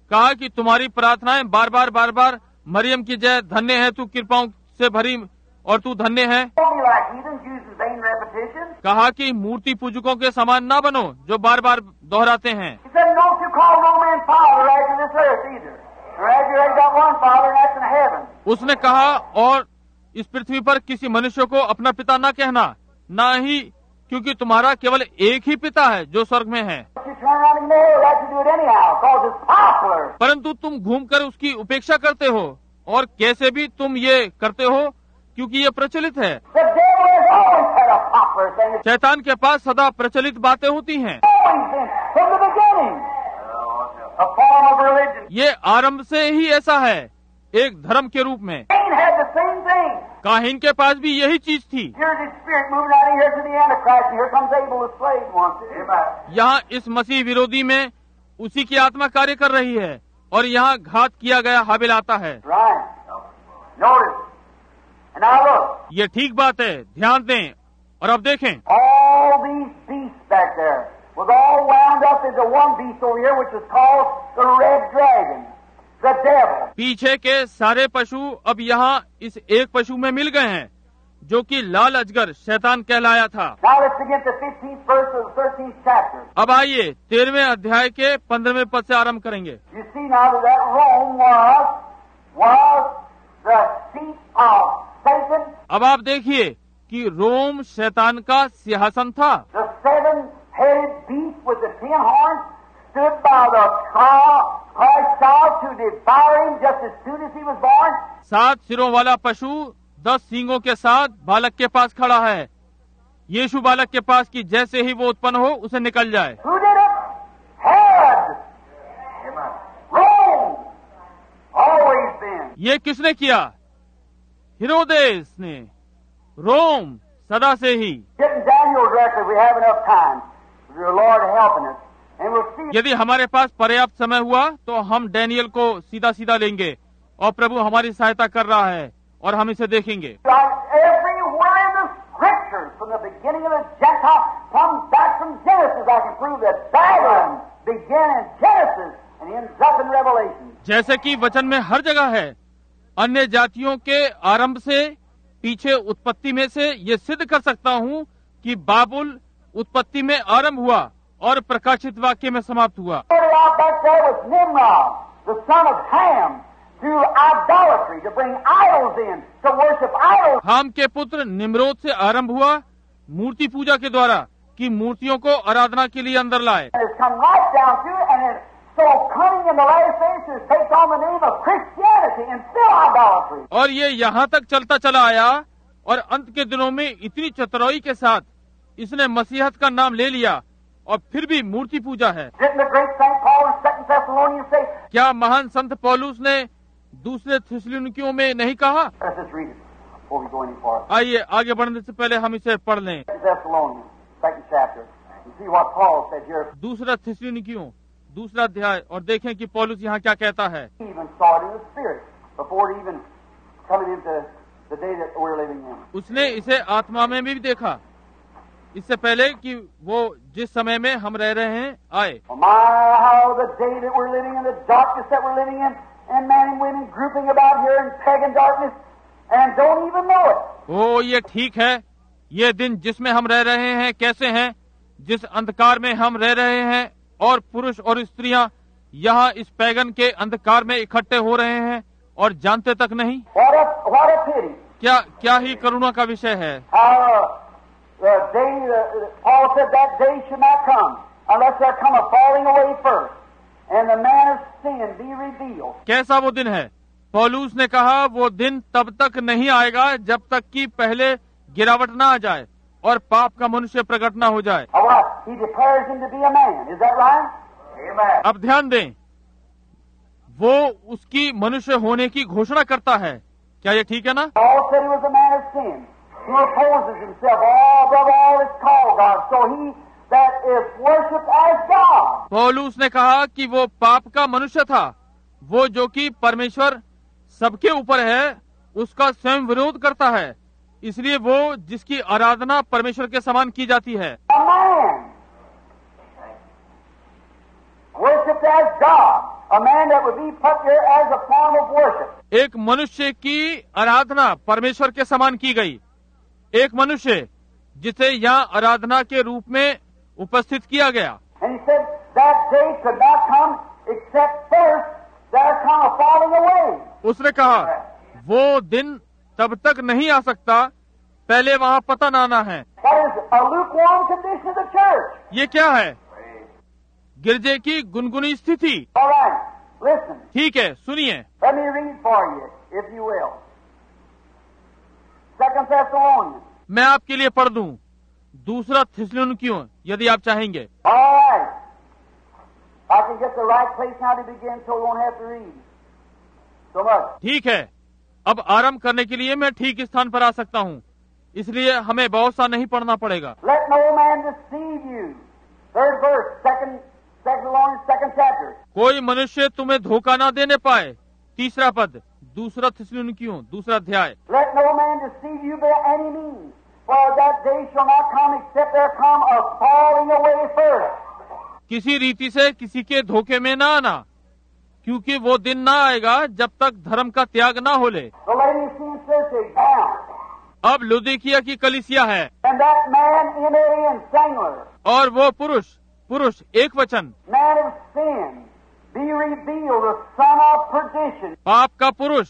कहा कि तुम्हारी प्रार्थनाएं बार बार बार बार मरियम की जय, धन्य है तू कृपाओं से भरी और तू धन्य है। Don't be like heathens using vain repetition. कहा कि मूर्ति पूजकों के समान ना बनो जो बार बार दोहराते हैं। He said, don't you call no man father after this earth either. Or after you got one father and that's in heaven. उसने कहा और इस पृथ्वी पर किसी मनुष्य को अपना पिता ना कहना, ना ही क्योंकि तुम्हारा केवल एक ही पिता है जो स्वर्ग में है। But you turn around and ignore that to do it anyhow, because it's popular. परंतु तुम घूमकर उसकी उपेक्षा करते हो, और कैसे भी तुम ये करते हो क्योंकि ये प्रचलित है। The devil has always had a popular thing. It's शैतान के पास सदा प्रचलित बातें होती हैं। always been from the beginning. A form of religion. ये आरंभ से ही ऐसा है, एक धर्म के रूप में। Cain had the same thing. काहीन के पास भी यही चीज थी। Here's his spirit moving out of here to the Antichrist, and here comes Abel the slave once. Amen. यहाँ इस मसीह विरोधी में उसी की आत्मा कार्य कर रही है, और यहाँ घात किया गया हाबिल आता है। Right. Notice. And now look. ये ठीक बात है, ध्यान दें और अब देखें। All these beasts back there was all wound up into one beast over here, which is called the red dragon, the devil. पीछे के सारे पशु अब यहाँ इस एक पशु में मिल गए हैं, जो कि लाल अजगर शैतान कहलाया था। Now let's begin the fifteenth verse of the thirteenth chapter. अब आइए तेरहवें अध्याय के पंद्रहवें पद से आरंभ करेंगे। You see now that, that Rome was was the seat of Satan. अब आप देखिए कि रोम शैतान का सिंहासन था। The seven-headed beast with the ten horns stood by the cross, Christ's child to devour him just as soon as he was born. सात सिरों वाला पशु दस सींगों के साथ बालक के पास खड़ा है, यीशु बालक के पास कि जैसे ही वो उत्पन्न हो उसे निकल जाए। Who did it? Herod. Rome. Always been. ये किसने किया? हेरोदेस ने। रोम सदा से ही। Get in Daniel directly if we have enough time. With your Lord helping us. And we'll see. यदि हमारे पास पर्याप्त समय हुआ तो हम डैनियल को सीधा सीधा लेंगे, और प्रभु हमारी सहायता कर रहा है और हम इसे देखेंगे। Like everywhere in the scriptures, from the beginning of the Gentile, comes back from Genesis. I can prove that Babylon began in Genesis and ends up in Revelation. जैसे कि वचन में हर जगह है, अन्य जातियों के आरंभ से पीछे उत्पत्ति में से ये सिद्ध कर सकता हूँ कि बाबुल उत्पत्ति में आरंभ हुआ और प्रकाशित वाक्य में समाप्त हुआ। Started out back there with Nimrod, the son of Ham, through idolatry, to bring idols in, to worship idols. हाम के पुत्र निम्रोद से आरंभ हुआ मूर्ति पूजा के द्वारा, कि मूर्तियों को आराधना के लिए अंदर लाए। And it's come right down to it, and it's so cunning in the last days to take on the name of Christianity and still idolatry. और ये यहाँ तक चलता चला आया, और अंत के दिनों में इतनी चतुराई के साथ इसने मसीहत का नाम ले लिया, और फिर भी मूर्ति पूजा है। Didn't the great Saint Paul in Second Thessalonians say? क्या महान संत पौलुस ने दूसरे थिस्सलुनीकियों में नहीं कहा? Let's just read it before we go any farther. आइए आगे बढ़ने से पहले हम इसे पढ़ लें। Second Thessalonians, second chapter. You see what Paul said here. दूसरा थिस्सलुनीकियों दूसरा अध्याय, और देखें कि पौलुस यहाँ क्या कहता है। He even saw it in the spirit before it even coming into the day that we're living in. उसने इसे आत्मा में भी देखा, इससे पहले कि वो जिस समय में हम रह रहे हैं आए। Oh my, how the day that we're living in, the darkness that we're living in, and men and women grouping about here in pagan darkness and don't even know it. ओ ये ठीक है, ये दिन जिसमें हम रह रहे हैं कैसे हैं, जिस अंधकार में हम रह रहे हैं, और पुरुष और स्त्रियां यहाँ इस पैगन के अंधकार में इकट्ठे हो रहे हैं और जानते तक नहीं। What a what a pity. क्या क्या ही करुणा का विषय है। How the day uh, Paul said that day should not come unless there come a falling away first, and the man of sin be revealed. कैसा वो दिन है? पौलुस ने कहा वो दिन तब तक नहीं आएगा जब तक कि पहले गिरावट न आ जाए और पाप का मनुष्य प्रकट न हो जाए। Or what? He declares him to be a man. Is that right? Amen. अब ध्यान दें, वो उसकी मनुष्य होने की घोषणा करता है। क्या ये ठीक है ना? Paul said he was a man of sin, who opposes himself all above all is called God. So he that is worshipped as God. पौलुस ने कहा कि वो पाप का मनुष्य था, वो जो कि परमेश्वर सबके ऊपर है उसका स्वयं विरोध करता है, इसलिए वो जिसकी आराधना परमेश्वर के समान की जाती है। A man worshipped as God, a man that would be put there as a form of worship. एक मनुष्य की आराधना परमेश्वर के समान की गई, एक मनुष्य जिसे यहाँ आराधना के रूप में उपस्थित किया गया। And he said that day could not come except first there come a falling away. उसने कहा वो दिन तब तक नहीं आ सकता, पहले वहाँ पतन आना है। That is a lukewarm condition of the church. ये क्या है? गिरजे की गुनगुनी स्थिति। All right, listen. ठीक है, सुनिए। Let me read for you, if you will. Second Thessalonians. मैं आपके लिए पढ़ दूं दूसरा थिस्सलुनीकियों, यदि आप चाहेंगे। All right. I can get the right place now to begin so we won't have to read so much. ठीक है, अब आरंभ करने के लिए मैं ठीक स्थान पर आ सकता हूँ, इसलिए हमें बहुत सा नहीं पढ़ना पड़ेगा। Let no man deceive you. Third verse, second Thessalonians, second chapter. कोई मनुष्य तुम्हें धोखा ना देने पाए। तीसरा पद, दूसरा थिस्सलुनीकियों, दूसरा अध्याय। Let no man deceive you by any means, for that day shall not come except there come a falling away first. किसी रीति से किसी के धोखे में ना आना, क्योंकि वो दिन ना आएगा जब तक धर्म का त्याग ना हो ले। The Laodicean church is bound. अब लुदिकिया की कलीसिया है, And that man, M A N, singular, और वो पुरुष, पुरुष एक वचन, man of sin, be revealed, the son of perdition. पाप का पुरुष,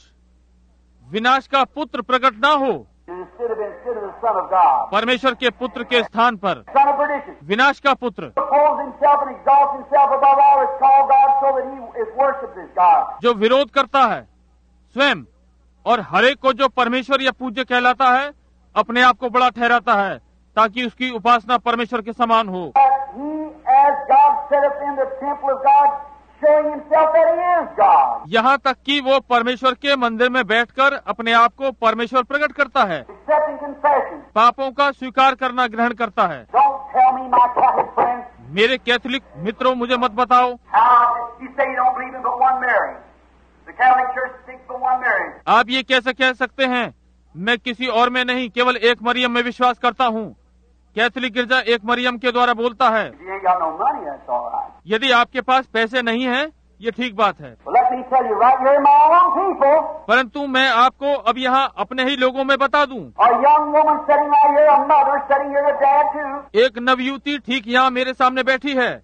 विनाश का पुत्र प्रकट ना हो, Instead of instead of the son of God. परमेश्वर के पुत्र के स्थान पर Son of perdition. विनाश का पुत्र, Oppose himself and exalts himself above all that's called God, so that he is worshipped as God. जो विरोध करता है स्वयं और हरेक को जो परमेश्वर या पूज्य कहलाता है, अपने आप को बड़ा ठहराता है, ताकि उसकी उपासना परमेश्वर के समान हो। That he, as God, set up in the temple of God, showing himself that he is God. यहाँ तक कि वो परमेश्वर के मंदिर में बैठकर अपने आप को परमेश्वर प्रकट करता है, Accepting confession. पापों का स्वीकार करना ग्रहण करता है। Don't tell me, my Catholic friends, मेरे कैथोलिक मित्रों, मुझे मत बताओ how you say you don't believe in but one Mary. The Catholic Church sticks but one Mary. आप ये कैसे कह सकते हैं मैं किसी और में नहीं, केवल एक मरियम में विश्वास करता हूँ। कैथोलिक गिरजा एक मरियम के द्वारा बोलता है। If you ain't got no money, that's all right. यदि आपके पास पैसे नहीं हैं, ये ठीक बात है, Well, let me tell you, right here, my own people, परंतु मैं आपको अब यहाँ अपने ही लोगों में बता दूं, a young woman sitting right here, a mother sitting here, a dad too. एक नवयुवती ठीक यहाँ मेरे सामने बैठी है,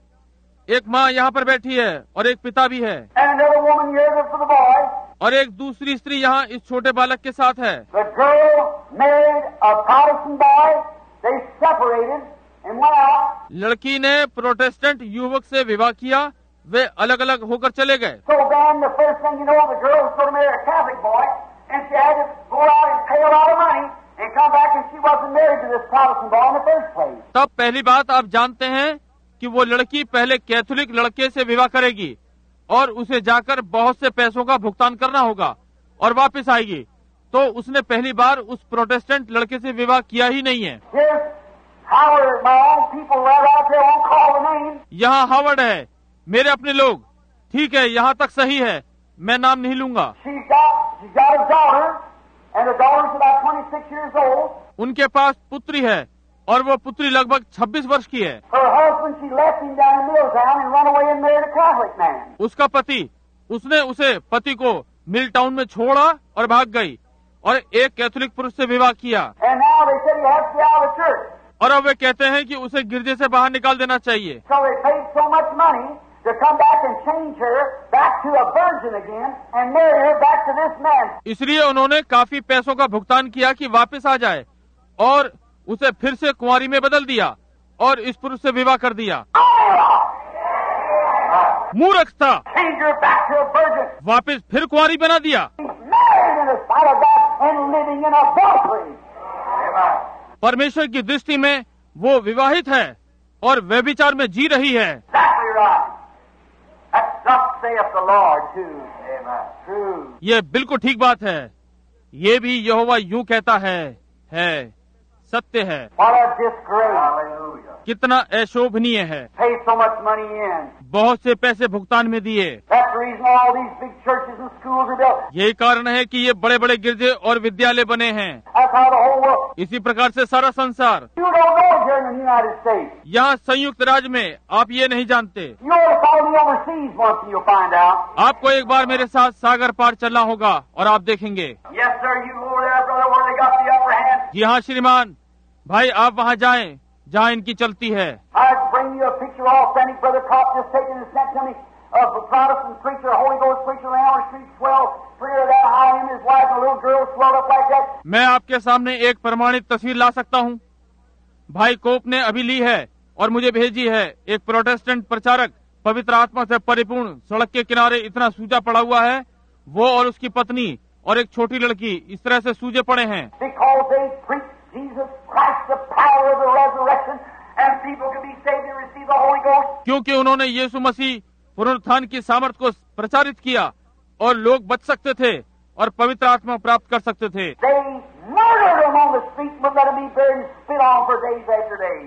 एक माँ यहाँ पर बैठी है और एक पिता भी है, And another woman here for the boy. और एक दूसरी स्त्री यहाँ इस छोटे बालक के साथ है। The girl married a Protestant boy. They separated and went out. लड़की ने प्रोटेस्टेंट युवक से विवाह किया, वे अलग अलग होकर चले गए। So then the first thing you know, the girl was going to marry a Catholic boy, and she had to go out and pay a lot of money and come back, and she wasn't married to this Protestant boy in the first place. तब पहली बात आप जानते हैं कि वो लड़की पहले कैथोलिक लड़के से विवाह करेगी और उसे जाकर बहुत से पैसों का भुगतान करना होगा और वापस आएगी। तो उसने पहली बार उस प्रोटेस्टेंट लड़के से विवाह किया ही नहीं है। Here's Howard, my own people right out there, won't call the name. यहाँ हावर्ड है, मेरे अपने लोग। ठीक है, यहाँ तक सही है, मैं नाम नहीं लूंगा। She's got, she's got a daughter, and the daughter's about twenty-six years old. उनके पास पुत्री है और वो पुत्री लगभग छब्बीस वर्ष की है। Her husband, she left him down in Milltown and run away and married a Catholic man. उसका पति, उसने उसे पति को मिल टाउन में छोड़ा और भाग गई और एक कैथोलिक पुरुष से विवाह किया। And now they said he has to be out of the church. और अब वे कहते हैं कि उसे गिरजे से बाहर निकाल देना चाहिए। So they paid so much money to come back and change her back to a virgin again and marry her back to this man. इसलिए उन्होंने काफी पैसों का भुगतान किया कि वापस आ जाए और उसे फिर से कुंवारी में बदल दिया और इस पुरुष से विवाह कर दिया। मूर्ख था, Change her back to a virgin. वापस फिर कुंवारी बना दिया। He's married in the sight of God and living in adultery. परमेश्वर की दृष्टि में वो विवाहित है और व्यभिचार में जी रही है। Exactly right. That's thus saith the Lord too. Amen. True. ये बिल्कुल ठीक बात है, ये भी यहोवा यूं कहता है, है सत्य है। What a disgrace. Hallelujah. कितना अशोभनीय है। Pay so much money in. बहुत से पैसे भुगतान में दिए। That's the reason all these big churches and schools are built. यही कारण है कि ये बड़े बड़े गिरजे और विद्यालय बने हैं। That's how the whole world. इसी प्रकार से सारा संसार। You don't know it here in the United States. यहाँ संयुक्त राज्य में आप ये नहीं जानते। You ought to follow me overseas once and you'll find out. आपको एक बार मेरे साथ सागर पार चलना होगा और आप देखेंगे। Yes, sir. You go over there, brother, where they got the upper hand. जी हाँ श्रीमान, भाई आप वहाँ जाएं जहाँ इनकी चलती है। I'd bring you a picture authentic, brother Cox just taken and sent to me of a Protestant preacher, a Holy Ghost preacher, around the street, swell, prayer that high, him, his wife, and a little girl swelled up like that. मैं आपके सामने एक प्रमाणित तस्वीर ला सकता हूँ। भाई कोप ने अभी ली है और मुझे भेजी है। एक प्रोटेस्टेंट प्रचारक पवित्र आत्मा से परिपूर्ण सड़क के किनारे इतना सूजा पड़ा हुआ है, वो और उसकी पत्नी और एक छोटी लड़की इस तरह से सूजे पड़े हैं। Because they preach Jesus Christ, the power of the resurrection, and people can be saved and receive the Holy Ghost. क्योंकि उन्होंने यीशु मसीह पुनरुत्थान की सामर्थ को प्रचारित किया और लोग बच सकते थे और पवित्र आत्मा प्राप्त कर सकते थे। They murdered them on the street, but let them be buried and spit on for days after days.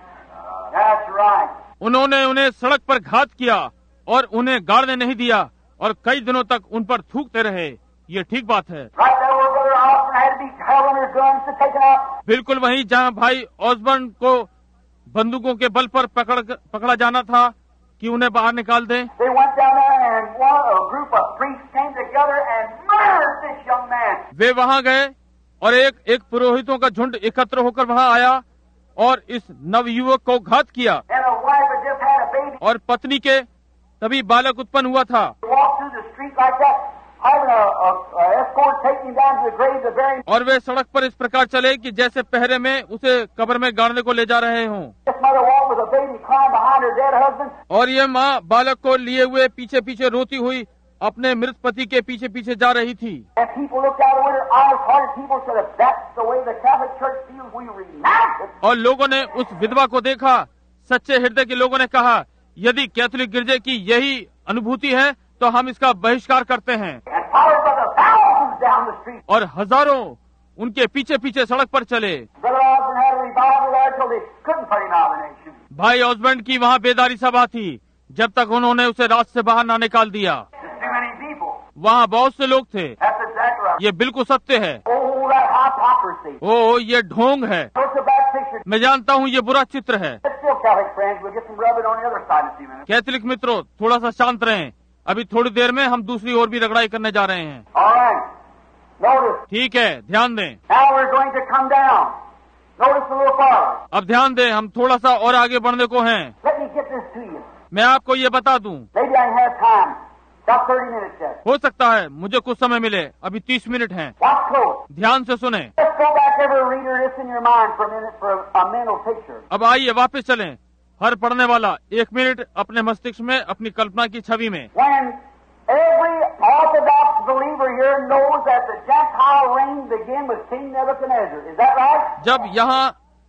That's right. उन्होंने उन्हें सड़क पर घात किया और उन्हें गाड़ने नहीं दिया और कई दिनों तक उन पर थूकते रहे। ये ठीक बात है। Right there where Brother Austin had to be held under guns to take it out. बिल्कुल वहीं जहाँ भाई ऑसबर्न को बंदूकों के बल पर पकड़ पकड़ा जाना था कि उन्हें बाहर निकाल दें। They went down there and one a group of priests came together and murdered this young man. वे वहाँ गए और एक एक पुरोहितों का झुंड एकत्र होकर वहाँ आया और इस नवयुवक को घात किया। And a wife had just had a baby. और पत्नी के तभी बालक उत्पन्न हुआ था। Walked through the street like that, having a, a, a escort take him down to the grave to bury him. और वे सड़क पर इस प्रकार चले कि जैसे पहरे में उसे कब्र में गाड़ने को ले जा रहे हों। This mother walked with a baby crying behind her dead husband. और ये माँ बालक को लिए हुए पीछे पीछे रोती हुई अपने मृत पति के पीछे पीछे जा रही थी। And people looked out with their eyes hard. People said, if that's the way the Catholic Church feels, we renounce it. और लोगों ने उस विधवा को देखा। सच्चे हृदय के लोगों ने कहा, यदि कैथोलिक गिरजे की यही अनुभूति है तो हम इसका बहिष्कार करते हैं। And followed by the thousands down the street. और हजारों उनके पीछे पीछे सड़क पर चले। Brother Osborne had a revival there till they couldn't put him out of the nation. भाई ऑसबर्न की वहाँ बेदारी सभा थी जब तक उन्होंने उसे रात से बाहर ना निकाल दिया। There's too many people. वहाँ बहुत से लोग थे। That's exactly right. ये बिल्कुल सत्य है। Oh, that hypocrisy. ओ ये ढोंग है। It's a bad picture. मैं जानता हूँ ये बुरा चित्र है। Let's still Catholic friends. We'll get some rub it on the other side in a few minutes. Catholic मित्रों थोड़ा सा शांत रहें, अभी थोड़ी देर में हम दूसरी ओर भी रगड़ाई करने जा रहे हैं। All right. Notice. ठीक है, ध्यान दें। Now we're going to come down. Notice a little farther. अब ध्यान दें, हम थोड़ा सा और आगे बढ़ने को हैं। Let me get this to you. मैं आपको ये बता दूं, Maybe I have time. About thirty minutes yet. हो सकता है मुझे कुछ समय मिले, अभी तीस मिनट हैं। Watch close. ध्यान से सुने। Let's go back every reader this in your mind for a minute for a, a mental picture. अब आइए वापस चलें। हर पढ़ने वाला एक मिनट अपने मस्तिष्क में अपनी कल्पना की छवि में। When every Orthodox believer here knows that the Gentile reign began with King Nebuchadnezzar. Is that right? जब यहाँ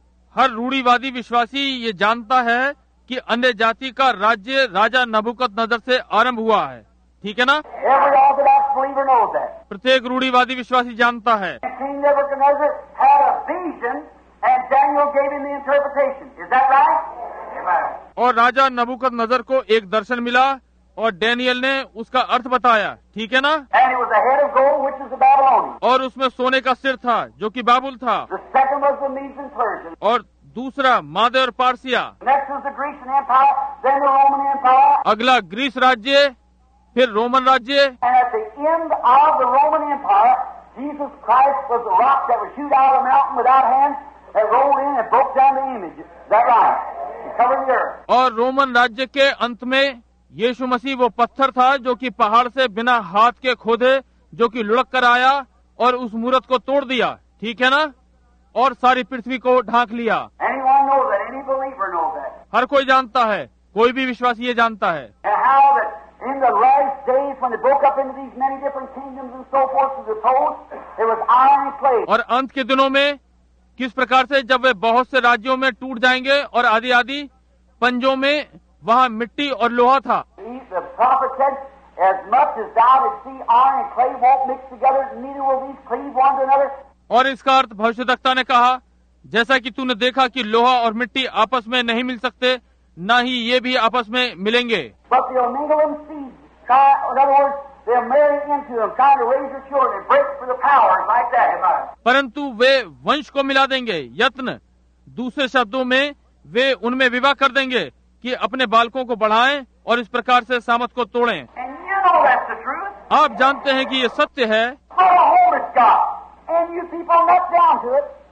हर रूढ़िवादी विश्वासी ये जानता है कि अन्य जाति का राज्य राजा नबूकदनेस्सर से आरंभ हुआ है, ठीक है ना? Every Orthodox believer knows that. प्रत्येक रूढ़िवादी विश्वासी जानता है। King Nebuchadnezzar had a vision and Daniel gave him the interpretation. Is that right? Amen. और राजा नबूकदनेस्सर को एक दर्शन मिला और डैनियल ने उसका अर्थ बताया, ठीक है ना? And it was the head of gold, which is the Babylonian. और उसमें सोने का सिर था जो कि बाबुल था। The second was the Medes and Persians. और दूसरा मादे और Persia. Next was the Grecian Empire, then the Roman Empire. अगला ग्रीस राज्य, फिर रोमन राज्य। And at the end of the Roman Empire, Jesus Christ was the rock that was shoot out of the mountain without hands that rolled in and broke down the image. Is that right? It covered the earth. और Roman राज्य के अंत में यीशु मसीह वो पत्थर था जो कि पहाड़ से बिना हाथ के खोदे जो कि लुढ़क कर आया और उस मूरत को तोड़ दिया, ठीक है ना? और सारी पृथ्वी को ढांक लिया। Anyone knows that? Any believer knows that? हर कोई जानता है, कोई भी विश्वासी ये जानता है। And how that in the last days when they broke up into these many different kingdoms and so forth to the post, there was iron and clay. और अंत के दिनों में किस प्रकार से जब वे बहुत से राज्यों में टूट जाएंगे और आदि आदि पंजों में वहाँ मिट्टी और लोहा था। The prophet said, as much as thou didst see iron and clay won't mix together, neither will these cleave one to another. और इसका अर्थ भविष्यद्वक्ता ने कहा, जैसा कि तूने देखा कि लोहा और मिट्टी आपस में नहीं मिल सकते, न ही ये भी आपस में मिलेंगे। But they'll mingle them seeds. Try, in other words, they'll marry into them, trying to raise their children and break for the powers like that. परंतु वे वंश को मिला देंगे, यत्न, दूसरे शब्दों में वे उनमें विवाह कर देंगे कि अपने बालकों को बढ़ाएं और इस प्रकार से सामत को तोड़ें। And you know that's the truth. आप जानते हैं कि ये सत्य है। What a home it's got. And you people nut down to it.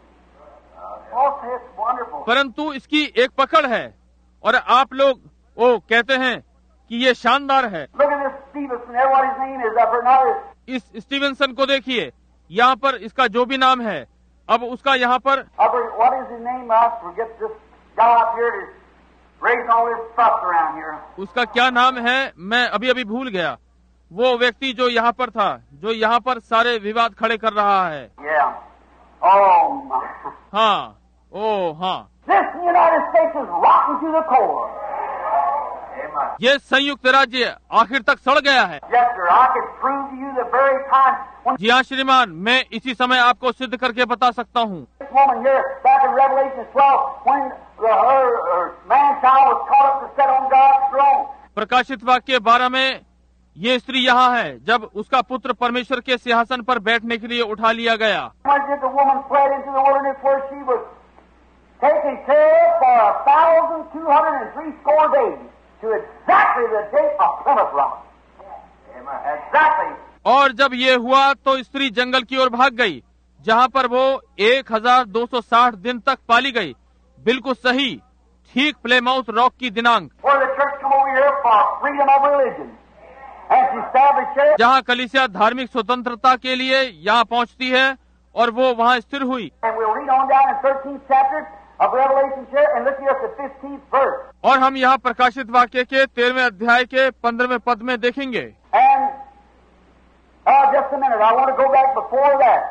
Oh, it's wonderful. परंतु इसकी एक पकड़ है और आप लोग ओ कहते हैं कि ये शानदार है। Look at this Stevenson there, what his name is up there now. इस स्टीवेंसन को देखिए, यहाँ पर इसका जो भी नाम है, अब उसका यहाँ पर Up there, what is his name? I forget this guy up here that's raising all this stuff around here. उसका क्या नाम है, मैं अभी अभी भूल गया। वो व्यक्ति जो यहाँ पर था, जो यहाँ पर सारे विवाद खड़े कर रहा है। Yeah. Oh my. हाँ, ओ हाँ, This United States is rotten to the core. Amen. ये संयुक्त राज्य आखिर तक सड़ गया है। Yes, sir. I could prove to you the very time when जी हाँ श्रीमान, मैं इसी समय आपको सिद्ध करके बता सकता हूँ। this woman here, back in Revelation twelve, when the, her, her man-child was caught up to sit on God's throne. प्रकाशित वाक्य बारह में ये स्त्री यहाँ है, जब उसका पुत्र परमेश्वर के सिंहासन पर बैठने के लिए उठा लिया गया। When did the woman fled into the wilderness where she was taken care of for a thousand two hundred and three score days to exactly the date of Plymouth Rock. Amen. Exactly. और जब ये हुआ तो स्त्री जंगल की ओर भाग गई, जहाँ पर वो एक हजार दो सौ साठ दिन तक पाली गई, बिल्कुल सही, ठीक प्लेमाउथ रॉक की दिनांक, Where the church come over here for freedom of religion. And she established here. जहाँ कलीसिया धार्मिक स्वतंत्रता के लिए यहाँ पहुँचती है और वो वहाँ स्थिर हुई। And we'll read on down in thirteenth chapter of Revelation here and look here at the fifteenth verse. और हम यहाँ प्रकाशित वाक्य के तेरहवें अध्याय के पंद्रहवें पद में देखेंगे। And uh, just a minute, I want to go back before that.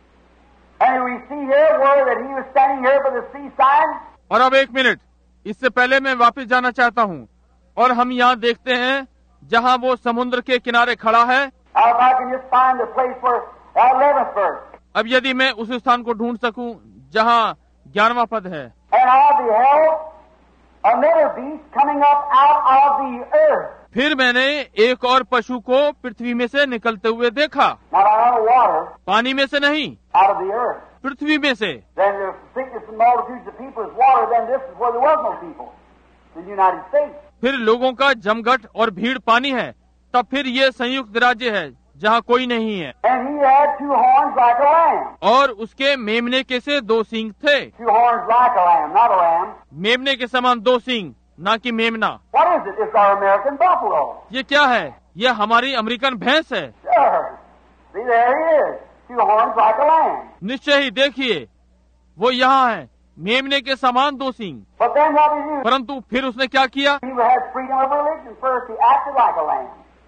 And we see here where that he was standing here by the seaside. और अब एक मिनट, इससे पहले मैं वापस जाना चाहता हूँ और हम यहाँ देखते हैं जहाँ वो समुद्र के किनारे खड़ा है। Now, if I can just find the place where that eleventh verse. अब यदि मैं उस स्थान को ढूंढ सकूं जहाँ ग्यारहवां पद है। And I beheld another beast coming up out of the earth. फिर मैंने एक और पशु को पृथ्वी में से निकलते हुए देखा, Not out of water, पानी में से नहीं, out of the earth. पृथ्वी में से। Then the sickness and multitudes of people is water. Then this is where there was no people. The United States. फिर लोगों का जमघट और भीड़ पानी है, तब फिर ये संयुक्त राज्य है जहाँ कोई नहीं है। And he had two horns like a lamb. और उसके मेमने के से दो सींग थे, Two horns like a lamb, not a lamb. मेमने के समान दो सींग, ना कि मेमना। What is it? It's our American buffalo. ये क्या है? ये हमारी अमेरिकन भैंस है। Sure. See, there he is. Two horns like a lamb. निश्चय ही देखिए, वो यहाँ है, मेमने के समान दो सींग। But then what did he do? परंतु फिर उसने क्या किया? He had freedom of religion first. He acted like a lamb.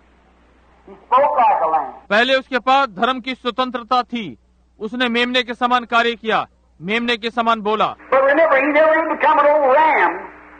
He spoke like a lamb. पहले उसके पास धर्म की स्वतंत्रता थी, उसने मेमने के समान कार्य किया, मेमने के समान बोला। But remember, he never even become an old lamb.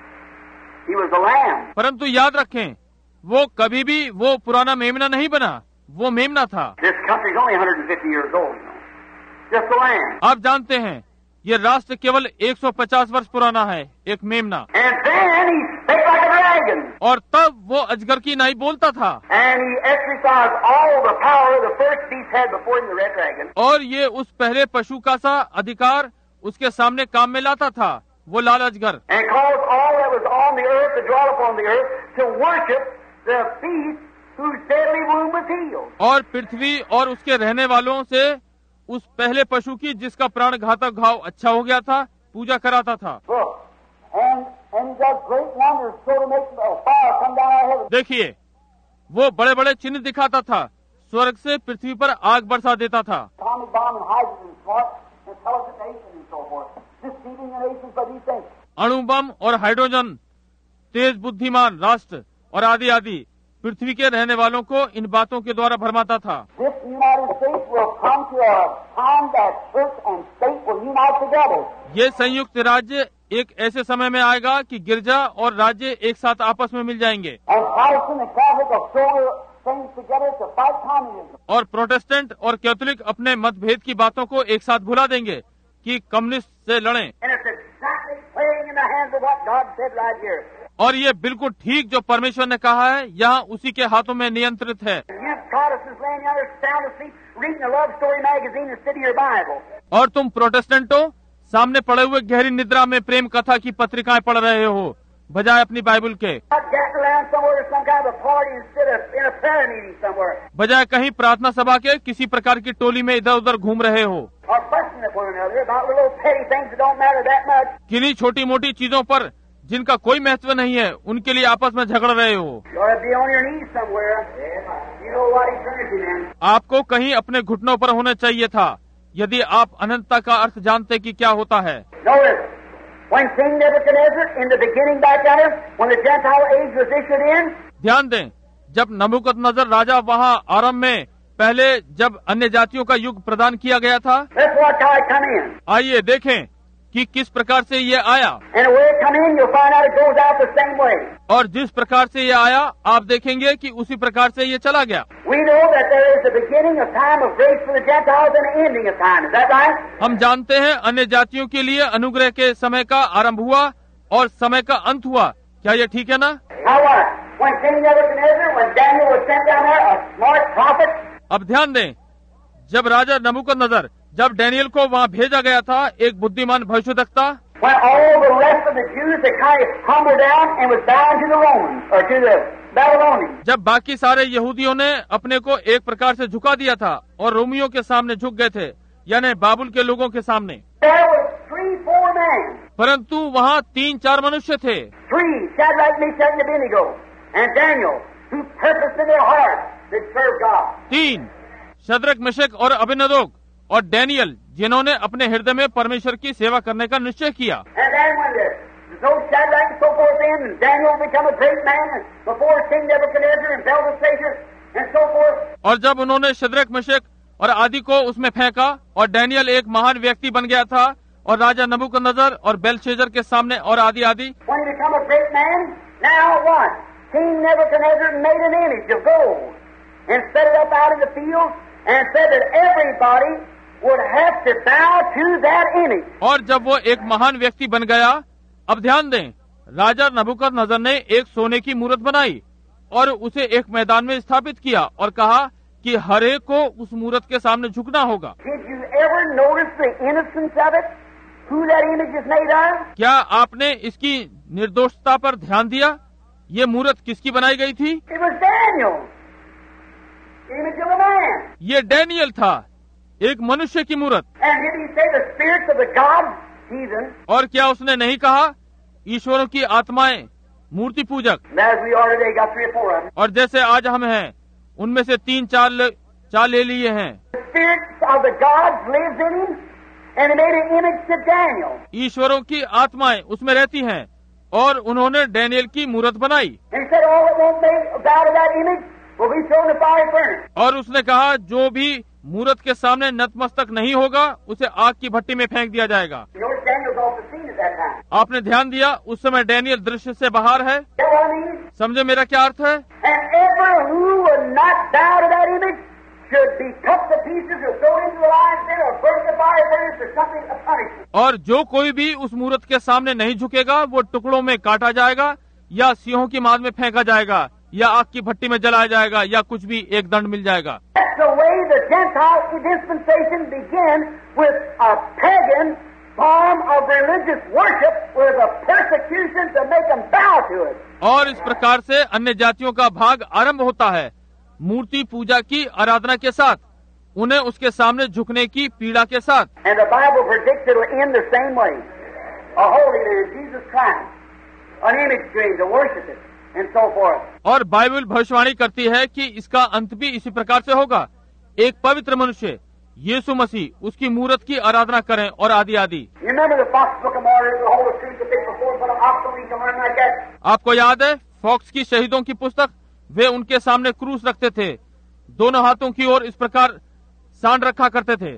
He was a lamb. परंतु याद रखें, वो कभी भी वो पुराना मेमना नहीं बना, वो मेमना था। This country's only one hundred fifty years old, you know. Just a lamb. आप जानते हैं, ये राष्ट्र केवल एक सौ पचास वर्ष पुराना है, एक मेमना। And then he spake like a dragon. और तब वो अजगर की नाई बोलता था। And he exercised all the power the first beast had before him, the red dragon. और ये उस पहले पशु का सा अधिकार उसके सामने काम में लाता था, वो लाल अजगर। And caused all that was on the earth to dwell upon the earth to worship the beast whose deadly wound was healed. और पृथ्वी और उसके रहने वालों से उस पहले पशु की जिसका प्राण घातक घाव अच्छा हो गया था, पूजा कराता था। Look, and and he does great wonders so to make a fire come down out of heaven. देखिए, वो बड़े बड़े चिन्ह दिखाता था, स्वर्ग से पृथ्वी पर आग बरसा देता था। Atomic bomb and hydrogen smart intelligent nation and so forth. Deceiving the nations by these things. अणु बम और हाइड्रोजन, तेज बुद्धिमान राष्ट्र और आदि आदि पृथ्वी के रहने वालों को इन बातों के द्वारा भरमाता था। This United States will come to a time that church and state will unite together. ये संयुक्त राज्य एक ऐसे समय में आएगा कि गिरजा और राज्य एक साथ आपस में मिल जाएंगे। And Protestant and Catholic will throw their things together to fight communism. और प्रोटेस्टेंट और कैथोलिक अपने मतभेद की बातों को एक साथ भुला देंगे कि कम्युनिस्ट से लड़ें। And it's exactly playing in the hands of what God said right here. और ये बिल्कुल ठीक जो परमेश्वर ने कहा है यहाँ उसी के हाथों में नियंत्रित है। You Protestants laying yonder sound asleep, reading a love story magazine instead of your Bible. और तुम प्रोटेस्टेंटों सामने पड़े हुए गहरी निद्रा में प्रेम कथा की पत्रिकाएं पढ़ रहे हो बजाय अपनी बाइबल के, बजाय कहीं प्रार्थना सभा के किसी प्रकार की टोली में इधर उधर घूम रहे हो, किन्हीं छोटी मोटी चीजों पर जिनका कोई महत्व नहीं है उनके लिए आपस में झगड़ रहे हो। आपको कहीं अपने घुटनों पर होना चाहिए था यदि आप अनंतता का अर्थ जानते कि क्या होता है। ध्यान दें, जब नबूकदनेस्सर राजा वहाँ आरंभ में पहले जब अन्य जातियों का युग प्रदान किया गया था, आइए देखें कि किस प्रकार से ये आया, और जिस प्रकार से ये आया आप देखेंगे कि उसी प्रकार से ये चला गया। हम जानते हैं अन्य जातियों के लिए अनुग्रह के समय का आरंभ हुआ और समय का अंत हुआ। क्या ये ठीक है ना? अब ध्यान दें, जब राजा नबूकदनेस्सर जब डैनियल को वहाँ भेजा गया था एक बुद्धिमान भविष्यद्वक्ता, जब बाकी सारे यहूदियों ने अपने को एक प्रकार से झुका दिया था और रोमियों के सामने झुक गए थे, यानी बाबुल के लोगों के सामने, परंतु वहाँ तीन चार मनुष्य थे, तीन शद्रक मेशक और अबेदनगो और डैनियल जिन्होंने अपने हृदय में परमेश्वर की सेवा करने का निश्चय किया। और जब उन्होंने शद्रक मेशक और आदि को उसमें फेंका और डैनियल एक महान व्यक्ति बन गया था और राजा नबूकदनेस्सर और बेलशस्सर के सामने और आदि आदि, King Nebuchadnezzar made an image of gold and set it up out in the field and said that everybody would have to bow to that image. और जब वो एक महान व्यक्ति बन गया, अब ध्यान दें, राजा नबूकदनेस्सर ने एक सोने की मूर्त बनाई और उसे एक मैदान में स्थापित किया और कहा कि हर एक को उस मूर्त के सामने झुकना होगा। Did you ever notice the innocence of it? Who that image is made of? क्या आपने इसकी निर्दोषता पर ध्यान दिया? ये मूर्त किसकी बनाई गई थी? It was Daniel, the image of a man. ये डैनियल था, एक मनुष्य की मूर्त। And did he say the spirits of the gods, heathen? और क्या उसने नहीं कहा ईश्वरों की आत्माएं मूर्ति पूजक? As we are today, got three or four of them. और जैसे आज हम हैं उनमें से तीन चार ले, चार ले लिए हैं। The spirits of the gods lives in him, and he made an image to Daniel. ईश्वरों की आत्माएं उसमें रहती हैं और उन्होंने डैनियल की मूर्त बनाई। And he said, all that won't bow to that image will be thrown in the fiery furnace. और उसने कहा जो भी मूर्त के सामने नतमस्तक नहीं होगा उसे आग की भट्टी में फेंक दिया जाएगा। You notice Daniel's off the scene at that time. आपने ध्यान दिया उस समय डैनियल दृश्य से बाहर है। You know what I mean? समझे मेरा क्या अर्थ है? And ever who would not bow to that image should be cut to pieces or thrown into the lion's den or burnt in the fiery furnace or something of punishment. और जो कोई भी उस मूर्त के सामने नहीं झुकेगा वो टुकड़ों में काटा जाएगा या सिंहों की मार में फेंका जाएगा या आग की भट्टी में जलाया जाएगा या कुछ भी एक दंड मिल जाएगा। That's the way the Gentile dispensation began, with a pagan form of religious worship with a persecution to make them bow to it. और इस प्रकार से अन्य जातियों का भाग आरंभ होता है मूर्ति पूजा की आराधना के साथ, उन्हें उसके सामने झुकने की पीड़ा के साथ। And the Bible predicts it will end the same way. A holy man, Jesus Christ, an image to him to worship it, and so forth. और बाइबल भविष्यवाणी करती है कि इसका अंत भी इसी प्रकार से होगा, एक पवित्र मनुष्य यीशु मसीह उसकी मूर्त की आराधना करें और आदि आदि। आपको याद है फॉक्स की शहीदों की पुस्तक, वे उनके सामने क्रूस रखते थे, दोनों हाथों की ओर इस प्रकार सांड रखा करते थे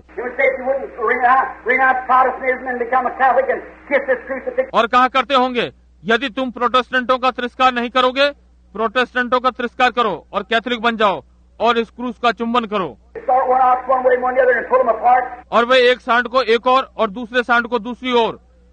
और कहा करते होंगे यदि तुम प्रोटेस्टेंटों का तिरस्कार नहीं करोगे, प्रोटेस्टेंटों का तिरस्कार करो और कैथोलिक बन जाओ और इस क्रूस का चुंबन करो। और वे एक सांड को एक और और दूसरे सांड को दूसरी ओर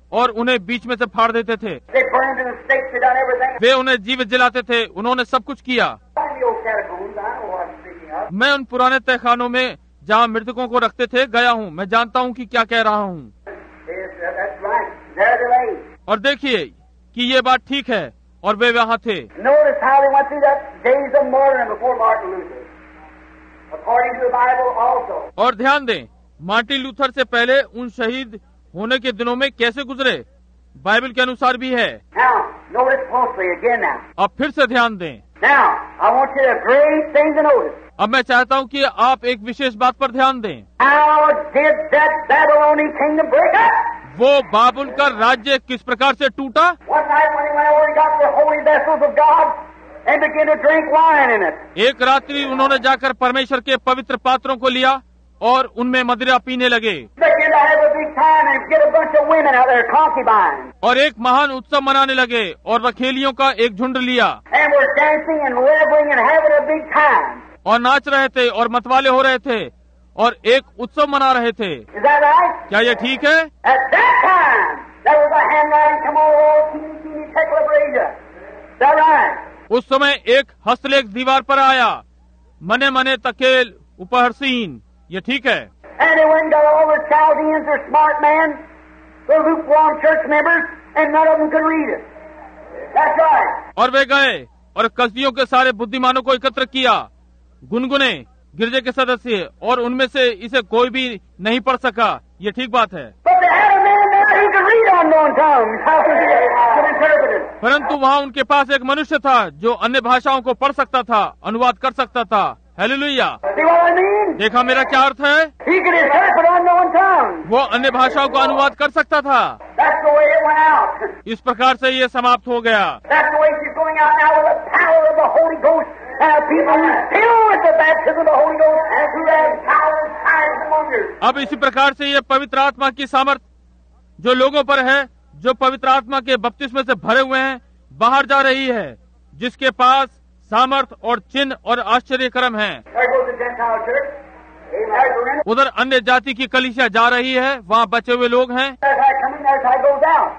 और उन्हें बीच में से फाड़ देते थे। They burned in the stakes, they done everything. वे उन्हें जीवित जलाते थे, उन्होंने सब कुछ किया। In the old catacombs, I know what I'm speaking of. मैं उन पुराने तहखानों में जहाँ मृतकों को रखते थे गया हूँ, मैं जानता हूँ कि क्या कह रहा हूँ। Yes, that's right. There they lay. और देखिए कि ये बात ठीक है, और वे वहाँ थे। Notice how they went through that days of martyrdom before Martin Luther, according to the Bible also. और ध्यान दें, मार्टिन लूथर से पहले उन शहीद होने के दिनों में कैसे गुजरे, बाइबल के अनुसार भी है। Now, notice closely again now. अब फिर से ध्यान दें। Now, I want you to great thing to notice. अब मैं चाहता हूँ कि आप एक विशेष बात पर ध्यान दें। How did that Babylonian kingdom break up? वो बाबुल का राज्य किस प्रकार से टूटा? One night when he went over and got the holy vessels of God and began to drink wine in it. एक रात्रि उन्होंने जाकर परमेश्वर के पवित्र पात्रों को लिया और उनमें मदिरा पीने लगे। Began to have a big time and get a bunch of women out there, concubines. और एक महान उत्सव मनाने लगे और रखेलियों का एक झुंड लिया And were dancing and reveling and having a big time. और नाच रहे थे और मतवाले हो रहे थे और एक उत्सव मना रहे थे। Is that right? क्या ये ठीक है? At that time, there was a handwriting come on all teeny, teeny Tekla Asia. Is that right? उस समय एक हस्तलेख दीवार पर आया, मने मने तकेल उपहरसीन। ये ठीक है। And they went and got all the Chaldeans, or smart men, the lukewarm church members, and none of them could read it. That's right. और वे गए और कसदियों के सारे बुद्धिमानों को एकत्र किया, गुनगुने गिरजे के सदस्य, और उनमें से इसे कोई भी नहीं पढ़ सका। ये ठीक बात है। But they had a man there who could read unknown tongues. How could he could interpret it? परंतु वहाँ उनके पास एक मनुष्य था जो अन्य भाषाओं को पढ़ सकता था, अनुवाद कर सकता था। Hallelujah. See what I mean? देखा मेरा क्या अर्थ है? He could interpret unknown tongues. वो अन्य भाषाओं को अनुवाद कर सकता था। That's the way it went out. इस प्रकार से ये समाप्त हो गया। That's the way she's going out now with the power of the Holy Ghost and a people who are filled with the baptism of the Holy Ghost and who have power and signs and wonders. अब इसी प्रकार से ये पवित्र आत्मा की सामर्थ जो लोगों पर है, जो पवित्र आत्मा के बपतिस्मे से भरे हुए हैं, बाहर जा रही है, जिसके पास सामर्थ और चिन्ह और आश्चर्य कर्म है। There goes the Gentile church. There's the remnant. उधर अन्य जाति की कलीसिया जा रही है, वहाँ बचे हुए लोग हैं। There's how coming, there's how goes out.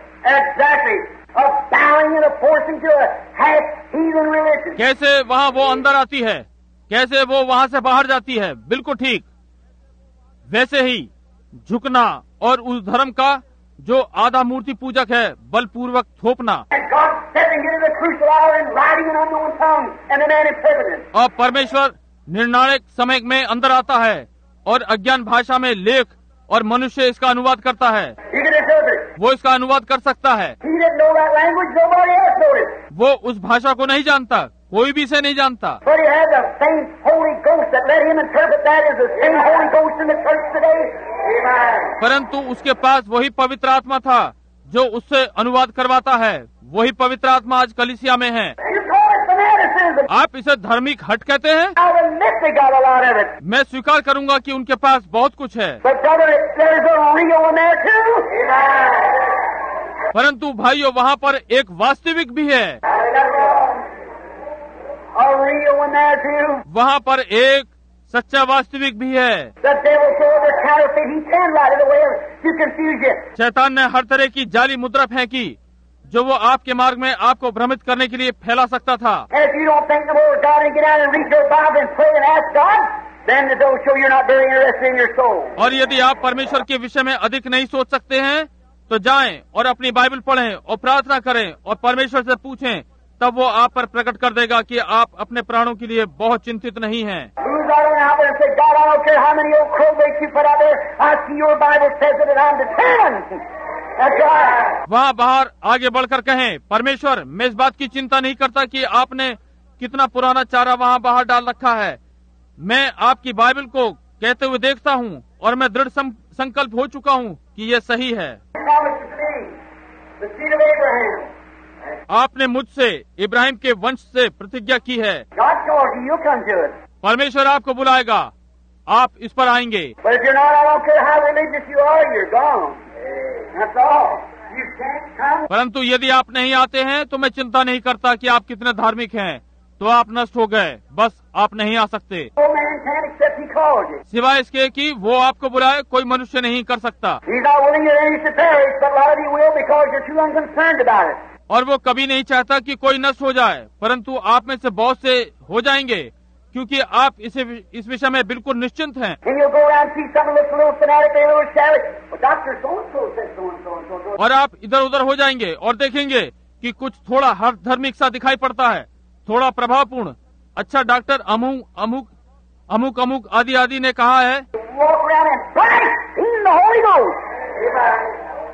Exactly. A bowing and a forcing to a half heathen religion. कैसे वहाँ वो अंदर आती है, कैसे वो वहाँ से बाहर जाती है, बिल्कुल ठीक वैसे ही झुकना और उस धर्म का जो आधा मूर्ति पूजक है बलपूर्वक थोपना। And God stepping into the crucial hour and writing in unknown tongues and the man interpreting it. और परमेश्वर निर्णायक समय में अंदर आता है और अज्ञान भाषा में लेख और मनुष्य इसका अनुवाद करता है। You can interpret it. वो इसका अनुवाद कर सकता है। He didn't know that language, nobody else knew it. वो उस भाषा को नहीं जानता, कोई भी इसे नहीं जानता, But he had the same Holy Ghost that let him interpret that is the same Holy Ghost in the church today. Amen. परंतु उसके पास वही पवित्र आत्मा था जो उससे अनुवाद करवाता है। वही पवित्र आत्मा आज कलीसिया में है। You call it fanaticism. आप इसे धार्मिक हट कहते हैं। I'll admit they got a lot of it. मैं स्वीकार करूंगा कि उनके पास बहुत कुछ है, But brother, there's a real one there too. Amen. परंतु भाइयों वहाँ पर एक वास्तविक भी है। A real one there too. वहाँ पर एक सच्चा वास्तविक भी है। The devil told the counterfeit he can write it away to confuse you. शैतान ने हर तरह की जाली मुद्रा फेंकी जो वो आपके मार्ग में आपको भ्रमित करने के लिए फैला सकता था। And if you don't think the more of God and get out and read your Bible and pray and ask God, then it'll show you're not very interested in your soul. और यदि आप परमेश्वर के विषय में अधिक नहीं सोच सकते हैं तो जाएं और अपनी बाइबल पढ़ें और प्रार्थना करें और परमेश्वर से पूछें, तब वो आप पर प्रकट कर देगा कि आप अपने प्राणों के लिए बहुत चिंतित नहीं हैं। Who's out there out there and say, God, I don't care how many old crowbacks you put out there, I see your Bible says it and I'm determined. That's right. वहाँ बाहर आगे बढ़कर कहें, परमेश्वर मैं इस बात की चिंता नहीं करता कि आपने कितना पुराना चारा वहाँ बाहर डाल रखा है। मैं आपकी बाइबल को कहते हुए देखता हूँ और मैं दृढ़ संकल्प हो चुका हूँ कि ये सही है। The seed of Abraham. आपने मुझसे इब्राहिम के वंश से प्रतिज्ञा की है। God calls you, you'll come to it. परमेश्वर आपको बुलाएगा, आप इस पर आएंगे। But if you're not, I don't care how religious you are, you're gone. That's all. You can't come. परंतु यदि आप नहीं आते हैं तो मैं चिंता नहीं करता कि आप कितने धार्मिक हैं, तो आप नष्ट हो गए, बस आप नहीं आ सकते। No man can except he calls you. सिवाय इसके कि वो आपको बुलाए, कोई मनुष्य नहीं कर सकता। He's not willing that any should perish, but a lot of you will because you're too unconcerned about it. और वो कभी नहीं चाहता कि कोई नष्ट हो जाए, परंतु आप में से बहुत से हो जाएंगे क्योंकि आप इसे इस विषय में बिल्कुल निश्चिंत हैं। And you'll go around and see something looks a little fanatic, a little shabby. Well, Doctor so-and-so said so-and-so and so-and-so. और आप इधर उधर हो जाएंगे और देखेंगे कि कुछ थोड़ा हर धार्मिक सा दिखाई पड़ता है, थोड़ा प्रभावपूर्ण। अच्छा, डॉक्टर अमुक अमुक अमुक अमुक आदि आदि ने कहा है। Walk around and Christ in the Holy Ghost.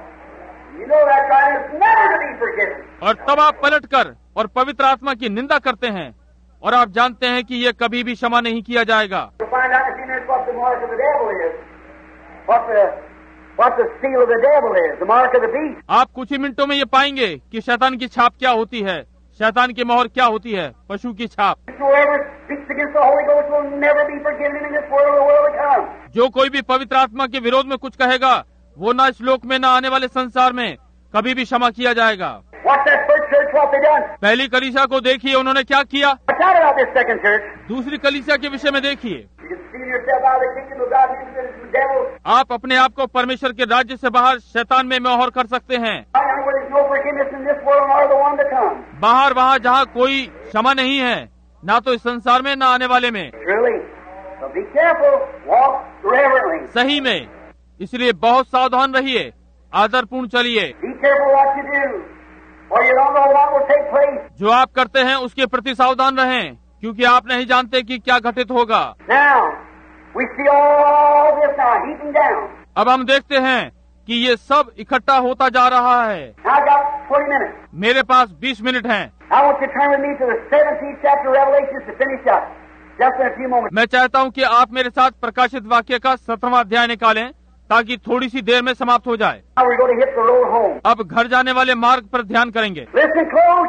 You know that God is never to be forgiven. और तब आप पलट कर और पवित्र आत्मा की निंदा करते हैं और आप जानते हैं कि ये कभी भी क्षमा नहीं किया जाएगा। To find out in a few minutes what the mark of the devil is, what the what the seal of the devil is, the mark of the beast. आप कुछ ही मिनटों में ये पाएंगे कि शैतान की छाप क्या होती है, शैतान की मोहर क्या होती है, पशु की छाप। Whoever speaks against the Holy Ghost will never be forgiven in this world or the world to come. जो कोई भी पवित्र आत्मा के विरोध में कुछ कहेगा, वो ना इस लोक में ना आने वाले संसार में कभी भी क्षमा किया जाएगा। What's that first church, what they done? पहली कलीसिया को देखिए, उन्होंने क्या किया। What's that about this second church? दूसरी कलीसिया के विषय में देखिए। You can see yourself out of the kingdom of God into the devil. आप अपने आप को परमेश्वर के राज्य से बाहर शैतान में मोहर कर सकते हैं। I know where there's no forgiveness in this world nor the one to come. बाहर वहाँ जहाँ कोई क्षमा नहीं है, ना तो इस संसार में ना आने वाले में। Truly. So be careful. Walk reverently. सही में, इसलिए बहुत सावधान रहिए, आदरपूर्ण चलिए। Be careful what you do, or you don't know what will take place. जो आप करते हैं उसके प्रति सावधान रहें, क्योंकि आप नहीं जानते कि क्या घटित होगा। Now, we see all this now heaping down. अब हम देखते हैं कि ये सब इकट्ठा होता जा रहा है। Now I've got twenty minutes. मेरे पास बीस मिनट हैं। I want you to turn with me to the seventeenth chapter of Revelation to finish up. Just in a few moments. मैं चाहता हूं कि आप मेरे साथ प्रकाशित वाक्य का सत्रहवां अध्याय निकालें ताकि थोड़ी सी देर में समाप्त हो जाए। Now we're going to hit the road home. अब घर जाने वाले मार्ग पर ध्यान करेंगे। Listen close.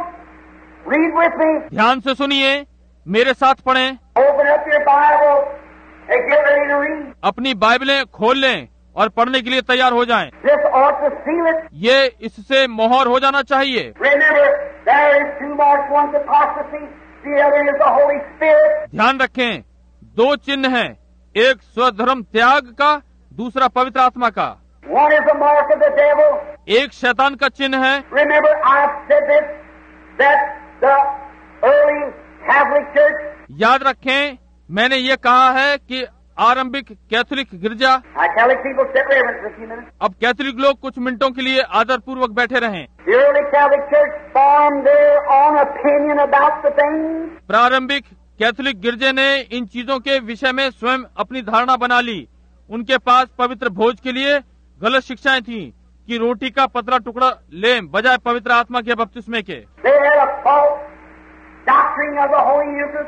Read with me. ध्यान से सुनिए, मेरे साथ पढ़ें। Open up your Bible and get ready to read. अपनी बाइबलें खोल लें और पढ़ने के लिए तैयार हो जाएं। This ought to seal it. ये इससे मोहर हो जाना चाहिए। Remember, there is two marks, one's apostasy, the other is the Holy Spirit. ध्यान रखें, दो चिन्ह हैं, एक स्वधर्म त्याग का, दूसरा पवित्र आत्मा का। One is the mark of the devil. एक शैतान का चिन्ह है। Remember, I've said this, that the early Catholic Church. याद रखें, मैंने ये कहा है कि आरंभिक कैथोलिक गिरजा। Catholic people sit reverence for a few minutes. अब कैथोलिक लोग कुछ मिनटों के लिए आदर पूर्वक बैठे रहें। The early Catholic Church formed their own opinion about the things. प्रारंभिक कैथोलिक गिरजे ने इन चीजों के विषय में स्वयं अपनी धारणा बना ली। उनके पास पवित्र भोज के लिए गलत शिक्षाएं थीं कि रोटी का पतला टुकड़ा लें बजाय पवित्र आत्मा के बपतिस्मे के। They had a false doctrine of the Holy Eucharist,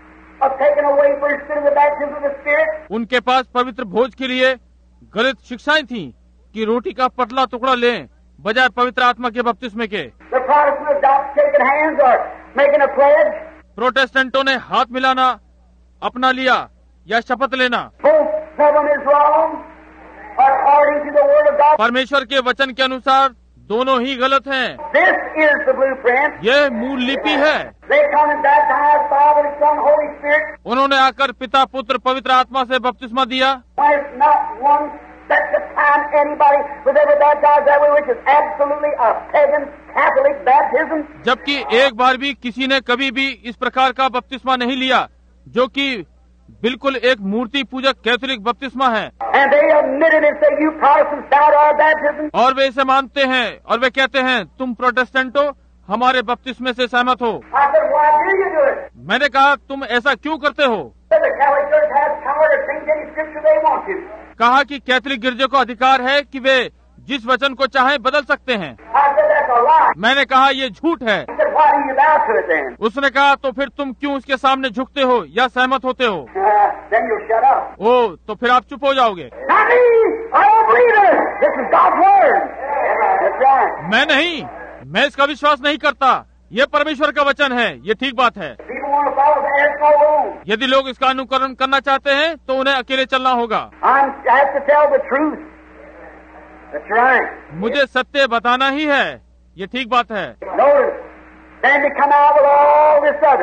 of taking away first instead of the baptism of the Spirit. उनके पास पवित्र भोज के लिए गलत शिक्षाएं थीं कि रोटी का पतला टुकड़ा लें बजाय पवित्र आत्मा के बपतिस्मे के। The Protestants adopt taking hands or making a pledge. प्रोटेस्टेंटों ने हाथ मिलाना अपना लिया या शपथ लेना। Both of them is wrong, according to the Word of God. परमेश्वर के वचन के अनुसार दोनों ही गलत हैं। This is the blueprint. यह मूल लिपि है। They come and baptize Father, Son, Holy Spirit. उन्होंने आकर पिता पुत्र पवित्र आत्मा से बपतिस्मा दिया। There's not one such a time anybody was ever baptized that way, which is absolutely a pagan Catholic baptism. जबकि एक बार भी किसी ने कभी भी इस प्रकार का बपतिस्मा नहीं लिया, जो कि बिल्कुल एक मूर्ति पूजक कैथोलिक बपतिस्मा है। And they admitted and said, "You Protestants doubt our baptism." और वे इसे मानते हैं और वे कहते हैं, तुम प्रोटेस्टेंटो हमारे बपतिस्मे से सहमत हो। I said, "Why do you do it?" मैंने कहा, तुम ऐसा क्यों करते हो? Said the Catholic Church has power to change any scripture they want to. कहा कि कैथोलिक गिरजे को अधिकार है कि वे जिस वचन को चाहे बदल सकते हैं। I said, "That's a lie." मैंने कहा, ये झूठ है। He said, "Why do you bow to it then?" उसने कहा, तो फिर तुम क्यों उसके सामने झुकते हो या सहमत होते हो? Uh, then you'll shut up. ओ, तो फिर आप चुप हो जाओगे। Not me. I don't believe it. This is God's word. That's right. मैं नहीं, मैं इसका विश्वास नहीं करता। ये परमेश्वर का वचन है, ये ठीक बात है। People want to follow the ass go alone. यदि लोग इसका अनुकरण करना चाहते हैं तो उन्हें अकेले चलना होगा। I'm, I have to tell the truth. That's right. मुझे सत्य बताना ही है, ये ठीक बात है। Notice, then to come out with all this other,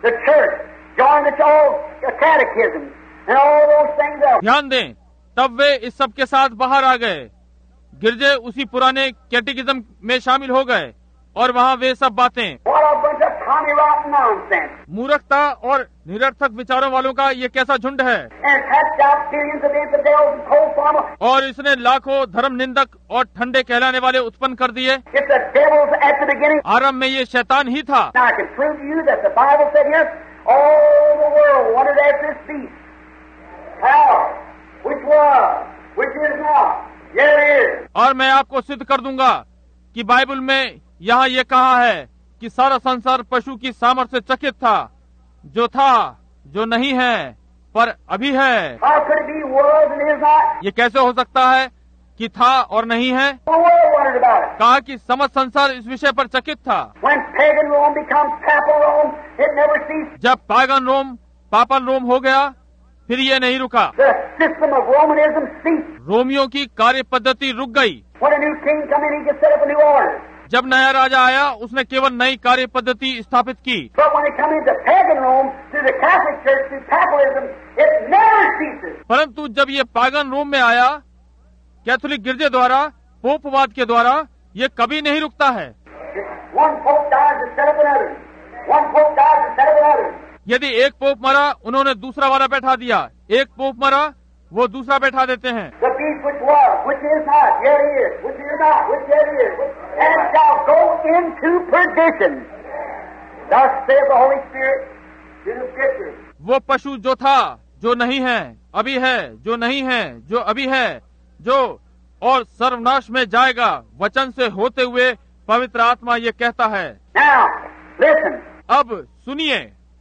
the church, joined the all catechism and all those things else. ध्यान दें, तब वे इस सब के साथ बाहर आ गए, गिरजे उसी पुराने कैटेकिज्म में शामिल हो गए और वहाँ वे सब बातें। What a bunch of tommy rotten nonsense. मूर्खता और निरर्थक विचारों वालों का ये कैसा झुंड है। And hatched out billions of infidels and cold farmer. और इसने लाखों धर्म निंदक और ठंडे कहलाने वाले उत्पन्न कर दिए। It's the devil's at the beginning. आरंभ में ये शैतान ही था। Now I can prove to you that the Bible said here, all the world wondered after this beast. How? Which was? Which is not? Here it is. और मैं आपको सिद्ध कर दूंगा कि बाइबल में यहाँ ये कहा है कि सारा संसार पशु की सामर्थ्य से चकित था, जो था, जो नहीं है, पर अभी है। How could it be was and is not? ये कैसे हो सकता है कि था और नहीं है? The world wondered about it. कहा कि समस्त संसार इस विषय पर चकित था। When pagan Rome becomes papal Rome, it never ceased. जब पागन रोम पापल रोम हो गया, फिर ये नहीं रुका। The system of Romanism ceased. रोमियों की कार्य पद्धति रुक गई। When a new king come in, he could set up a new order. जब नया राजा आया, उसने केवल नई कार्य पद्धति स्थापित की। But when it come into pagan Rome, through the Catholic Church, through papalism, it never ceases. परंतु जब ये पागन रोम में आया, कैथोलिक गिरजे द्वारा, पोपवाद के द्वारा, ये कभी नहीं रुकता है। One pope dies to set up another. One pope dies to set up another. यदि एक पोप मरा, उन्होंने दूसरा वाला बैठा दिया। एक पोप मरा, वो दूसरा बैठा देते हैं। The beast which was, which is not, yet is, which is not, which yet is, and shall go into perdition. Thus saith the Holy Spirit to the Scriptures. वो पशु जो था, जो नहीं है, अभी है, जो नहीं है, जो अभी है, जो और सर्वनाश में जाएगा, वचन से होते हुए पवित्र आत्मा ये कहता है। Now, listen. अब सुनिए।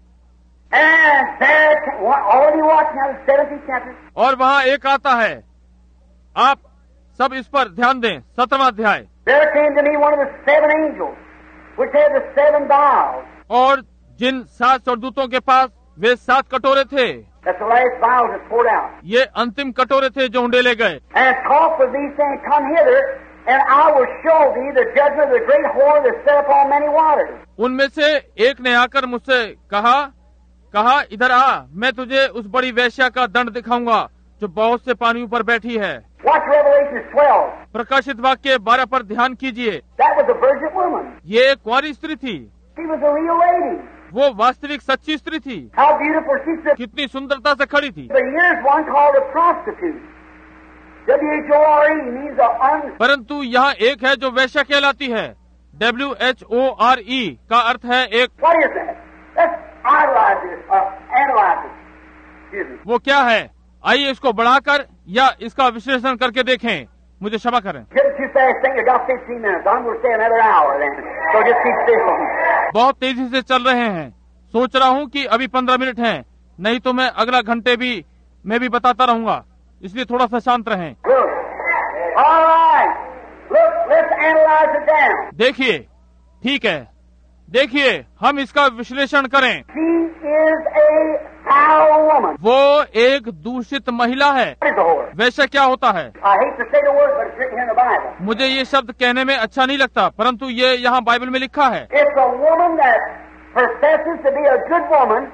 And there, already watching now the seventeenth chapter. और वहाँ एक आता है, आप सब इस पर ध्यान दें। सत्रहवां अध्याय। There came to me one of the seven angels, which had the seven vials. और जिन सात स्वर्गदूतों के पास वे सात कटोरे थे, That's the last vials that poured out. ये अंतिम कटोरे थे जो उंडे ले गए। And talk with these saying, come hither, and I will show thee the judgment of the great whore that set upon many waters. उनमें से एक ने आकर मुझसे कहा, कहा इधर आ, मैं तुझे उस बड़ी वेश्या का दंड दिखाऊंगा जो बहुत से पानियों पर बैठी है। Watch Revelation twelve. प्रकाशित वाक्य बारह पर ध्यान कीजिए। That was a virgin woman. ये एक कुंवारी स्त्री थी। She was a real lady. वो वास्तविक सच्ची स्त्री थी। How beautiful she stood. कितनी सुंदरता से खड़ी थी। But here's one called a prostitute. W H O R E means a un. परंतु यहाँ एक है जो वेश्या कहलाती है। W H O R E का अर्थ है एक। What is that? Let's analyze this. Uh, analyze it. Excuse me. वो क्या है? आइए इसको बढ़ाकर या इसका विश्लेषण करके देखें। मुझे क्षमा करें। Getting too fast, think you got fifteen minutes. I'm going to stay another hour then. So just keep still. बहुत तेजी से चल रहे हैं। सोच रहा हूँ कि अभी पंद्रह मिनट हैं, नहीं तो मैं अगला घंटे भी मैं भी बताता रहूँगा, इसलिए थोड़ा सा शांत रहें। Look. All right. Look, let's analyze it down. देखिए, ठीक है, देखिए, हम इसका विश्लेषण करें। She is a foul woman. वो एक दूषित महिला है। What is a whore? वैसे क्या होता है? I hate to say the word, but it's written here in the Bible. मुझे ये शब्द कहने में अच्छा नहीं लगता, परंतु ये यहाँ बाइबल में लिखा है। It's a woman that professes to be a good woman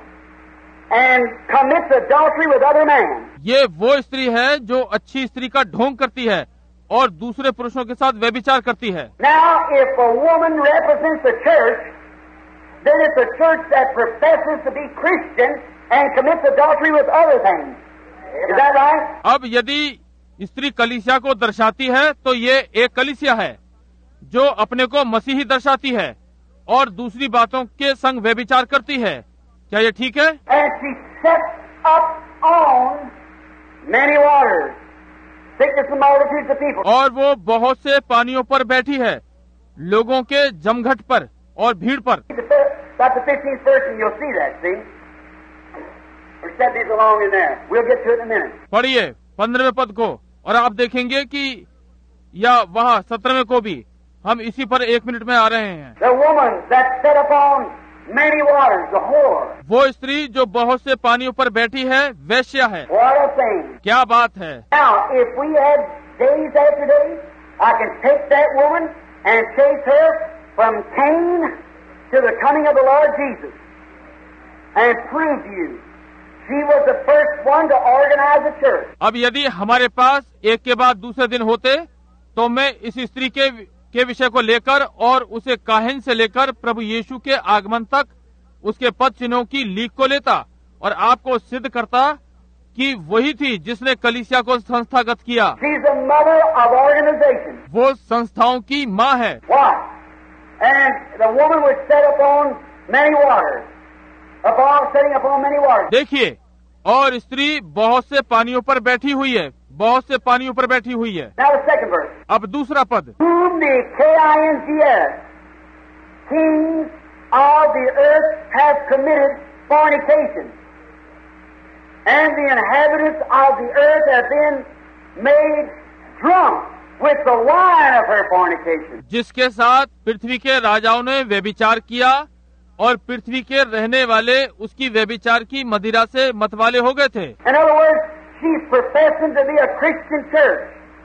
and commits adultery with other men. ये वो स्त्री है जो अच्छी स्त्री का ढोंग करती है और दूसरे पुरुषों के साथ व्यभिचार करती है। Now, if a woman represents the church, then it's a church that professes to be Christian and commits adultery with other things. Is that right? अब यदि स्त्री कलीसिया को दर्शाती है तो ये एक कलीसिया है जो अपने को मसीही दर्शाती है और दूसरी बातों के संग व्यभिचार करती है। क्या ये ठीक है? And she sets up on many waters, thickness and multitudes of people. और वो बहुत से पानियों पर बैठी है, लोगों के जमघट पर और भीड़ पर। That's the fifteenth verse, and you'll see that, see? Or set these along in there. We'll get to it in a minute. पढ़िए पंद्रहवें पद को और आप देखेंगे कि या वहाँ सत्रहवें को भी हम इसी पर एक मिनट में आ रहे हैं। The woman that set upon many waters, the whore. वो स्त्री जो बहुत से पानियों पर बैठी है, वेश्या है। What a thing. क्या बात है। Now, if we had days after days, I can take that woman and chase her from Cain to the coming of the Lord Jesus. and prove to you. She was the first one to organize the church. अब यदि हमारे पास एक के बाद दूसरे दिन होते तो मैं इस स्त्री के के विषय को लेकर और उसे काहिन से लेकर प्रभु यीशु के आगमन तक उसके पद चिन्हों की लीक को लेता और आपको सिद्ध करता कि वही थी जिसने कलीसिया को संस्थागत किया। She's the mother of organization. वो संस्थाओं की माँ है। Why? And the woman was set upon many waters. Upon setting upon many waters. देखिए, और स्त्री बहुत से पानियों पर बैठी हुई है, बहुत से पानियों पर बैठी हुई है। Now the second verse. अब दूसरा पद। Whom the K I N G S, kings of the earth have committed fornication, and the inhabitants of the earth have been made drunk with the wine of her fornication. जिसके साथ पृथ्वी के राजाओं ने व्यभिचार किया और पृथ्वी के रहने वाले उसकी व्यभिचार की मदिरा से मतवाले हो गए थे। In other words, she's professing to be a Christian church.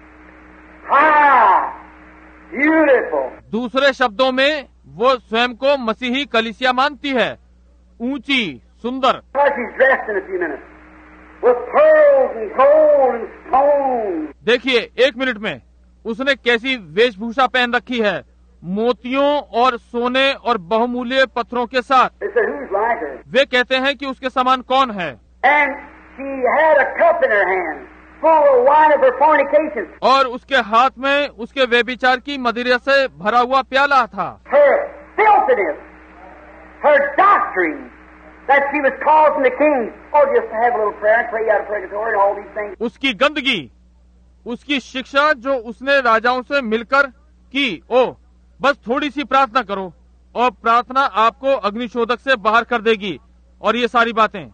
High, beautiful. दूसरे शब्दों में वो स्वयं को मसीही कलीसिया मानती है, ऊंची, सुंदर। She's dressed in a few minutes with pearls and gold and stones. देखिए, एक मिनट में उसने कैसी वेशभूषा पहन रखी है, मोतियों और सोने और बहुमूल्य पत्थरों के साथ। They said, who's like her? वे कहते हैं कि उसके समान कौन है। And she had a cup in her hand full of wine of her fornication. और उसके हाथ में उसके व्यभिचार की मदिरा से भरा हुआ प्याला था। Her filthiness, her doctrine, that she was causing the king, oh, just to have a little prayer and pray out of purgatory and all these things. उसकी गंदगी, उसकी शिक्षा जो उसने राजाओं से मिलकर की, ओ बस थोड़ी सी प्रार्थना करो और प्रार्थना आपको अग्निशोधक से बाहर कर देगी, और ये सारी बातें।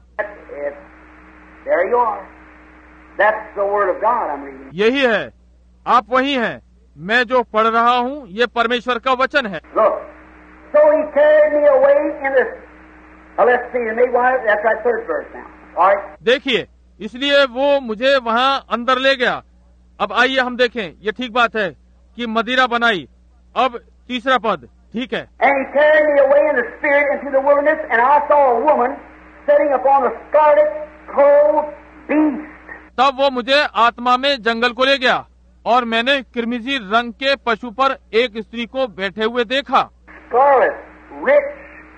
There you are. That's the word of God I'm reading. यही है, आप वही हैं, मैं जो पढ़ रहा हूँ ये परमेश्वर का वचन है। Look, so he carried me away in this. Now let's see, and maybe why that's that third verse now. All right. देखिए, इसलिए वो मुझे वहाँ अंदर ले गया। अब आइए हम देखें, ये ठीक बात है कि मदिरा बनाई। अब तीसरा पद, ठीक है। And he carried me away in the spirit into the wilderness, and I saw a woman sitting upon a scarlet clothed beast. तब वो मुझे आत्मा में जंगल को ले गया और मैंने किरमिजी रंग के पशु पर एक स्त्री को बैठे हुए देखा। Scarlet, rich,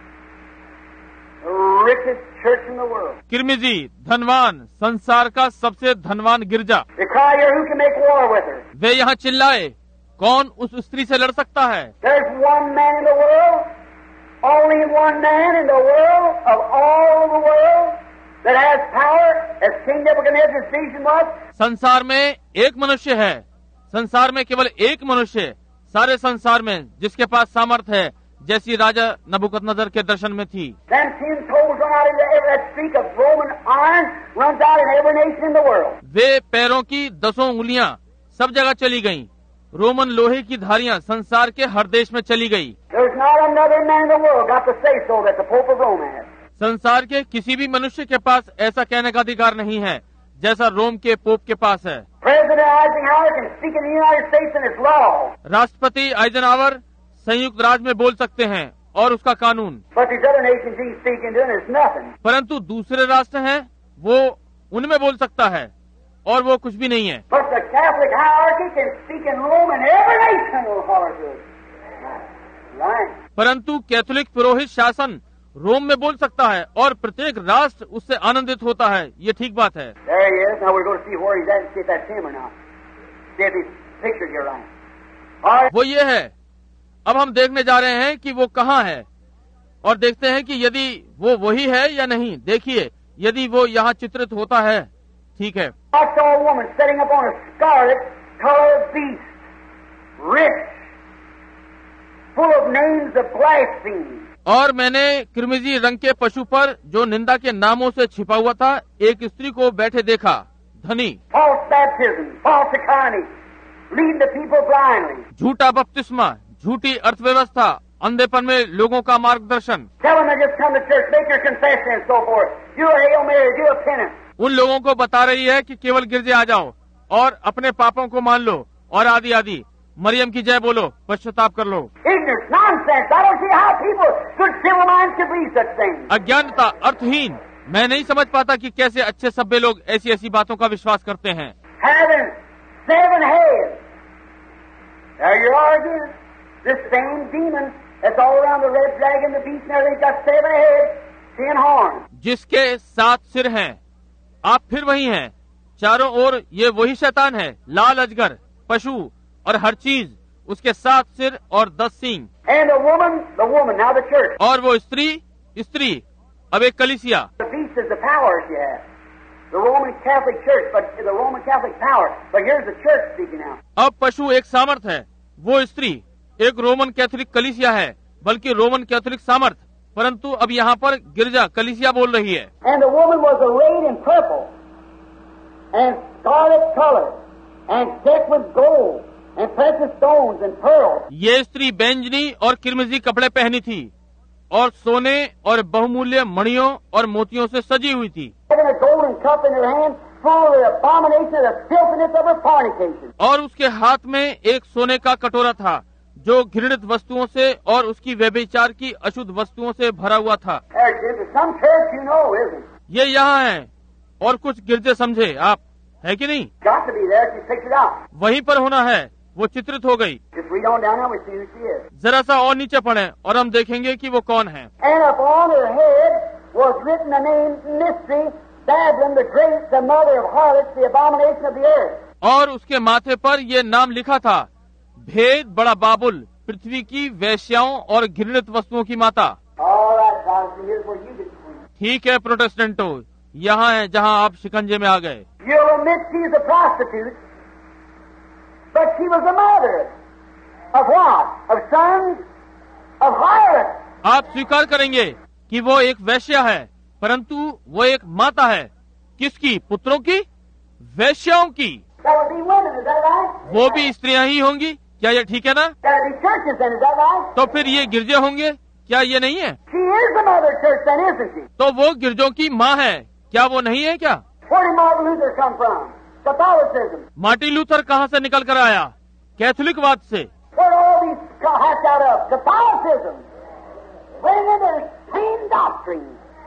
the richest church in the world. किरमिजी, धनवान, संसार का सबसे धनवान गिरजा। They cry here, who can make war with her? वे यहाँ चिल्लाए, कौन उस स्त्री से लड़ सकता है? There's one man in the world, only one man in the world of all the world that has power, as King Nebuchadnezzar's vision was. संसार में एक मनुष्य है, संसार में केवल एक मनुष्य, सारे संसार में जिसके पास सामर्थ है, जैसी राजा नबूकदनेस्सर के दर्शन में थी। Them ten toes run out into every that streak of Roman iron runs out in every nation in the world. वे पैरों की दसों उंगलियां सब जगह चली गईं। रोमन लोहे की धारियां संसार के हर देश में चली गई। There's not another man in the world got to say so that the Pope of Rome has. संसार के किसी भी मनुष्य के पास ऐसा कहने का अधिकार नहीं है जैसा रोम के पोप के पास है। President Eisenhower can speak in the United States and its law. राष्ट्रपति आइजनहावर संयुक्त राज्य में बोल सकते हैं और उसका कानून, But these other nations he's speaking to, and it's nothing. परंतु दूसरे राष्ट्र हैं वो उनमें बोल सकता है और वो कुछ भी नहीं है। But the Catholic hierarchy can speak in Rome, and every nation will holler to it. Right. परंतु कैथोलिक पुरोहित शासन रोम में बोल सकता है और प्रत्येक राष्ट्र उससे आनंदित होता है। ये ठीक बात है। There he is. Now we're going to see where he's at and see if that's him or not. See if he's pictured here right. All right. वो ये है, अब हम देखने जा रहे हैं कि वो कहाँ है और देखते हैं कि यदि वो वही है या नहीं। देखिए, यदि वो यहाँ चित्रित होता है, ठीक है। I saw a woman sitting upon a scarlet colored beast, rich, full of names of blasphemy. और मैंने किरमिजी रंग के पशु पर जो निंदा के नामों से छिपा हुआ था एक स्त्री को बैठे देखा, धनी, False baptism, false economy, leading the people blindly. झूठा बपतिस्मा, झूठी अर्थव्यवस्था, अंधेपन में लोगों का मार्गदर्शन, Tell them to just come to church, make your confession and so forth. Do a Hail Mary, do a penance. उन लोगों को बता रही है कि केवल गिरजे आ जाओ और अपने पापों को मान लो और आदि आदि। मरियम की जय बोलो, पश्चाताप कर लो। Ignorance, nonsense. I don't see how people, good civil minds, could believe such things. अज्ञानता, अर्थहीन। मैं नहीं समझ पाता कि कैसे अच्छे सभ्य लोग ऐसी ऐसी बातों का विश्वास करते हैं। Having seven heads. There you are again. This same demon that's all around the red dragon, the beast, and everything, got seven heads, ten horns. जिसके सात सिर हैं, आप फिर वही हैं। चारों ओर ये वही शैतान है, लाल अजगर, पशु और हर चीज, उसके सात सिर और दस सींग। And the woman, the woman, now the church. और वो स्त्री, स्त्री, अब एक कलीसिया। The beast is the power she has. The Roman Catholic Church, but the Roman Catholic power. But here's the church speaking now. अब पशु एक सामर्थ है, वो स्त्री एक रोमन कैथोलिक कलीसिया है, बल्कि रोमन कैथोलिक सामर्थ। परंतु अब यहाँ पर गिरजा कलीसिया बोल रही है। And the woman was arrayed in purple and scarlet color and decked with gold and precious stones and pearls. ये स्त्री बैंजनी और किरमिजी कपड़े पहनी थी और सोने और बहुमूल्य मणियों और मोतियों से सजी हुई थी। Having a golden cup in her hand, full of the abomination of the filthiness of her fornication. और उसके हाथ में एक सोने का कटोरा था जो घृणित वस्तुओं से और उसकी व्यभिचार की अशुद्ध वस्तुओं से भरा हुआ था। There's some church you know, isn't it? ये यहाँ है और कुछ गिरजे समझे आप, है कि नहीं? Got to be there. She picked it out. वहीं पर होना है, वो चित्रित हो गई। Just read on down there, we see who she is. जरा सा और नीचे पढ़ें और हम देखेंगे कि वो कौन है। And upon her head was written the name Mystery, Babylon the Great, the mother of harlots, the abomination of the earth. और उसके माथे पर ये नाम लिखा था, भेद बड़ा बाबुल, पृथ्वी की वेश्याओं और घृणित वस्तुओं की माता। All right, Protestant, here's where you get free. ठीक है प्रोटेस्टेंटो, यहाँ है जहाँ आप शिकंजे में आ गए। You'll admit she's a prostitute, but she was a mother of what? Of sons of harlots. आप स्वीकार करेंगे कि वो एक वेश्या है, परंतु वो एक माता है। किसकी? पुत्रों की, वेश्याओं की। That would be women, is that right? वो भी स्त्रियां ही होंगी, क्या ये ठीक है ना? That would be churches then, is that right? तो फिर ये गिरजे होंगे, क्या ये नहीं है? She is the mother church then, isn't she? तो वो गिरजों की माँ है, क्या वो नहीं है क्या? Where did Martin Luther come from? Catholicism. Martin Luther कहाँ से निकल कर आया? कैथोलिकवाद से। Where did all these co- hatch out of? Catholicism. Bringing the same doctrine.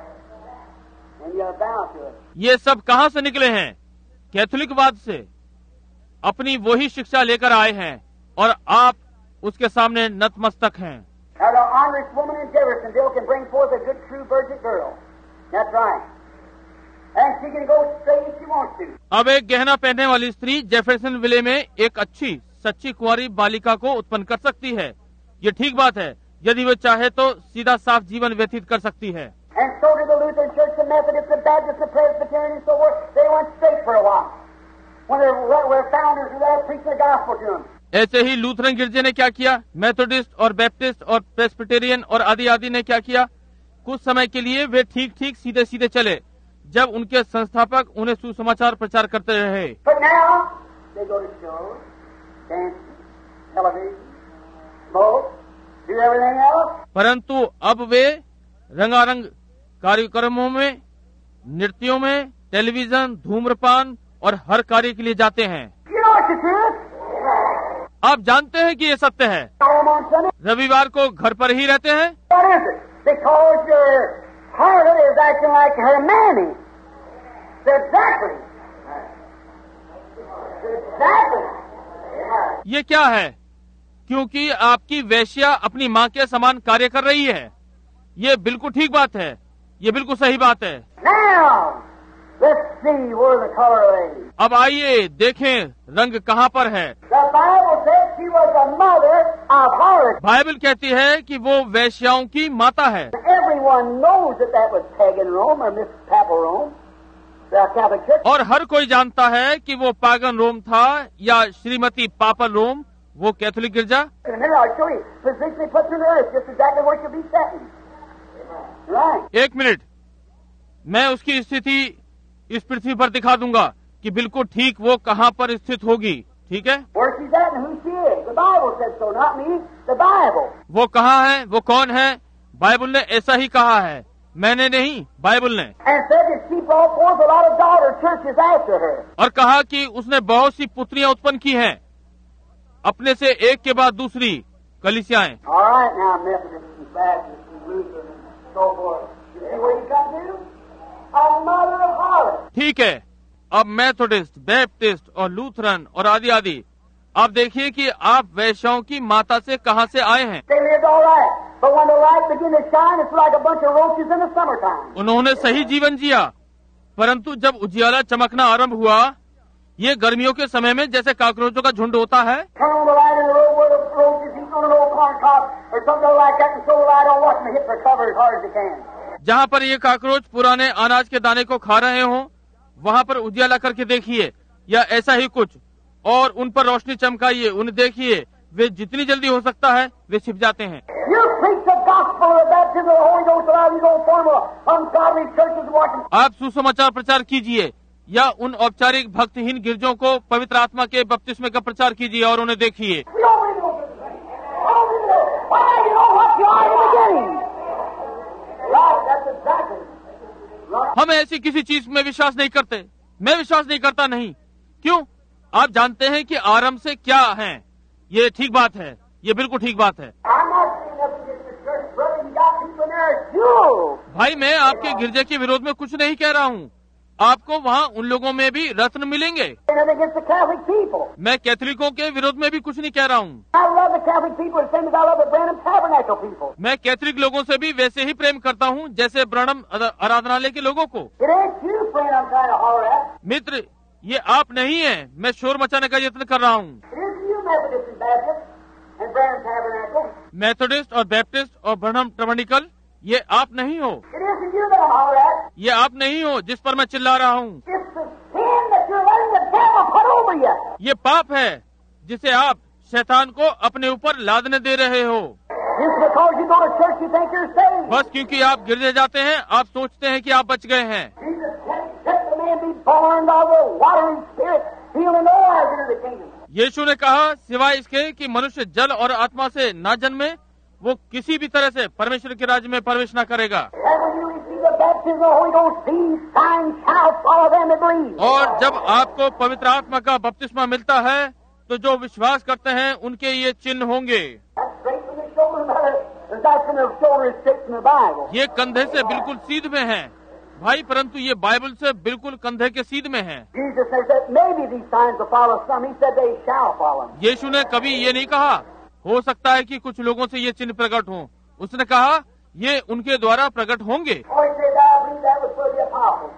And you're bound to it. ये सब कहाँ से निकले हैं? कैथोलिकवाद से। अपनी वही शिक्षा लेकर आए हैं और आप उसके सामने नतमस्तक हैं। Now the honest woman in Jeffersonville can bring forth a good, true virgin girl. That's right. And she can go straight if she wants to. अब एक गहना पहनने वाली स्त्री जेफरसन विले में एक अच्छी सच्ची कुंवारी बालिका को उत्पन्न कर सकती है। ये ठीक बात है, यदि वो चाहे तो सीधा साफ जीवन व्यतीत कर सकती है। And so did the Lutheran Church, the Methodist, the Baptist, the Presbyterian, and so forth. They went straight for a while. When they were founders who there preached the gospel to them. ऐसे ही Lutheran गिरजे ने क्या किया, Methodist और Baptist और Presbyterian और आदि आदि ने क्या किया, कुछ समय के लिए वे ठीक ठीक सीधे सीधे चले, जब उनके संस्थापक उन्हें सुसमाचार प्रचार करते रहे। But now they go to shows, dancing, television, smoke, do everything else. परंतु अब वे रंगारंग कार्यक्रमों में, नृत्यों में, टेलीविजन, धूम्रपान और हर कार्य के लिए जाते हैं। You know what the truth? आप जानते हैं कि ये सत्य है। Home on Sunday. रविवार को घर पर ही रहते हैं। What is it? Because your harlot is acting like her mammy. Exactly. Exactly. ये क्या है? क्योंकि आपकी वेश्या अपनी माँ के समान कार्य कर रही है। ये बिल्कुल ठीक बात है, ये बिल्कुल सही बात है। Now, let's see where the color is. अब आइए देखें रंग कहाँ पर है। The Bible says she was the mother of harlots. Bible कहती है कि वो वेश्याओं की माता है। Everyone knows that that was pagan Rome or Miss Papal Rome, the Catholic Church. और हर कोई जानता है कि वो पागन रोम था या श्रीमती पापल रोम, वो कैथोलिक गिरजा। And here I'll show you. Positionally puts her in the earth, just exactly where she'll be sitting. Right. एक मिनट, मैं उसकी स्थिति इस पृथ्वी पर दिखा दूंगा कि बिल्कुल ठीक वो कहाँ पर स्थित होगी। ठीक है, Where she's at and who she is. The Bible said so, not me. The Bible. वो कहाँ है, वो कौन है, बाइबल ने ऐसा ही कहा है, मैंने नहीं, बाइबल ने। And said that she brought forth a lot of daughter churches after her. और कहा कि उसने बहुत सी पुत्रियां उत्पन्न की हैं अपने से एक के बाद दूसरी कलीसियाएं। All right, now Methodists and Baptists and Lutheran and so forth. You see what you come to? A mother of harlots. ठीक है, अब मेथोडिस्ट, बैप्टिस्ट और लूथरन और आदि आदि, आप देखिए कि आप वैश्याओं की माता से कहाँ से आए हैं। They lived all right, but when the light began to shine, it's like a bunch of roaches in the summertime. उन्होंने सही जीवन जिया, परंतु जब उजियाला चमकना आरंभ हुआ, ये गर्मियों के समय में जैसे काकरोचों का झुंड होता है। Turn on the light in the road where the roaches eat on an old corn cob or something like that, and so the light on, watch them hit their cover as hard as they can. जहाँ पर ये cockroach पुराने अनाज के दाने को खा रहे हों, वहाँ पर उजियाला करके देखिए, या ऐसा ही कुछ, और उन पर रोशनी चमकाइए, उन्हें देखिए, वे जितनी जल्दी हो सकता है वे छिप जाते हैं। You preach the gospel of the baptism of the Holy Ghost without these old formal ungodly churches and watch them. आप सुसमाचार प्रचार कीजिए, या उन औपचारिक भक्तहीन गिरजों को पवित्र आत्मा के बपतिस्मे का प्रचार कीजिए और उन्हें देखिए। We don't really know this thing. I don't really know. Why, you know what you are in the beginning. Right, that's exactly. Right. हम ऐसी किसी चीज में विश्वास नहीं करते। मैं विश्वास नहीं करता नहीं। क्यों? आप जानते हैं कि आरंभ से क्या है। ये ठीक बात है, ये बिल्कुल ठीक बात है। I'm not saying nothing against the church, brother. You got people in there as jewels. भाई, मैं आपके गिरजे के विरोध में कुछ नहीं कह रहा हूँ। आपको वहाँ उन लोगों में भी रत्न मिलेंगे। Nothing against the Catholic people. मैं कैथोलिकों के विरोध में भी कुछ नहीं कह रहा हूँ। I love the Catholic people the same as I love the Branham Tabernacle people. मैं कैथोलिक लोगों से भी वैसे ही प्रेम करता हूँ जैसे ब्रैनम आराधनालय के लोगों को। It ain't you, friend, I'm trying to holler at. मित्र, ये आप नहीं है, मैं शोर मचाने का यत्न कर रहा हूँ। It isn't you, Methodists and Baptists and Branham Tabernacle. Methodist और बैप्टिस्ट और ब्रैनम टर्मिनिकल, ये आप नहीं हो। It isn't you that I'm holler at. ये आप नहीं हो जिस पर मैं चिल्ला रहा हूँ। It's the sin that you're letting the devil put over you. ये पाप है जिसे आप शैतान को अपने ऊपर लादने दे रहे हो। Just because you go to church, you think you're saved. बस क्योंकि आप गिरजे जाते हैं, आप सोचते हैं कि आप बच गए हैं। Jesus said, except the man be born of the water and spirit, he'll in no wise enter the kingdom. यीशु ने कहा, सिवाय इसके कि मनुष्य जल और आत्मा से ना जन्मे, वो किसी भी तरह से परमेश्वर के राज्य में प्रवेश न करेगा। And when you receive the baptism of the Holy Ghost, these signs shall follow them that believe. और जब आपको पवित्र आत्मा का बपतिस्मा मिलता है, तो जो विश्वास करते हैं उनके ये चिन्ह होंगे। That's straight from the shoulder, brother. That's from the shoulder, is straight from the Bible. ये कंधे से बिल्कुल सीध में है भाई, परंतु ये बाइबल से बिल्कुल कंधे के सीध में है। Jesus says that maybe these signs will follow some. He said they shall follow. यीशु ने कभी ये नहीं कहा हो सकता है कि कुछ लोगों से ये चिन्ह प्रकट हों। उसने कहा ये उनके द्वारा प्रकट होंगे। Or he said, I believe that was for the apostles.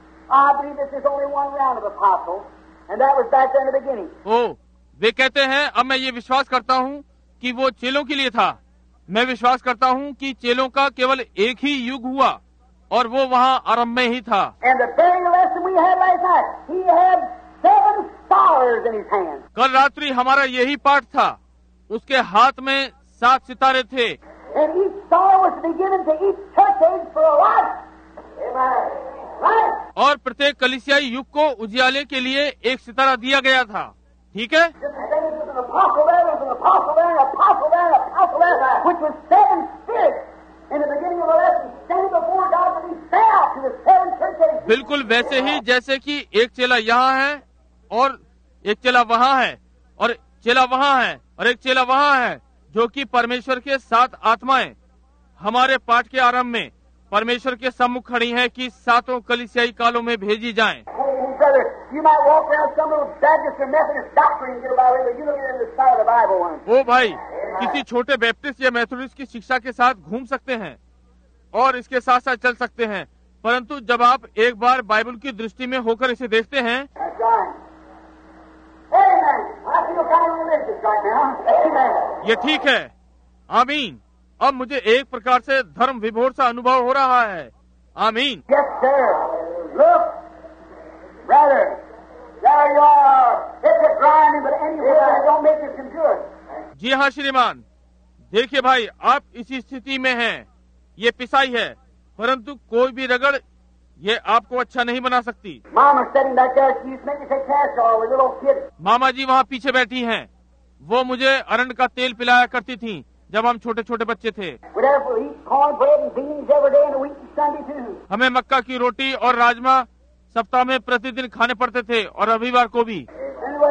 I believe this is only one round of apostles, and that was back there in the beginning. ओ, वे कहते हैं अब मैं ये विश्वास करता हूँ कि वो चेलों के लिए था। मैं विश्वास करता हूँ कि चेलों का केवल एक ही युग हुआ और वो वहाँ आरंभ में ही था। And the very lesson we had last night, he had seven stars in his hand. कल रात्रि हमारा यही पाठ था। उसके हाथ में सात सितारे थे। And each star was to be given to each church age for a life. Amen. Right? और प्रत्येक कलीसियाई युग को उजियाले के लिए एक सितारा दिया गया था। ठीक है, Just the same as there's an apostle there, there's an apostle there, an apostle there, an apostle there, which was seven spirits in the beginning of the lesson, standing before God to be sent out to the seven church ages. बिल्कुल वैसे ही जैसे कि एक चेला यहाँ है और एक चेला वहाँ है और चेला वहाँ है और एक चेला वहाँ है, जो कि परमेश्वर के सात आत्माएं हमारे पाठ के आरंभ में परमेश्वर के सम्मुख खड़ी हैं कि सातों कलीसियाई कालों में भेजी जाएं। Hey, brother, you might walk around some little Baptist or Methodist doctrine and get about it, but you look at it in the side of the Bible one. ओ भाई, किसी छोटे बैप्टिस्ट या मेथोडिस्ट की शिक्षा के साथ घूम सकते हैं और इसके साथ साथ चल सकते हैं, परंतु जब आप एक बार बाइबल की दृष्टि में होकर इसे देखते हैं। That's right. Amen. I feel kind of religious right now. Amen. ये ठीक है, आमीन। अब मुझे एक प्रकार से धर्म विभोर सा अनुभव हो रहा है। आमीन। Yes, sir. Look, brother, there you are. It's a grinding, but anyway, it don't make you some good. जी हाँ श्रीमान, देखिए भाई, आप इसी स्थिति में हैं। ये पिसाई है, परंतु कोई भी रगड़ ये आपको अच्छा नहीं बना सकती। Mama's sitting back there. She used to make me take cash oil with little kids. मामा जी वहाँ पीछे बैठी हैं। वो मुझे अरंड का तेल पिलाया करती थी जब हम छोटे छोटे बच्चे थे। We'd have to eat cornbread and beans every day in the week and Sunday too. हमें मक्का की रोटी और राजमा सप्ताह में प्रतिदिन खाने पड़ते थे और रविवार को भी। Anyway, I had to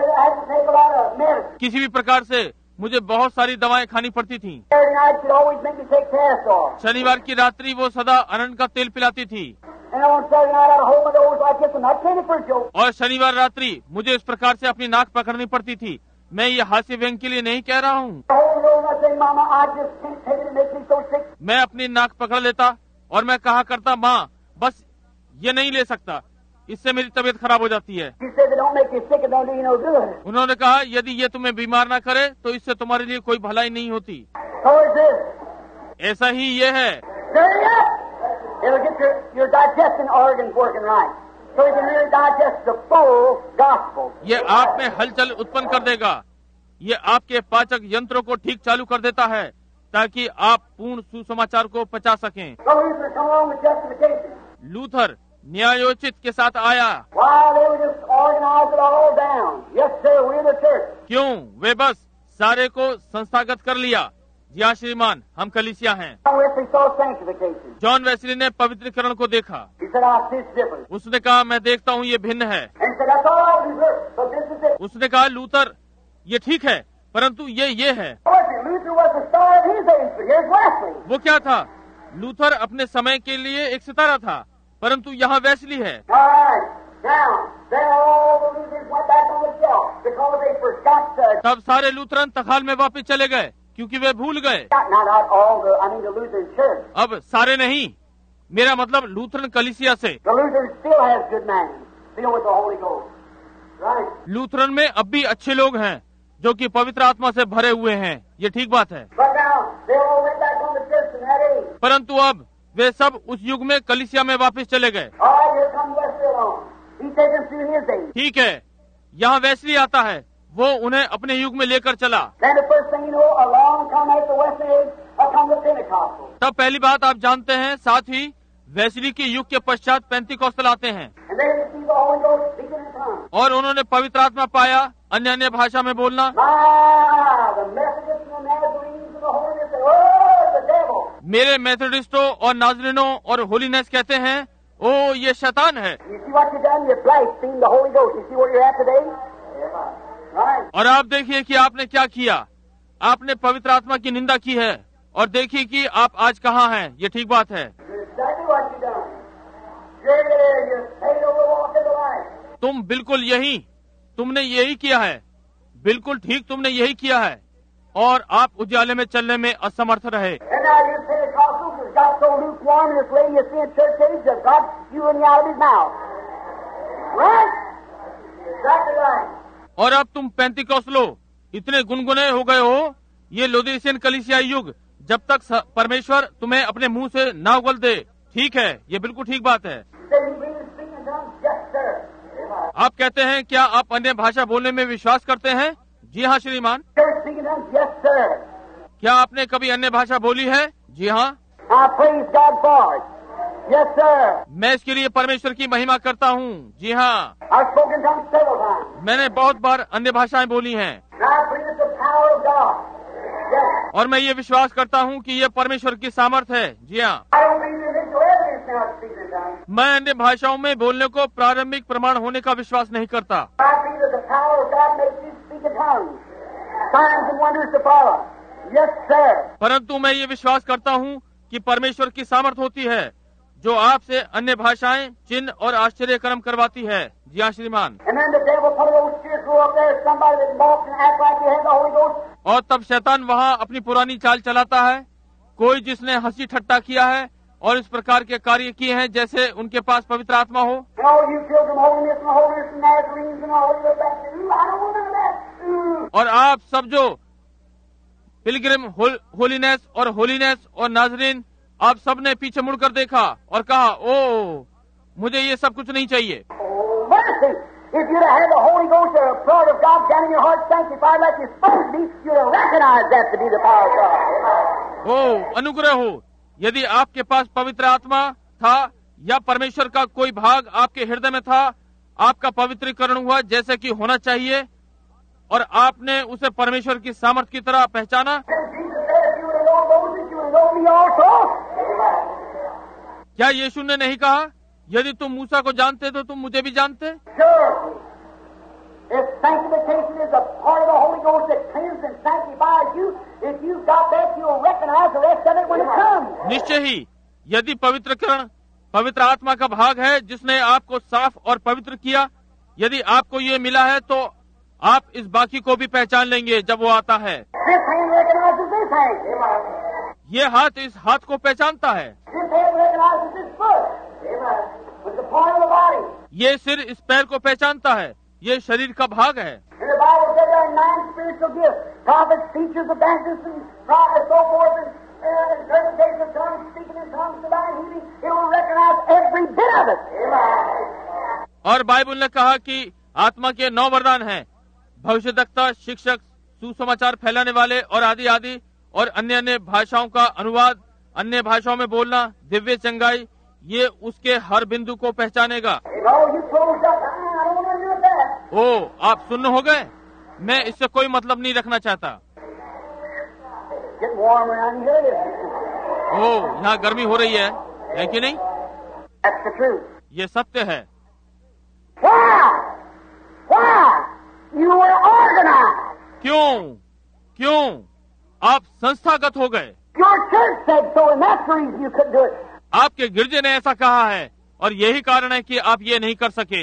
take a lot of medicine. किसी भी प्रकार से मुझे बहुत सारी दवाएं खानी पड़ती थीं। Saturday night she'd always make me take castor oil. शनिवार की रात्रि वो सदा अनंत का तेल पिलाती थी And on Saturday night I'd hold my nose like this and I'd take it for a joke. और शनिवार रात्रि मुझे इस प्रकार से अपनी नाक पकड़नी पड़ती थी। मैं ये हास्य व्यंग के लिए नहीं कह रहा हूँ। I hold my nose and I'd say, Mama, I just can't take it. It makes me so sick. मैं अपनी नाक पकड़ लेता और मैं कहा करता, माँ बस ये नहीं ले सकता, इससे मेरी तबीयत खराब हो जाती है। She said, they don't make you sick and don't do you no good. उन्होंने कहा, यदि ये तुम्हें बीमार ना करे तो इससे तुम्हारे लिए कोई भलाई नहीं होती। So is this. ऐसा ही ये है। Hurry up! It'll get your, your digestion organs working right. So you can really digest the full gospel. ये आप में हलचल उत्पन्न कर देगा। ये आपके पाचक यंत्रों को ठीक चालू कर देता है ताकि आप पूर्ण सुसमाचार को पचा सकें। So Luther come along with justification. Luther न्यायोचित के साथ आया। Why, they would just organize it all down. Yes, sir, we're the church. क्यों? वे बस सारे को संस्थागत कर लिया। जी हाँ श्रीमान, हम कलीसिया हैं। John Wesley saw sanctification. John Wesley ने पवित्रीकरण को देखा। He said, I see it's different. उसने कहा, मैं देखता हूँ ये भिन्न है। And he said, that's all right, Luther, but this is it. उसने कहा, लूथर ये ठीक है, परंतु ये ये है। Luther was the star of his age, but here's Wesley. वो क्या था? लूथर अपने समय के लिए एक सितारा था, परंतु यहाँ वेस्ली है। All right, now, then all the Luthers went back on the shelf because they forgot to... तब सारे लूथरन तखाल में वापस चले गए क्योंकि वे भूल गए। Not, not all the, I mean the Lutheran church. अब सारे नहीं, मेरा मतलब लूथरन कलीसिया से। The Lutheran still has good manners, filled with the Holy Ghost. Right? Lutheran में अब भी अच्छे लोग हैं जो कि पवित्र आत्मा से भरे हुए हैं, ये ठीक बात है। But now, they all went back on the church in that age. परंतु अब वे सब उस युग में कलीसिया में वापस चले गए। All right, here comes Wesley along. He takes them through his age. ठीक है, यहाँ वेस्ली आता है, वो उन्हें अपने युग में लेकर चला। Then the first thing you know, along come after Wesley age, up come the Pentecostals. तब पहली बात आप जानते हैं, साथ ही वेस्ली के युग के पश्चात पेंतीकोस्तल आते हैं। And they received the Holy Ghost speaking in tongues. और उन्होंने पवित्र आत्मा पाया, अन्य अन्य भाषा में बोलना। My, the Methodists and the Nazarenes and the Holiness say, oh, the devil. मेरे मेथोडिस्टों और नाजरीनों और होलीनेस कहते हैं, ओ ये शैतान है। You see what you done? You blasphemed the Holy Ghost. You see where you're at today? Right. और आप देखिए कि आपने क्या किया, आपने पवित्र आत्मा की निंदा की है और देखिए कि आप आज कहाँ हैं, ये ठीक बात है। Exactly what you done. You're there. You paid over walk in the light. तुम बिल्कुल यही, तुमने यही किया है, बिल्कुल ठीक तुमने यही किया है और आप उजाले में चलने में असमर्थ रहे। And now you Pentecostals has got so lukewarm in this lady you see in church age that God spewing you out of his mouth. Right? Exactly right. और अब तुम पेंतीकोस्लो इतने गुनगुने हो गए हो, ये लोदीसियन कलीसिया युग, जब तक स- परमेश्वर तुम्हें अपने मुंह से ना उगल दे। ठीक है, ये बिल्कुल ठीक बात है। Say you believe in speaking in tongues? Yes, sir. आप कहते हैं क्या आप अन्य भाषा बोलने में विश्वास करते हैं? जी हाँ श्रीमान। Church speaking in tongues? Yes, sir. क्या आपने कभी अन्य भाषा बोली है? जी हाँ। I praise God for it. Yes, sir. मैं इसके लिए परमेश्वर की महिमा करता हूँ। जी हाँ, I've spoken in tongues several times. मैंने बहुत बार अन्य भाषाएं बोली हैं And I believe it's the power of God. Yes. और मैं ये विश्वास करता हूँ कि ये परमेश्वर की सामर्थ है। जी हाँ, I don't believe in initial evidence now of speaking in tongues. मैं अन्य भाषाओं में बोलने को प्रारंभिक प्रमाण होने का विश्वास नहीं करता, I believe that the power of God makes you speak in tongues. Signs and wonders to follow. Yes, sir. परंतु मैं ये विश्वास करता हूँ कि परमेश्वर की सामर्थ होती है जो आपसे अन्य भाषाएं, चिन्ह और आश्चर्य कर्म करवाती है। जी हाँ श्रीमान। And then the devil put a little scarecrow up there, somebody that walks and acts like they have the Holy Ghost. और तब शैतान वहाँ अपनी पुरानी चाल चलाता है, कोई जिसने हंसी ठट्टा किया है और इस प्रकार के कार्य किए हैं जैसे उनके पास पवित्र आत्मा हो। And all you pilgrim holiness and holiness and Nazarenes and all you back there, ooh, I don't want none of that. Ooh. और आप सब जो पिलग्रिम होल, होलीनेस और होलीनेस और नाजरीन, आप सब ने पीछे मुड़कर देखा और कहा, ओ मुझे ये सब कुछ नहीं चाहिए। Oh, mercy! If you'd have had the Holy Ghost or a part of God down in your heart sanctified like you're supposed to be, you'd have recognized that to be the power of God. ओ अनुग्रह हो, यदि आपके पास पवित्र आत्मा था या परमेश्वर का कोई भाग आपके हृदय में था, आपका पवित्रीकरण हुआ जैसे कि होना चाहिए और आपने उसे परमेश्वर की सामर्थ की तरह पहचाना। Jesus said, if you would have known Moses, you would have known me also. क्या यीशु ने नहीं कहा, यदि तुम मूसा को जानते तो तुम मुझे भी जानते? Sure. If sanctification is a part of the Holy Ghost that cleanses and sanctifies you, if you've got that, you'll recognize the rest of it when it comes. निश्चय ही यदि पवित्रकरण पवित्र आत्मा का भाग है जिसने आपको साफ और पवित्र किया, यदि आपको ये मिला है तो आप इस बाकी को भी पहचान लेंगे जब वो आता है। This hand recognizes this hand. ये हाथ इस हाथ को पहचानता है, This hand recognizes this foot. It's a part of the body. ये सिर इस पैर को पहचानता है, ये शरीर का भाग है। And the Bible said there are nine spiritual gifts: prophets, teachers, evangelists, and prophets, so forth, and uh, interpretation of tongues, speaking in tongues, divine healing. It will recognize every bit of it. और Bible ने कहा कि आत्मा के नौ वरदान हैं: भविष्यद्वक्ता, शिक्षक, सुसमाचार फैलाने वाले और आदि आदि, और अन्य अन्य भाषाओं का अनुवाद, अन्य भाषाओं में बोलना, दिव्य चंगाई, ये उसके हर बिंदु को पहचानेगा। ओ, आप सुन्न हो गए? मैं इससे कोई मतलब नहीं रखना चाहता। ओ, यहाँ गर्मी हो रही है, है कि नहीं? ये सत्य है। क्यों? क्यों? आप संस्थागत हो गए। आपके गिरजे ने ऐसा कहा है और यही कारण है कि आप ये नहीं कर सके।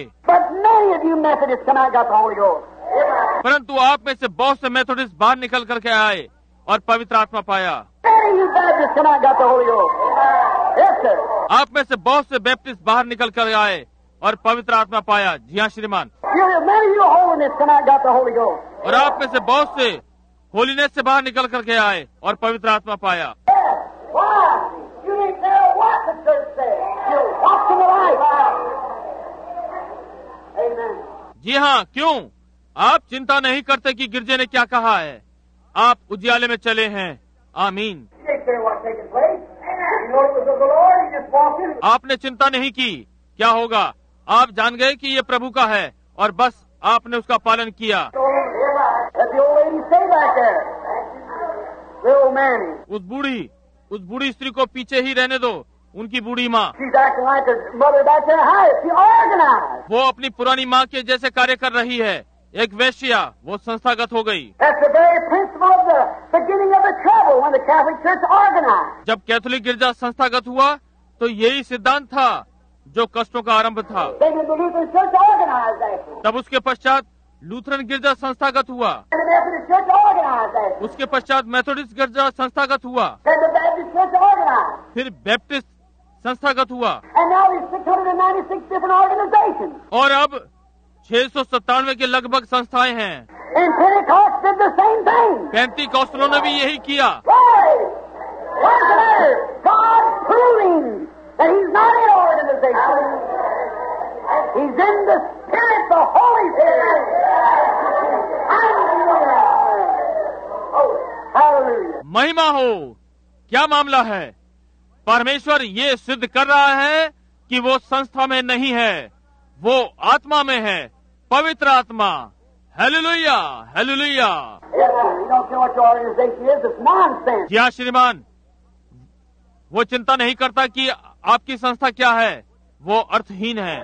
परंतु आप में से बहुत से मेथोडिस्ट बाहर निकल करके आए और पवित्र आत्मा पाया। आप में से बहुत से बैप्टिस्ट बाहर निकल कर आए और पवित्र आत्मा पाया। जी हाँ श्रीमान। और आप में से बहुत से होलीनेस से बाहर निकल करके आए और पवित्र आत्मा पाया। जी हाँ, क्यों? आप चिंता नहीं करते कि गिरजे ने क्या कहा है, आप उजियाले में चले हैं। आमीन। आपने चिंता नहीं की क्या होगा, आप जान गए कि ये प्रभु का है और बस आपने उसका पालन किया। उस बूढ़ी उस बूढ़ी स्त्री को पीछे ही रहने दो, उनकी बूढ़ी माँ। वो अपनी पुरानी माँ के जैसे कार्य कर रही है। एक वेश्या, वो संस्थागत हो गई। जब कैथोलिक गिरजा संस्थागत हुआ तो यही सिद्धांत था जो कष्टों का आरंभ था। तब उसके पश्चात लूथरन गिरजा संस्थागत हुआ, उसके पश्चात मेथोडिस्ट गिरजा संस्थागत हुआ, फिर बैप्टिस्ट संस्थागत हुआ, और अब छह सौ सत्तानवे के लगभग संस्थाएं हैं। पैंती कौशलों ने भी यही किया। He's in the Spirit, the Holy Spirit. Hallelujah. महिमा हो। क्या मामला है? परमेश्वर ये सिद्ध कर रहा है कि वो संस्था में नहीं है, वो आत्मा में है, पवित्र आत्मा। Hallelujah, hallelujah. जी हाँ श्रीमान, वो चिंता नहीं करता कि आपकी संस्था क्या है, वो अर्थहीन है।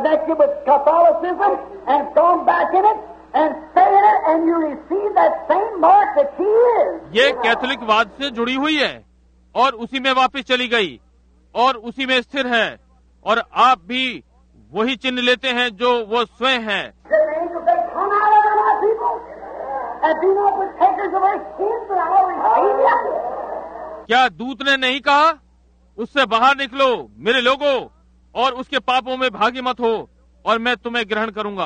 ये कैथोलिकवाद से जुड़ी हुई है और उसी में वापस चली गई और उसी में स्थिर है, और आप भी वही चिन्ह लेते हैं जो वो स्वयं है। क्या दूत ने नहीं कहा, उससे बाहर निकलो मेरे लोगों, और उसके पापों में भागी मत हो, और मैं तुम्हें ग्रहण करूंगा।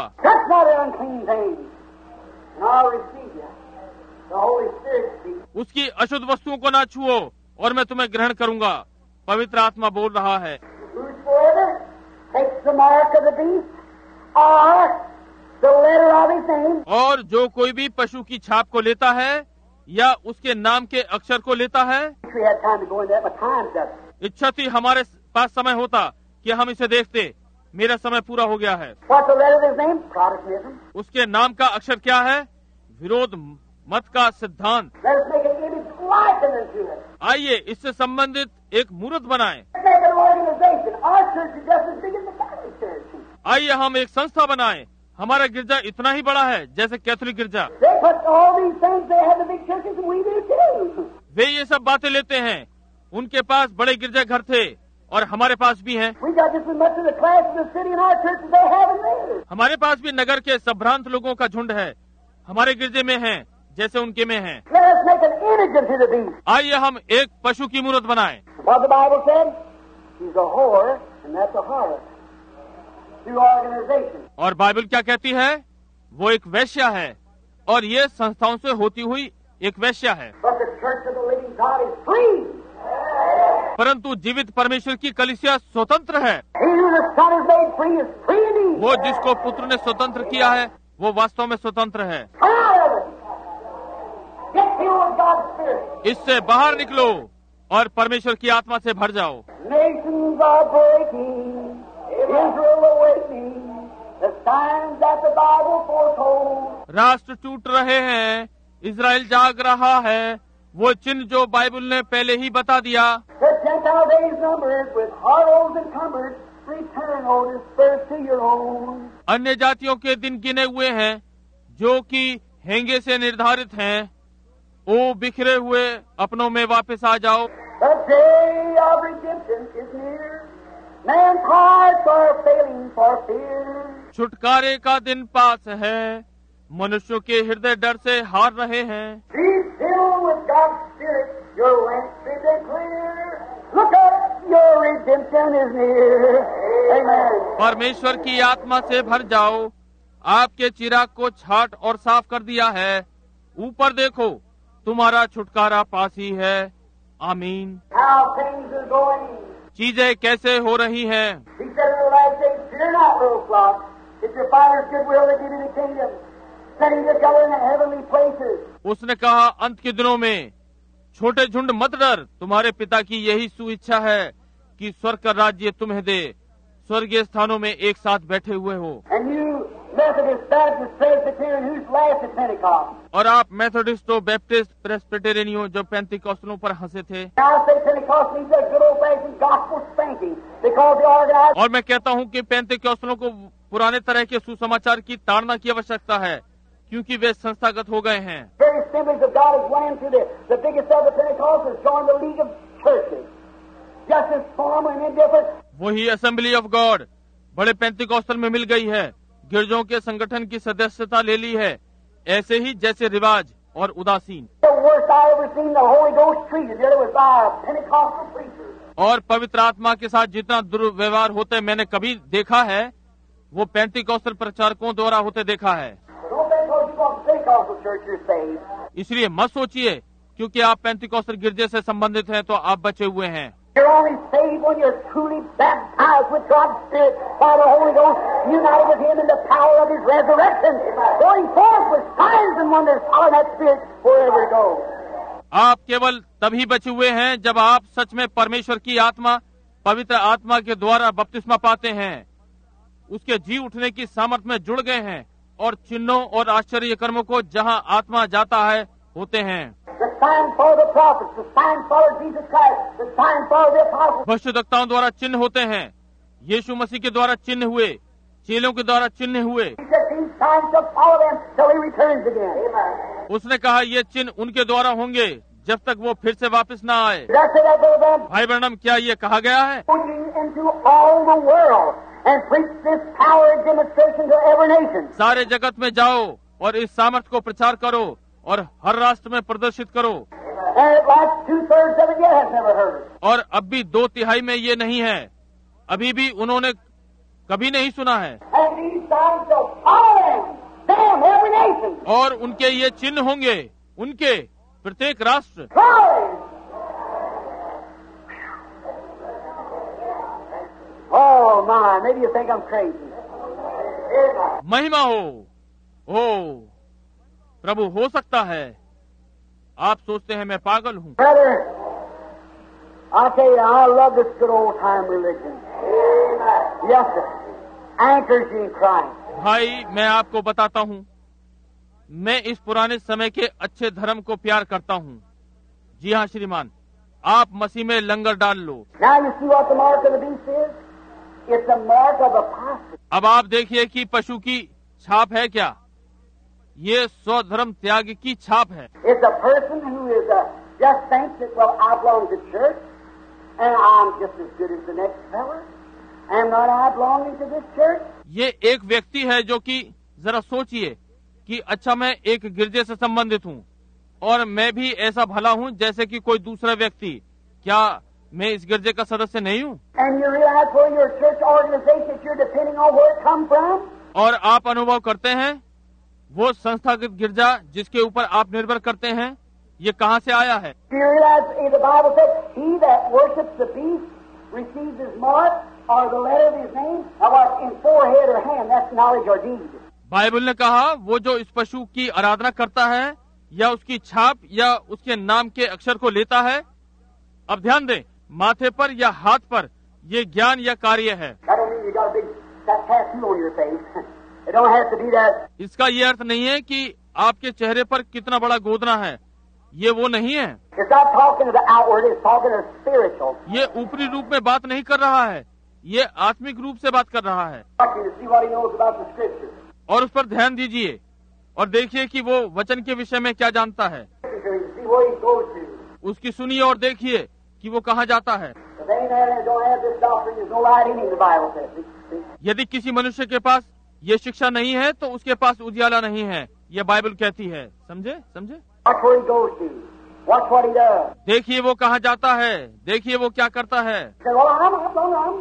उसकी अशुद्ध वस्तुओं को ना छुओ, और मैं तुम्हें ग्रहण करूंगा। पवित्र आत्मा बोल रहा है। और जो कोई भी पशु की छाप को लेता है या उसके नाम के अक्षर को लेता है, इच्छा थी हमारे पास समय होता कि हम इसे देखते। मेरा समय पूरा हो गया है। उसके नाम का अक्षर क्या है? विरोध मत का सिद्धांत। आइए इससे संबंधित एक मूर्त बनाएं। आइए हम एक संस्था बनाएं। हमारा गिरजा इतना ही बड़ा है जैसे कैथोलिक गिरजा। They put all these things, they have the big churches and we do too. वे ये सब बातें लेते हैं। उनके पास बड़े गिरजा घर थे और हमारे पास भी हैं। We got just as much of the class of the city in our church as they have in theirs. हमारे पास भी नगर के संभ्रांत लोगों का झुंड है, हमारे गिरजे में है जैसे उनके में है। Let us make an image unto the beast. आइए हम एक पशु की मूरत बनाएं। What the Bible said? She's a whore and that's a harlot. Through organization. और बाइबल क्या कहती है? वो एक वेश्या है और ये संस्थाओं से होती हुई एक वेश्या है। But the church of the living God is free. परंतु जीवित परमेश्वर की कलीसिया स्वतंत्र है। He who the Son has made free is free indeed. वो जिसको पुत्र ने स्वतंत्र किया है वो वास्तव में स्वतंत्र है। Come out of it. Get filled with God's Spirit. इससे बाहर निकलो और परमेश्वर की आत्मा से भर जाओ। Nations are breaking. Israel awakening. The signs that the Bible foretold. राष्ट्र टूट रहे हैं, इजराइल जाग रहा है, वो चिन्ह जो बाइबल ने पहले ही बता दिया। The Gentile days numbered with harlots encumbered. Return, O dispersed to your own. अन्य जातियों के दिन गिने हुए हैं जो कि हेंगे से निर्धारित हैं। ओ बिखरे हुए अपनों में वापस आ जाओ। The day of redemption is near. Man's hearts are failing for fear. छुटकारे का दिन पास है, मनुष्यों के हृदय डर से हार रहे हैं। Be filled with God's Spirit, your lamps is clear. Look up, your redemption is near. Amen. परमेश्वर की आत्मा से भर जाओ, आपके चिराग को छाट और साफ कर दिया है। ऊपर देखो, तुम्हारा छुटकारा पास ही है। आमीन। How things are going. चीजें कैसे हो रही हैं। He said in the last days, fear not, little flock. It's your Father's good will to give you the kingdom. Sitting together in the heavenly places. उसने कहा अंत के दिनों में छोटे झुंड मत डर, तुम्हारे पिता की यही सुइच्छा है कि स्वर्ग का राज्य तुम्हें दे, स्वर्गीय स्थानों में एक साथ बैठे हुए हो। And you Methodist, Baptist, Presbyterian, who's laughed at Pentecost? और आप मेथोडिस्टो, बैप्टिस्ट, प्रेस्बिटेरियनियों जो पेंतिकोस्तलों पर हंसे थे। Now I say Pentecost needs a good old-fashioned gospel spanking because they organized. और मैं कहता हूँ कि पेंतिकोस्तलों को पुराने तरह के सुसमाचार की ताड़ना की आवश्यकता है क्योंकि वे संस्थागत हो गए हैं। Very assemblies of God has went into the, the biggest of the Pentecost has joined the League of Churches. Just as formal and indifferent. वही असेंबली ऑफ गॉड बड़े पेंतिकोस्टल में मिल गई है, गिरजों के संगठन की सदस्यता ले ली है, ऐसे ही जैसे रिवाज और उदासीन। The worst I ever seen the Holy Ghost treated there was by a Pentecostal preacher. और पवित्र आत्मा के साथ जितना दुर्व्यवहार होते मैंने कभी देखा है वो पेंतिकोस्टल प्रचारकों द्वारा होते देखा है। Don't think because you want the Pentecostal church you're saved. इसलिए मत सोचिए क्योंकि आप पेंतिकोस्टल गिरजे से संबंधित हैं तो आप बचे हुए हैं। You're only saved when you're truly baptized with God's Spirit by the Holy Ghost, united with Him in the power of His resurrection, going forth with signs and wonders, following that Spirit wherever it goes. आप केवल तभी बचे हुए हैं जब आप सच में परमेश्वर की आत्मा, पवित्र आत्मा के द्वारा बपतिस्मा पाते हैं, उसके जी उठने की सामर्थ में जुड़ गए हैं और चिन्हों और आश्चर्य कर्मों को जहां आत्मा जाता है होते हैं। The sign for the prophets, the sign for Jesus Christ, the sign for the apostles. भविष्यद्वक्ताओं द्वारा चिन्ह होते हैं, यीशु मसीह के द्वारा चिन्ह हुए, चेलों के द्वारा चिन्ह हुए। He said these signs shall follow them till He returns again. Amen. उसने कहा ये चिन्ह उनके द्वारा होंगे जब तक वो फिर से वापस न आए। Did I say that, Brother Branham? भाई ब्रैनम, क्या ये कहा गया है? Going into all the world and preach this power and demonstration to every nation. सारे जगत में जाओ और इस सामर्थ को प्रचार करो और हर राष्ट्र में प्रदर्शित करो। And at last two thirds of it yet has never heard it. और अब भी दो तिहाई में ये नहीं है, अभी भी उन्होंने कभी नहीं सुना है। And these signs shall follow them, them, every nation. और उनके ये चिन्ह होंगे, उनके प्रत्येक राष्ट्र। Glory! Oh my, maybe you think I'm crazy. Amen. महिमा हो, ओ प्रभु, हो सकता है आप सोचते हैं मैं पागल हूँ। Brother, I'll tell you, I love this good old time religion. Yes, sir. Anchors you in Christ. भाई, मैं आपको बताता हूँ, मैं इस पुराने समय के अच्छे धर्म को प्यार करता हूँ। जी हाँ श्रीमान, आप मसीह में लंगर डाल लो। Now you see what the mark of the beast is? It's the mark of apostasy. अब आप देखिए कि पशु की छाप है क्या? ये स्वधर्म त्याग की छाप है। It's a person who is a, just thinks that, well, I belong to church, and I'm just as good as the next fella, and not I belonging to this church. ये एक व्यक्ति है जो कि जरा सोचिए कि अच्छा मैं एक गिरजे से संबंधित हूँ और मैं भी ऐसा भला हूँ जैसे कि कोई दूसरा व्यक्ति। क्या मैं इस गिरजे का सदस्य नहीं हूँ? And you realize for your church organization that you're depending on where it come from. और आप अनुभव करते हैं वो संस्थागत गिरजा जिसके ऊपर आप निर्भर करते हैं ये कहाँ से आया है? Do you realize the Bible says, "He that worships the beast receives his mark or the letter of his name, or what in forehead or hand, that's knowledge or deed." Bible ने कहा वो जो इस पशु की आराधना करता है या उसकी छाप या उसके नाम के अक्षर को लेता है, अब ध्यान दें, माथे पर या हाथ पर, ये ज्ञान या कार्य है। That don't mean you got a big fat tattoo on your face. It don't have to be that. इसका ये अर्थ नहीं है कि आपके चेहरे पर कितना बड़ा गोदना है, ये वो नहीं है। It's not talking to the outward, it's talking to the spiritual. ये ऊपरी रूप में बात नहीं कर रहा है, ये आत्मिक रूप से बात कर रहा है। Watching to see what he knows about the scripture. और उस पर ध्यान दीजिए और देखिए कि वो वचन के विषय में क्या जानता है। To see where he goes to. उसकी सुनिए और देखिए कि वो कहाँ जाता है। If any man don't have this doctrine, there's no light in him, the Bible says. यदि किसी मनुष्य के पास ये शिक्षा नहीं है तो उसके पास उजियाला नहीं है, ये बाइबल कहती है। समझे समझे? Watch where he goes to. Watch what he does. देखिए वो कहाँ जाता है, देखिए वो क्या करता है। Say, well, I'm, I'm, I'm, I'm,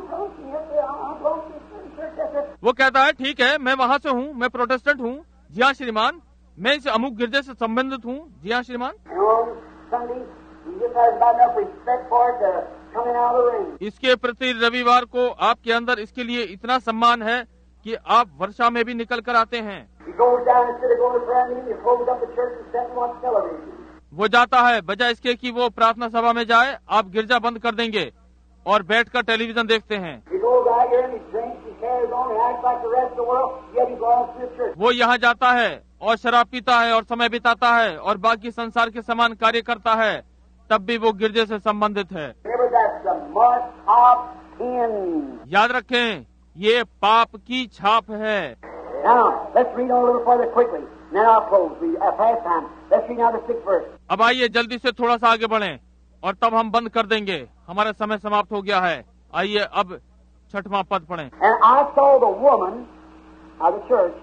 I'm going to church. That's it. वो कहता है ठीक है मैं वहाँ से हूँ, मैं प्रोटेस्टेंट हूँ। जी हाँ श्रीमान, मैं इस अमुक गिरजे से संबंधित हूँ। जी हाँ श्रीमान। And on Sunday, he just has about enough respect for it to coming out of the ring. इसके प्रति रविवार को आपके अंदर इसके लिए इतना सम्मान है कि आप वर्षा में भी निकल कर आते हैं। He goes down instead of going to prayer meeting, he closes up the church and sits and watches television. वो जाता है बजाय इसके कि वो प्रार्थना सभा में जाए, आप गिरजा बंद कर देंगे और बैठकर टेलीविजन देखते हैं। He goes out here and he drinks, he carries on, he acts like the rest of the world, yet he belongs to the church. वो यहाँ जाता है और शराब पीता है और समय बिताता है और बाकी संसार के समान कार्य करता है, तब भी वो गिरजे से संबंधित है। Remember, that's the mark of sin. याद रखें ये पाप की छाप है। Now, let's read on a little further quickly. Then I'll close. We have past time. Let's read now the sixth verse. अब आइए जल्दी से थोड़ा सा आगे बढ़ें और तब हम बंद कर देंगे, हमारा समय समाप्त हो गया है। आइए अब छठवां पद पढ़ें। And I saw the woman of the church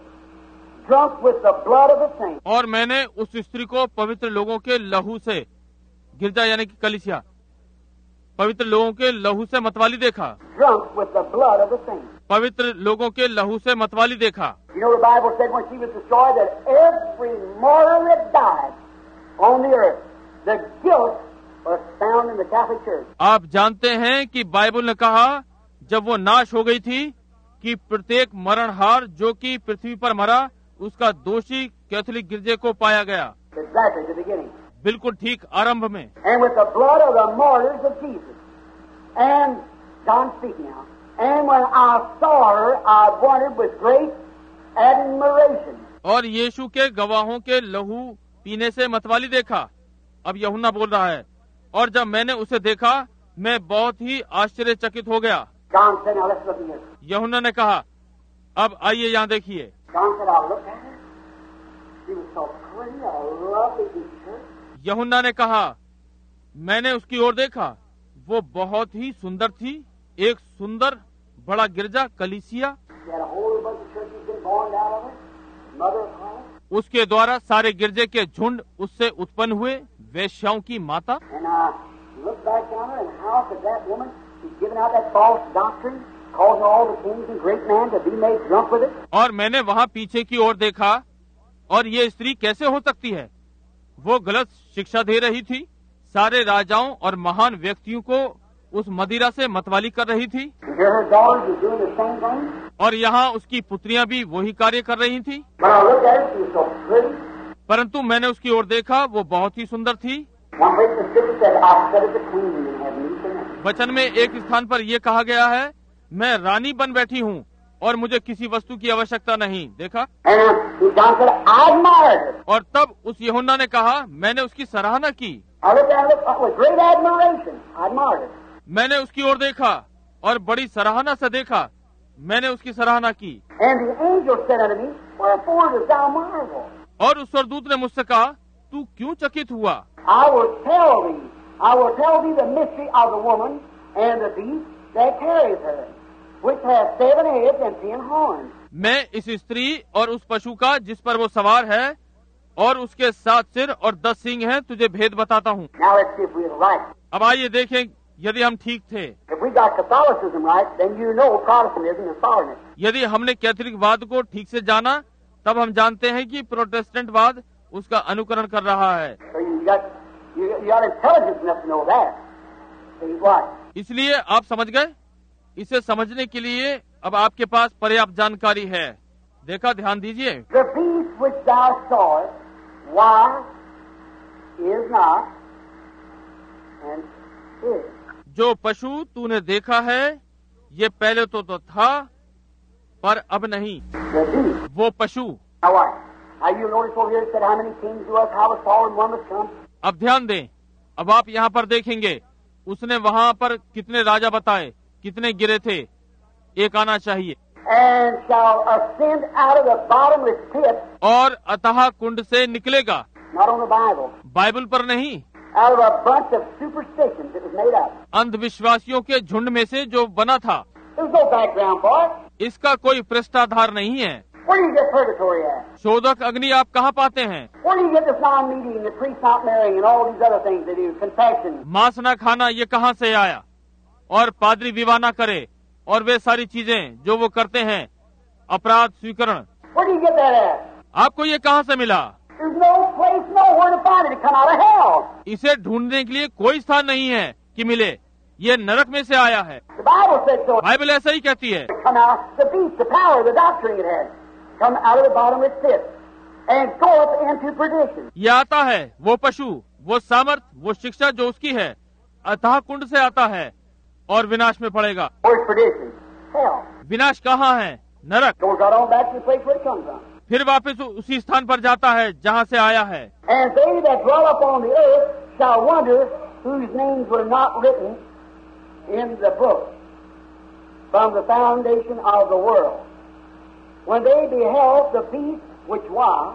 drunk with the blood of the saints. और मैंने उस स्त्री को पवित्र लोगों के लहू से, गिरजा यानी कि कलीसिया, पवित्र लोगों के लहू से मतवाली देखा। Drunk with the blood of the saints. पवित्र लोगों के लहू से मतवाली देखा। You know the Bible said when she was destroyed that every martyr that died on the earth, the guilt was found in the Catholic Church. आप जानते हैं कि बाइबल ने कहा जब वो नाश हो गई थी कि प्रत्येक मरणहार जो कि पृथ्वी पर मरा उसका दोषी कैथोलिक गिरजे को पाया गया। Exactly the beginning. बिल्कुल ठीक आरंभ में। And with the blood of the martyrs of Jesus. And John speaking now. And when I saw her, I wondered with great admiration. और यीशु के गवाहों के लहू पीने से मतवाली देखा। अब यूहन्ना बोल रहा है, और जब मैंने उसे देखा मैं बहुत ही आश्चर्यचकित हो गया। John said, now let's look at this. यूहन्ना ने कहा, अब आइए यहाँ देखिए। John said, I looked at her. She was so pretty, a lovely picture. यूहन्ना ने कहा, मैंने उसकी ओर देखा, वो बहुत ही सुंदर थी, एक सुंदर बड़ा गिरजा कलीसिया। She had a whole bunch of churches been born out of her. Mother of Christ. उसके द्वारा सारे गिरजे के झुंड उससे उत्पन्न हुए, वेश्याओं की माता। And I looked back on her, and how could that woman be giving out that false doctrine, causing all the kings and great men to be made drunk with it? और मैंने वहाँ पीछे की ओर देखा, और ये स्त्री कैसे हो सकती है? वो गलत शिक्षा दे रही थी, सारे राजाओं और महान व्यक्तियों को उस मदिरा से मतवाली कर रही थी। And here her daughters were doing the same thing. और यहाँ उसकी पुत्रियां भी वही कार्य कर रही थी। When I looked at her, she was so pretty. परंतु मैंने उसकी ओर देखा, वो बहुत ही सुंदर थी। One place the scripture said, I sat as a queen in heaven. You see that? वचन में एक स्थान पर यह कहा गया है, मैं रानी बन बैठी हूँ और मुझे किसी वस्तु की आवश्यकता नहीं। देखा। And John said, I admired her. और तब उस यूहन्ना ने कहा, मैंने उसकी सराहना की। I looked at her with great admiration. I admired her. मैंने उसकी ओर देखा और बड़ी सराहना से देखा, मैंने उसकी सराहना की। And the angel said unto me, Wherefore dost thou marvel? और उस स्वर्गदूत ने मुझसे कहा, तू क्यों चकित हुआ? I will tell thee, I will tell thee the mystery of the woman and the beast that carries her, which has seven heads and ten horns. मैं इस स्त्री और उस पशु का जिस पर वो सवार है और उसके सात सिर और दस सींग हैं तुझे भेद बताता हूँ। Now let's see if we're right. अब आइए देखें यदि हम ठीक थे। If we got Catholicism right, then you know Protestantism is following it. यदि हमने कैथोलिकवाद को ठीक से जाना तब हम जानते हैं कि प्रोटेस्टेंटवाद उसका अनुकरण कर रहा है। So you got you, you got intelligence enough to know that. See what? इसलिए आप समझ गए। इसे समझने के लिए अब आपके पास पर्याप्त जानकारी है। देखा, ध्यान दीजिए। The beast which thou sawest, why is not and is. जो पशु तूने देखा है ये पहले तो तो था पर अब नहीं। The beast. वो पशु। Now what? Now you notice over here it said how many kings there was, how was Saul and one was come. अब ध्यान दें, अब आप यहाँ पर देखेंगे उसने वहाँ पर कितने राजा बताए, कितने गिरे थे, एक आना चाहिए। And shall ascend out of the bottomless pit. और अतः कुंड से निकलेगा। Not on the Bible. Bible पर नहीं, Out of a bunch of superstitions that was made up. अंधविश्वासियों के झुंड में से जो बना था। There's no background for it. इसका कोई पृष्ठाधार नहीं है। Where do you get purgatory at? शोधक अग्नि आप कहाँ पाते हैं? Where do you get this non-meeting, the priest not marrying, and all these other things they do, confession? मांस न खाना ये कहाँ से आया? और पादरी विवाह न करे और वे सारी चीजें जो वो करते हैं, अपराध स्वीकरण। Where do you get that at? आपको ये कहाँ से मिला? There's no place nowhere to find it. It come out of hell. इसे ढूंढने के लिए कोई स्थान नहीं है कि मिले, ये नरक में से आया है। The Bible said so. Bible ऐसा ही कहती है। It come out the beast, the power, the doctrine it had, come out of the bottomless pit and goeth into perdition. ये आता है, वो पशु, वो सामर्थ, वो शिक्षा जो उसकी है, अतः कुंड से आता है और विनाश में पड़ेगा। Where's perdition? Hell. विनाश कहाँ है? नरक। Goes right on back to the place where it comes from. फिर वापस उसी स्थान पर जाता है जहाँ से आया है। And they that dwell upon the earth shall wonder whose names were not written in the book from the foundation of the world, when they beheld the beast which was,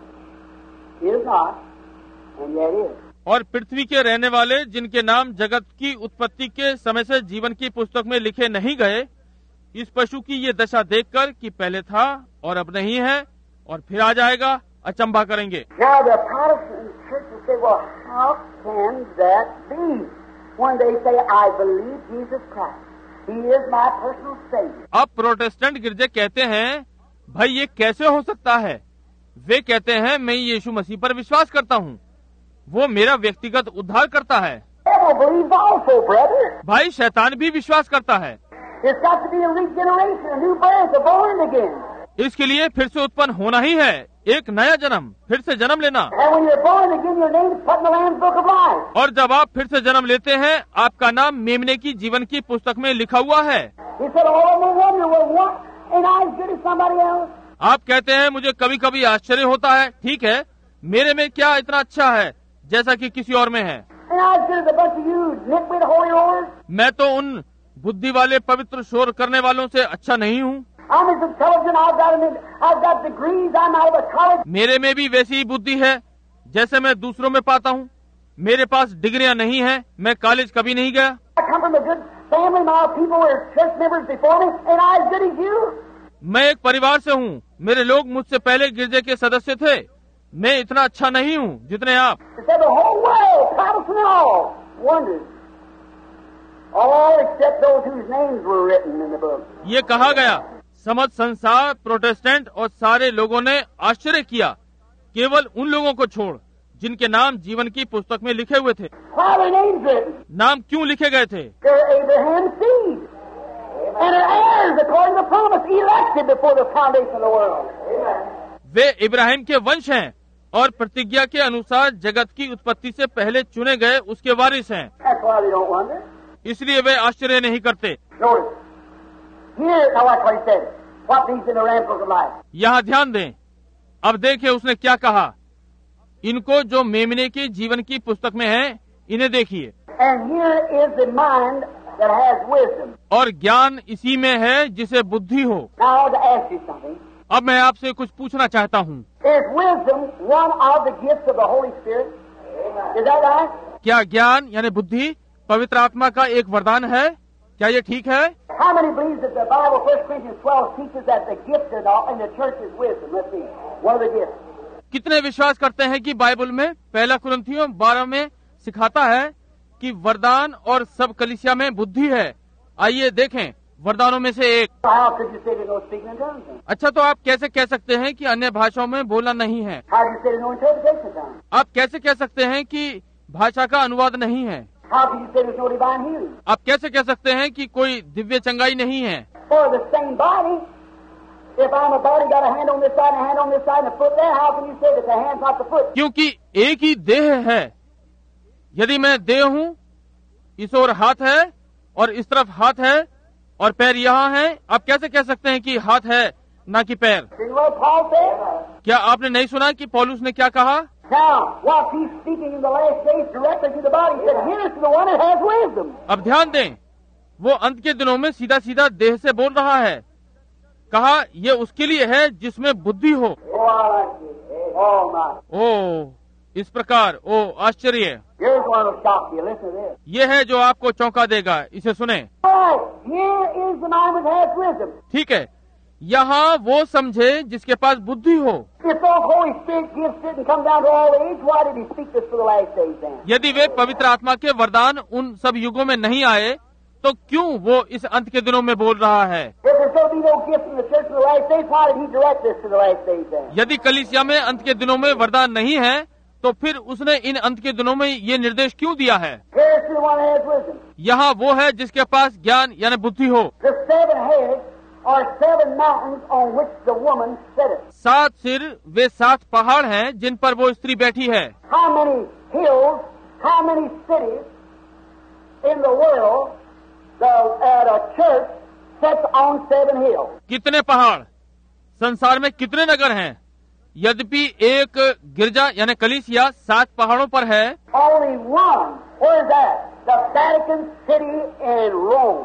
is not, and yet is. और पृथ्वी के रहने वाले जिनके नाम जगत की उत्पत्ति के समय से जीवन की पुस्तक में लिखे नहीं गए, इस पशु की ये दशा देखकर कि पहले था और अब नहीं है और फिर आ जाएगा, अचंभा करेंगे। Now the Protestant church will say, well, how can that be? When they say, I believe Jesus Christ, He is my personal Savior. अब प्रोटेस्टेंट गिरजे कहते हैं, भाई ये कैसे हो सकता है? वे कहते हैं, मैं यीशु मसीह पर विश्वास करता हूँ, वो मेरा व्यक्तिगत उद्धार करता है। Devil believes also, brother. भाई शैतान भी विश्वास करता है। It's got to be a regeneration, a new birth, a born again. इसके लिए फिर से उत्पन्न होना ही है, एक नया जन्म, फिर से जन्म लेना। And when you're born again, your name is put in the Lamb's Book of Life. और जब आप फिर से जन्म लेते हैं, आपका नाम मेमने की जीवन की पुस्तक में लिखा हुआ है। He said, oh, no wonder, well, what? Ain't I as good as somebody else? आप कहते हैं मुझे कभी कभी आश्चर्य होता है, ठीक है, मेरे में क्या इतना अच्छा है जैसा कि किसी और में है। Ain't I as good as a bunch of you nitwit holy rollers? मैं तो उन बुद्धि वाले पवित्र शोर करने वालों से अच्छा नहीं हूँ। I'm as intelligent, I've got, an, I've got degrees, I'm out of a college. मेरे में भी वैसी ही बुद्धि है जैसे मैं दूसरों में पाता हूँ। मेरे पास डिग्रियां नहीं है, मैं कॉलेज कभी नहीं गया। I come from a good family, my people were church members before me, ain't I as good as you? मैं एक परिवार से हूँ, मेरे लोग मुझसे पहले गिरजे के सदस्य थे, मैं इतना अच्छा नहीं हूँ जितने आप। He said the whole world, Protestant and all, wondered. All except those whose names were written in the book. ये कहा गया, समस्त संसार प्रोटेस्टेंट और सारे लोगों ने आश्चर्य किया, केवल उन लोगों को छोड़ जिनके नाम जीवन की पुस्तक में लिखे हुए थे। Why were names written? नाम क्यों लिखे गए थे? They're Abraham's seed. And are heirs according to promise, elected before the foundation of the world. वे इब्राहिम के वंश हैं और प्रतिज्ञा के अनुसार जगत की उत्पत्ति से पहले चुने गए उसके वारिस हैं। That's why they don't wonder. इसलिए वे आश्चर्य नहीं करते। Notice. Here, now watch what he said. What these in the Lamb's Book of Life. यहाँ ध्यान दें, अब देखिए उसने क्या कहा। इनको जो मेमने की जीवन की पुस्तक में है, इन्हें देखिए। And here is the mind that has wisdom. और ज्ञान इसी में है जिसे बुद्धि हो। Now I want to ask you something. अब मैं आपसे कुछ पूछना चाहता हूँ, Is wisdom one of the gifts of the Holy Spirit? Is that right? क्या ज्ञान यानी बुद्धि पवित्र आत्मा का एक वरदान है? क्या ये ठीक है? How many believes that the Bible, First Corinthians twelve, teaches that the gift in all- in the church is wisdom? Let's see. One of the gifts. कितने विश्वास करते हैं कि बाइबल में पहला कुरिन्थियों बारह में सिखाता है कि वरदान और सब कलीसिया में बुद्धि है? आइए देखें वरदानों में से एक। How could you say there's no speaking in tongues then? अच्छा, तो आप कैसे कह सकते हैं कि अन्य भाषाओं में बोलना नहीं है? How do you say there's no interpretation in tongues? आप कैसे कह सकते हैं कि भाषा का अनुवाद नहीं है? How can you say there's no divine healing? आप कैसे कह सकते हैं कि कोई दिव्य चंगाई नहीं है? For the same body, if I'm a body, got a hand on this side and a hand on this side and a foot there, how can you say that the hand's not the foot? क्योंकि एक ही देह है। यदि मैं देह हूँ, इस ओर हाथ है और इस तरफ हाथ है और पैर यहाँ है, आप कैसे कह सकते हैं कि हाथ है ना कि पैर? Didn't what Paul said? क्या आपने नहीं सुना कि पौलुस ने क्या कहा? Now, while he's speaking in the last days directly to the body, he said, here's to the one that has wisdom. अब ध्यान दें, वो अंत के दिनों में सीधा सीधा देह से बोल रहा है। कहा ये उसके लिए है जिसमें बुद्धि हो। Oh, I like this. Oh, my. ओ इस प्रकार, ओ आश्चर्य। Here's one that'll shock you. Listen to this. ये है जो आपको चौंका देगा, इसे सुने। All right, here is the man that has wisdom. ठीक है, यहाँ वो समझे जिसके पास बुद्धि हो। If those Holy Spirit gifts didn't come down to all age, why did he speak this for the last days then? यदि वे पवित्र आत्मा के वरदान उन सब युगों में नहीं आए, तो क्यों वो इस अंत के दिनों में बोल रहा है? If there's going to be no gifts in the church for the last days, why did he direct this to the last days then? यदि कलीसिया में अंत के दिनों में वरदान नहीं है, तो फिर उसने इन अंत के दिनों में ये निर्देश क्यों दिया है? Here's to the one that has wisdom. यहाँ वो है जिसके पास ज्ञान यानी बुद्धि हो। The seven heads are seven mountains on which the woman sitteth. सात सिर वे सात पहाड़ हैं जिन पर वो स्त्री बैठी है। How many hills, how many cities in the world the, uh, the church sits on seven hills? कितने पहाड़? संसार में कितने नगर हैं? यद्यपि एक गिरजा यानी कलीसिया सात पहाड़ों पर है। Only one. Where is that? The Vatican City in Rome.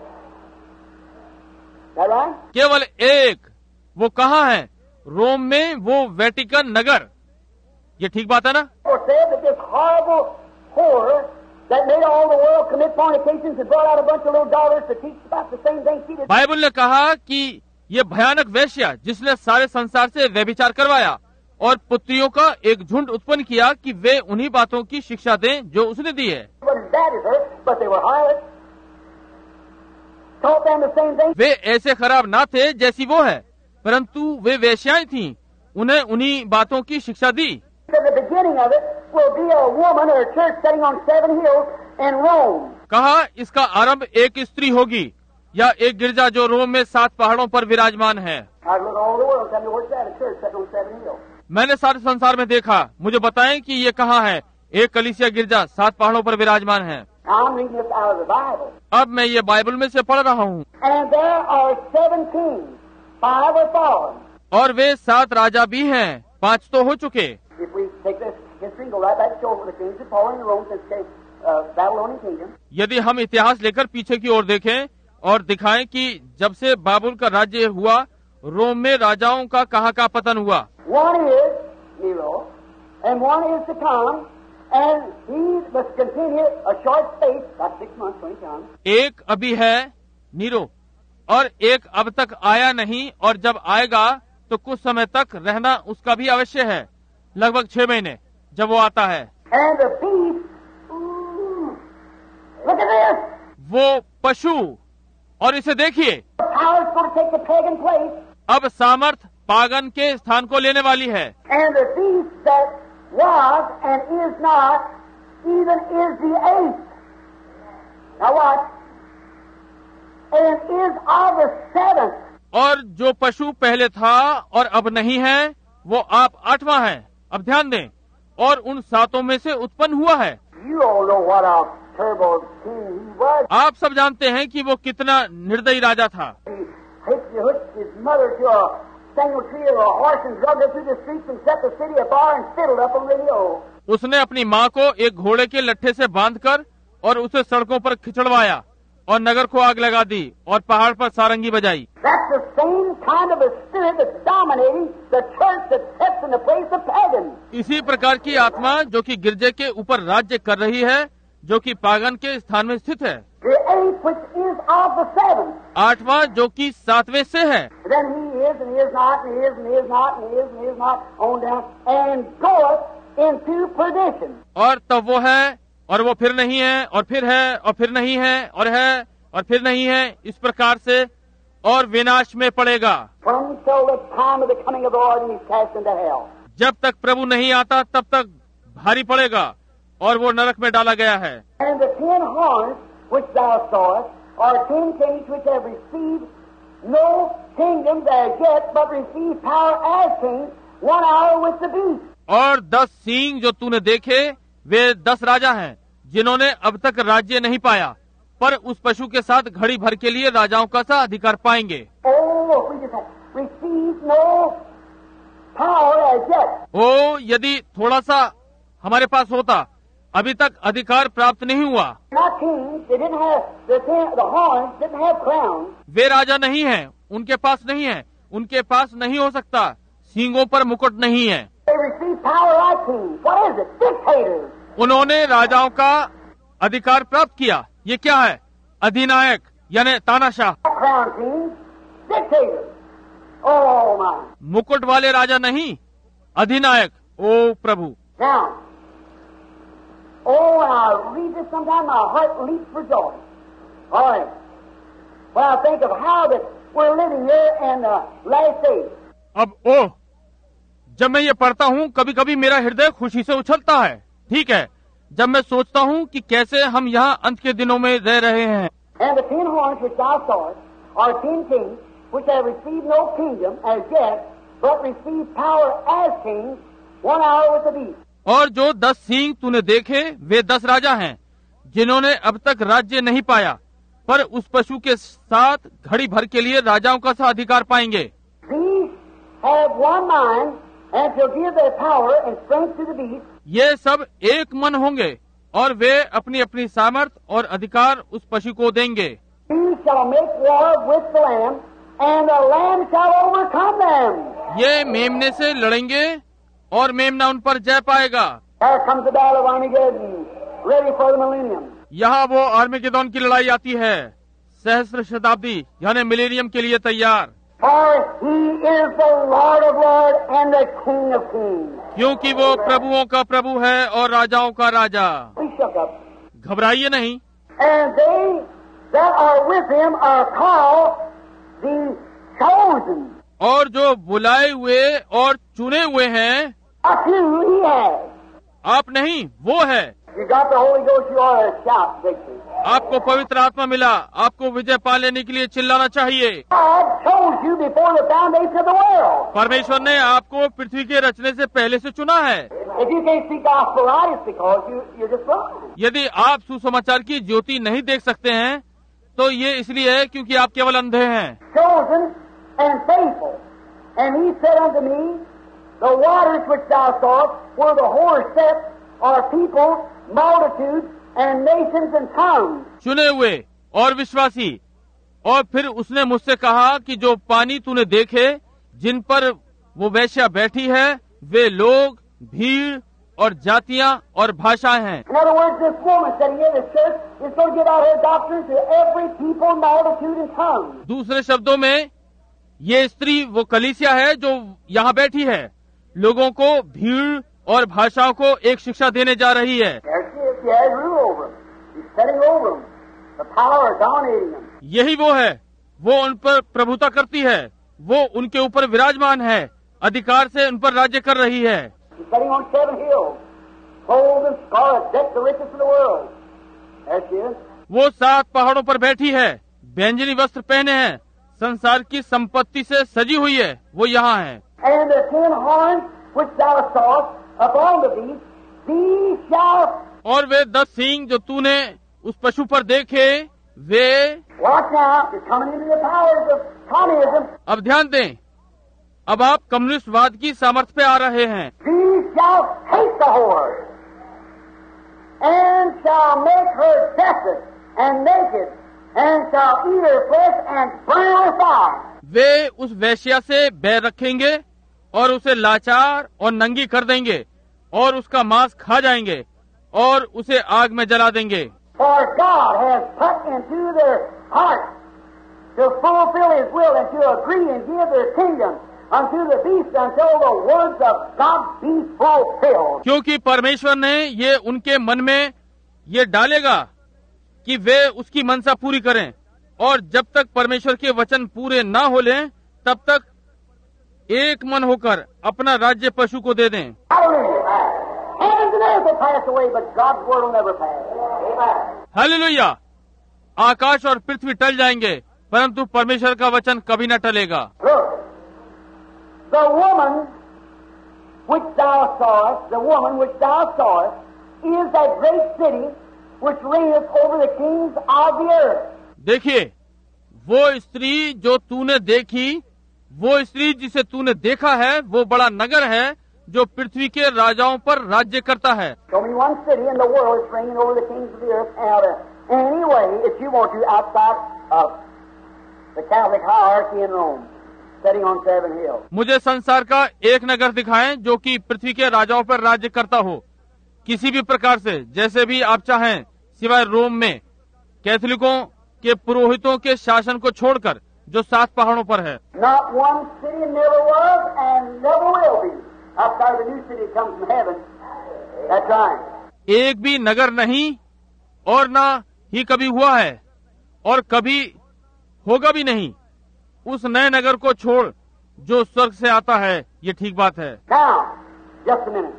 Is that right? केवल एक। वो कहाँ है? रोम में, वो वेटिकन नगर। ये ठीक बात है ना? Or said that this horrible whore that made all the world commit fornications and brought out a bunch of little daughters to teach about the same thing she did. Bible ने कहा कि ये भयानक वेश्या जिसने सारे संसार से व्यभिचार करवाया और पुत्रियों का एक झुंड उत्पन्न किया कि वे उन्हीं बातों की शिक्षा दें जो उसने दी है। Wasn't as bad as her, but they were harlots. Taught them the same thing. वे ऐसे खराब ना थे जैसी वो है, परंतु वे वेश्याएं थीं, उन्हें उन्हीं बातों की शिक्षा दी। Said the beginning of it will be a woman or a church sitting on seven hills in Rome. कहा इसका आरंभ एक स्त्री होगी या एक गिरजा जो रोम में सात पहाड़ों पर विराजमान है। I look all over the world, tell me where's that? A church sitting on seven hills. मैंने सारे संसार में देखा, मुझे बताएं कि ये कहाँ है? एक कलीसिया गिरजा सात पहाड़ों पर विराजमान है। Now I'm reading this out of the Bible. अब मैं ये बाइबल में से पढ़ रहा हूँ। And there are seven kings, five are fallen. और वे सात राजा भी हैं, पांच तो हो चुके। If we take this history and go right back to over the kings that fallen in Rome since the uh, Babylonian kingdom. यदि हम इतिहास लेकर पीछे की ओर देखें और दिखाएं कि जब से बाबुल का राज्य हुआ, रोम में राजाओं का कहाँ का पतन हुआ। One is Nero, and one is to come, and he must continue a short space, about six months when he comes. एक अभी है नीरो और एक अब तक आया नहीं, और जब आएगा तो कुछ समय तक रहना उसका भी अवश्य है, लगभग छह महीने जब वो आता है। And the beast, ooh, look at this. वो पशु, और इसे देखिए, Power is going to take the pagan place, अब सामर्थ पागन के स्थान को लेने वाली है। and the beast that was and is not, even is the eighth. Now watch. And is of the seventh. और जो पशु पहले था और अब नहीं है, वो आप आठवां है। अब ध्यान दें, और उन सातों में से उत्पन्न हुआ है। You all know what a terrible king he was. आप सब जानते हैं कि वो कितना निर्दयी राजा था। He hitched hitched his mother to a single tree or a horse and drug her through the streets and set the city afire and fiddled up on the hill. उसने अपनी माँ को एक घोड़े के लट्ठे से बांधकर और उसे सड़कों पर खिंचड़वाया और नगर को आग लगा दी और पहाड़ पर सारंगी बजाई। That's the same kind of a spirit that's dominating the church that sits in the place of pagans. इसी प्रकार की आत्मा जो कि गिरजे के ऊपर राज्य कर रही है, जो कि पागन के स्थान में स्थित है। The eighth which is of the seventh. आठवां जो कि सातवें से है। Then he is and he is not and he is and he is not and he is and he is not on down and goeth into perdition. और तब वो है और वो फिर नहीं है और फिर है और फिर नहीं है और है और फिर नहीं है, इस प्रकार से और विनाश में पड़ेगा। Until the time of the coming of the Lord and he is cast into hell. जब तक प्रभु नहीं आता तब तक भारी पड़ेगा और वो नरक में डाला गया है। And the ten horns which thou sawest are ten kings which have received no kingdom as yet, but receive power as kings, one hour with the beast. और दस सींग जो तूने देखे वे दस राजा हैं जिन्होंने अब तक राज्य नहीं पाया, पर उस पशु के साथ घड़ी भर के लिए राजाओं का सा अधिकार पाएंगे। Oh, we just have received no power as yet. ओ यदि थोड़ा सा हमारे पास होता, अभी तक अधिकार प्राप्त नहीं हुआ। Not kings, they didn't have the ten, the horns didn't have crowns. वे राजा नहीं हैं, उनके पास नहीं है, उनके पास नहीं हो सकता, सींगों पर मुकुट नहीं है। They received power like kings. What is it? Dictators. उन्होंने राजाओं का अधिकार प्राप्त किया। ये क्या है? अधिनायक यानी तानाशाह। Crown kings, dictators. Oh my. मुकुट वाले राजा नहीं, अधिनायक। ओ प्रभु। Now, oh, when I read this sometime, my heart leaps for joy. All right. When I think of how that we're living here in the last days. अब ओह, जब मैं ये पढ़ता हूँ कभी कभी मेरा हृदय खुशी से उछलता है। ठीक है, जब मैं सोचता हूँ कि कैसे हम यहाँ अंत के दिनों में रह रहे हैं। And the ten horns which thou sawest are ten kings which have received no kingdom as yet, but receive power as kings, one hour with the beast. और जो दस सींग तूने देखे वे दस राजा हैं जिन्होंने अब तक राज्य नहीं पाया, पर उस पशु के साथ घड़ी भर के लिए राजाओं का सा अधिकार पाएंगे। These have one mind and shall give their power and strength to the beast. ये सब एक मन होंगे और वे अपनी अपनी सामर्थ और अधिकार उस पशु को देंगे। These shall make war with the lamb, and the lamb shall overcome them. ये मेमने से लड़ेंगे और मेमना उन पर जय पाएगा। There comes the battle of Armageddon, ready for the millennium. यहाँ वो आर्मेगेदोन की लड़ाई आती है, सहस्त्र शताब्दी यानी मिलेनियम के लिए तैयार। For he is the Lord of lords and the King of kings. क्योंकि वो प्रभुओं का प्रभु है और राजाओं का राजा। We shook up. घबराइए नहीं। And they that are with him are called the chosen. और जो बुलाए हुए और चुने हुए हैं, A few he has. आप नहीं, वो है। You got the Holy Ghost, you ought to shout victory. आपको पवित्र आत्मा मिला, आपको विजय पा लेने के लिए चिल्लाना चाहिए। God chose you before the foundation of the world. परमेश्वर ने आपको पृथ्वी के रचने से पहले से चुना है। If you can't see gospel light, it's because you, you're just blind. यदि आप सुसमाचार की ज्योति नहीं देख सकते हैं, तो ये इसलिए है क्योंकि आप केवल अंधे हैं। Chosen and faithful. And he said unto me, the waters which thou sawest, where the whore sat, are people, multitudes, and nations and tongues. चुने हुए और विश्वासी। और फिर उसने मुझसे कहा कि जो पानी तूने देखे, जिन पर वो वेश्या बैठी है, वे लोग, भीड़ और जातियां और भाषाएं हैं। In other words, this woman sitting in this church is going to give out her doctrine to every people, multitude, and tongue. दूसरे शब्दों में, ये स्त्री वो कलीसिया है जो यहाँ बैठी है, लोगों को, भीड़ और भाषाओं को एक शिक्षा देने जा रही है। There she is. She has rule over them. She's setting over them. The power is dominating them. यही वो है, वो उन पर प्रभुता करती है, वो उनके ऊपर विराजमान है, अधिकार से उन पर राज्य कर रही है। She's sitting on seven hills, clothed in scarlet, decked the richest of the world. There she is. वो सात पहाड़ों पर बैठी है, बैंजनी वस्त्र पहने हैं, संसार की संपत्ति से सजी हुई है, वो यहाँ है। And the ten horns which thou sawest upon the beast, these shall. और वे दस सींग जो तूने उस पशु पर देखे, वे। Watch now, you're coming into the powers of communism. अब ध्यान दें, अब आप कम्युनिस्टवाद की सामर्थ्य पे आ रहे हैं। These shall hate the whore, and shall make her desolate and naked, and shall eat her flesh and burn her with fire. वे उस वेश्या से बैर रखेंगे और उसे लाचार और नंगी कर देंगे और उसका मांस खा जाएंगे और उसे आग में जला देंगे। For God has put into their hearts to fulfill His will and to agree and give their kingdom unto the beast until the words of God be fulfilled. क्योंकि परमेश्वर ने ये उनके मन में ये डालेगा कि वे उसकी मनसा पूरी करें और जब तक परमेश्वर के वचन पूरे ना हो लें तब तक एक मन होकर अपना राज्य पशु को दे दें। Hallelujah. Heavens and earth will pass away, but God's word will never pass. Amen. Hallelujah. आकाश और पृथ्वी टल जाएंगे परंतु परमेश्वर का वचन कभी न टलेगा। Look, the woman which thou sawest, the woman which thou sawest, is that great city which reigneth over the kings of the earth. देखिए, वो स्त्री जो तूने देखी, वो स्त्री जिसे तूने देखा है, वो बड़ा नगर है जो पृथ्वी के राजाओं पर राज्य करता है। Show me one city in the world that's reigning over the kings of the earth out of any way, if you want to, outside of the Catholic hierarchy in Rome, sitting on seven hills. मुझे संसार का एक नगर दिखाएं जो कि पृथ्वी के राजाओं पर राज्य करता हो, किसी भी प्रकार से, जैसे भी आप चाहें, सिवाय रोम में कैथोलिकों के पुरोहितों के शासन को छोड़कर जो सात पहाड़ों पर है। Not one city never was and never will be outside of the new city that comes from heaven. That's right. एक भी नगर नहीं और ना ही कभी हुआ है और कभी होगा भी नहीं उस नए नगर को छोड़ जो स्वर्ग से आता है। ये ठीक बात है। Now, just a minute.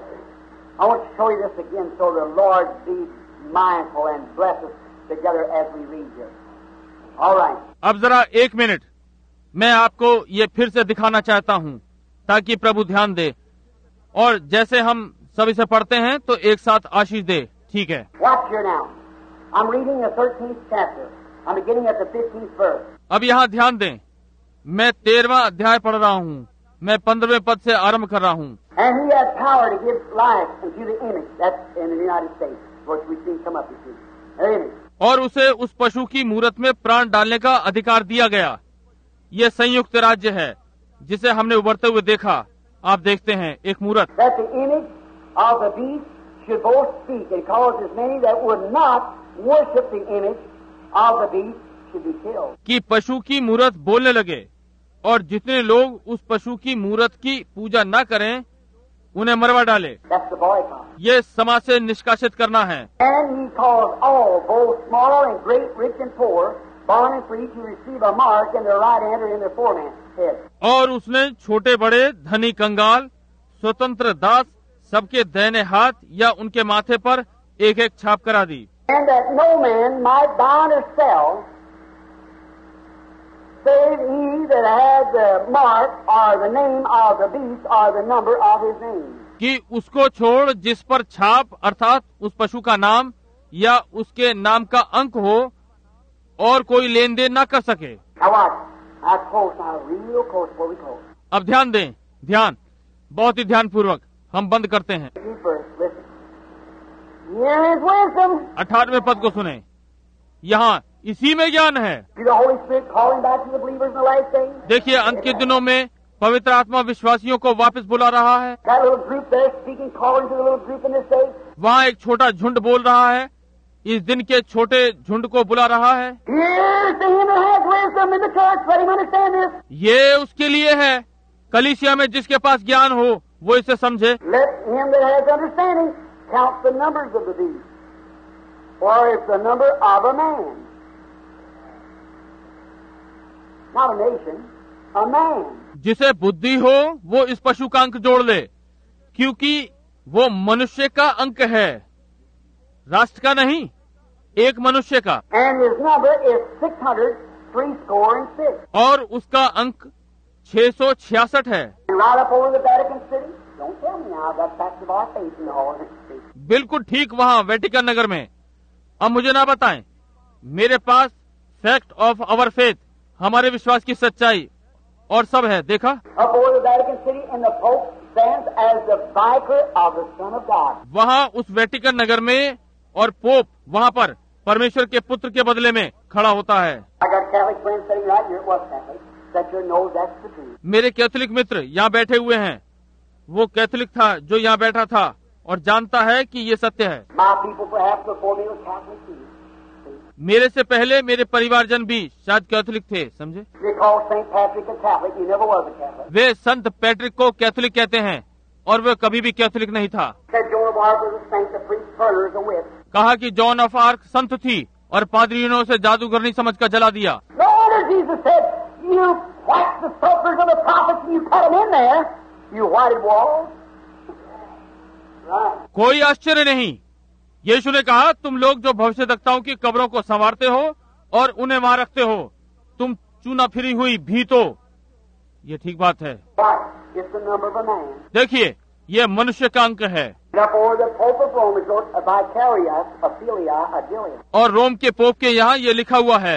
I want to show you this again so the Lord be mindful and bless us together as we read here. All right. अब जरा एक मिनट मैं आपको ये फिर से दिखाना चाहता हूँ ताकि प्रभु ध्यान दे और जैसे हम सब इसे पढ़ते हैं तो एक साथ आशीष दे। ठीक है। Watch here now. I'm reading the thirteenth chapter. I'm beginning at the fifteenth verse. अब यहाँ ध्यान दें, मैं तेरहवां अध्याय पढ़ रहा हूँ, मैं पंद्रहवें पद से आरंभ कर रहा हूँ। And he had power to give life unto the image. That's in the United States, which we see come up this week. An image. और उसे उस पशु की मूरत में प्राण डालने का अधिकार दिया गया। ये संयुक्त राज्य है जिसे हमने उभरते हुए देखा। आप देखते हैं एक मूरत। That the image of the beast should both speak and cause as many that would not worship the image of the beast should be killed. कि पशु की मूरत बोलने लगे और जितने लोग उस पशु की मूरत की पूजा न करें उन्हें मरवा डाले। That's the boycott. ये समाज से निष्कासित करना है। And he caused all, both small and great, rich and poor, bond and free, to receive a mark in their right hand or in their forehead. और उसने छोटे बड़े, धनी कंगाल, स्वतंत्र दास सबके दाहिने हाथ या उनके माथे पर एक एक छाप करा दी। And that no man might buy or sell, save he that had the mark or the name of the beast or the number of his name. कि उसको छोड़ जिस पर छाप अर्थात उस पशु का नाम या उसके नाम का अंक हो और कोई लेन देन न कर सके। Now watch. Now close now, real close before we close. अब ध्यान दें, ध्यान, बहुत ही ध्यान पूर्वक हम बंद करते हैं। You first, listen. Here is wisdom. अठारहवें पद को सुने। यहाँ इसी में ज्ञान है। See the Holy Spirit calling back to the believers in the last days? देखिए अंत के दिनों में पवित्र आत्मा विश्वासियों को वापस बुला रहा है। That little group there speaking, calling to the little group in this day. वहाँ एक छोटा झुंड बोल रहा है, इस दिन के छोटे झुंड को बुला रहा है। Here's to him that has wisdom in the church. Let him understand this. ये उसके लिए है, कलीसिया में जिसके पास ज्ञान हो वो इसे समझे। Let him that has understanding count the numbers of the beast, for it's the number of a man. Not a nation, a man. जिसे बुद्धि हो वो इस पशु का अंक जोड़ ले, क्योंकि वो मनुष्य का अंक है, राष्ट्र का नहीं, एक मनुष्य का। And his number is six hundred three score and six. और उसका अंक छह सौ छियासठ है। Right up over the Vatican City. Don't tell me now that facts of our faith in the Holy Spirit. बिल्कुल ठीक वहाँ वेटिकन नगर में। अब मुझे ना बताएं, मेरे पास फैक्ट ऑफ आवर फेथ, हमारे विश्वास की सच्चाई और सब है। देखा Up over the Vatican City, and the Pope stands as the vicar of the Son of God. वहाँ उस वेटिकन नगर में और पोप वहाँ पर परमेश्वर के पुत्र के बदले में खड़ा होता है। I got Catholic friends sitting right here. It was Catholic. That you know that's the truth. मेरे कैथोलिक मित्र यहाँ बैठे हुए हैं। वो कैथोलिक था जो यहाँ बैठा था और जानता है कि ये सत्य है। My people perhaps before me were Catholic too. मेरे से पहले मेरे परिवारजन भी शायद कैथोलिक थे, समझे। They call Saint Patrick a Catholic. He never was a Catholic. Way Sant Patrick को कैथोलिक कहते हैं और वह कभी भी कैथोलिक नहीं था। Said Joan of Arc was a saint, the priest burned her as a witch. कहा कि जॉन ऑफ आर्क संत थी और पादरियों से जादूगरनी समझकर जला दिया। No wonder Jesus said, "You whacked the sepulchres of the prophets and you cut them in there, you whited walls." Right. कोई आश्चर्य नहीं, यीशु ने कहा, तुम लोग जो भविष्यद्वक्ताओं की कब्रों को संवारते हो और उन्हें वहां रखते हो, तुम चूना फिरी हुई भीतो। ये ठीक बात है। Right. It's the number of a man. देखिए, ये मनुष्य का अंक है। Therefore, the Pope of Rome is wrote a vicarious, a filia, a dilia. और रोम के पोप के यहाँ ये लिखा हुआ है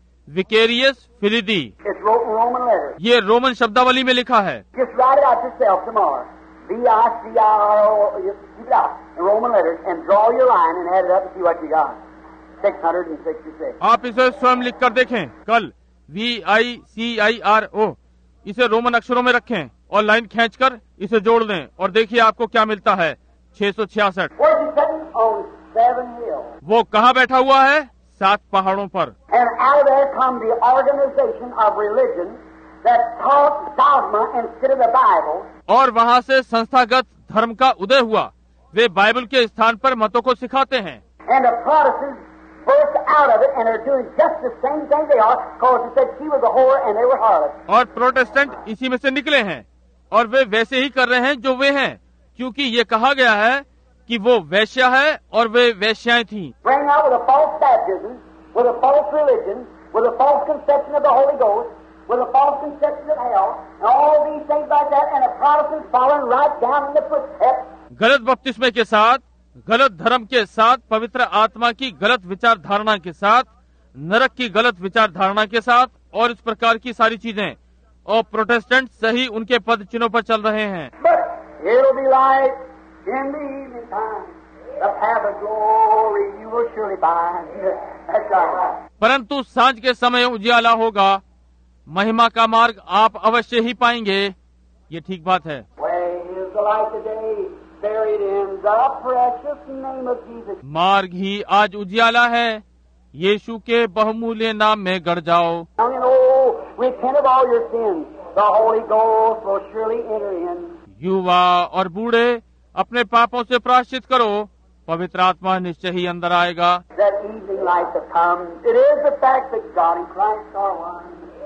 विकेरियस फिलिदी। It's wrote in Roman letters. ये रोमन शब्दावली में लिखा है। Just write it out yourself tomorrow. V I C I R O, just keep it out in Roman letters and draw your line and add it up and see what you got. six hundred sixty-six. आप इसे स्वयं लिख कर देखें। कल we I C I R O इसे Roman अक्षरों में रखें और लाइन खींचकर इसे जोड़ दें और देखिए आपको क्या मिलता है। छह सौ छियासठ। Where's he sitting? On seven hills. वो कहाँ बैठा हुआ है? सात पहाड़ों पर। And out of there come the organization of religion that taught dogma instead of the Bible. और वहाँ से संस्थागत धर्म का उदय हुआ। वे बाइबल के स्थान पर मतों को सिखाते हैं। And the Protestants burst out of it and are doing just the same thing they are, because it said she was a whore and they were harlots. और प्रोटेस्टेंट इसी में से निकले हैं और वे वैसे ही कर रहे हैं जो वे हैं, क्योंकि ये कहा गया है कि वो वैश्या है और वे वैश्याएं थीं। Bring out with a false baptism, with a false religion, with a false conception of the Holy Ghost, with a false conception of hell, and all these things like that, and the Protestants following right down in the footsteps. गलत बपतिस्मे के साथ, गलत धर्म के साथ, पवित्र आत्मा की गलत विचार धारणा के साथ, नरक की गलत विचार धारणा के साथ और इस प्रकार की सारी चीजें, और प्रोटेस्टेंट सही उनके पद चिन्हों पर चल रहे हैं। But it'll be light in the evening time. The path of glory you will surely find. That's right. परंतु सांझ के समय उजियाला होगा, महिमा का मार्ग आप अवश्य ही पाएंगे। ये ठीक बात है। Where is the light today? Buried in the precious name of Jesus. मार्ग ही आज उजियाला है, यीशु के बहुमूल्य नाम में गड़ जाओ। Young and old, repent of all your sins. The Holy Ghost will surely enter in. युवा और बूढ़े अपने पापों से प्रायश्चित करो, पवित्र आत्मा निश्चय ही अंदर आएगा। That evening light to come. It is the fact that God and Christ are one.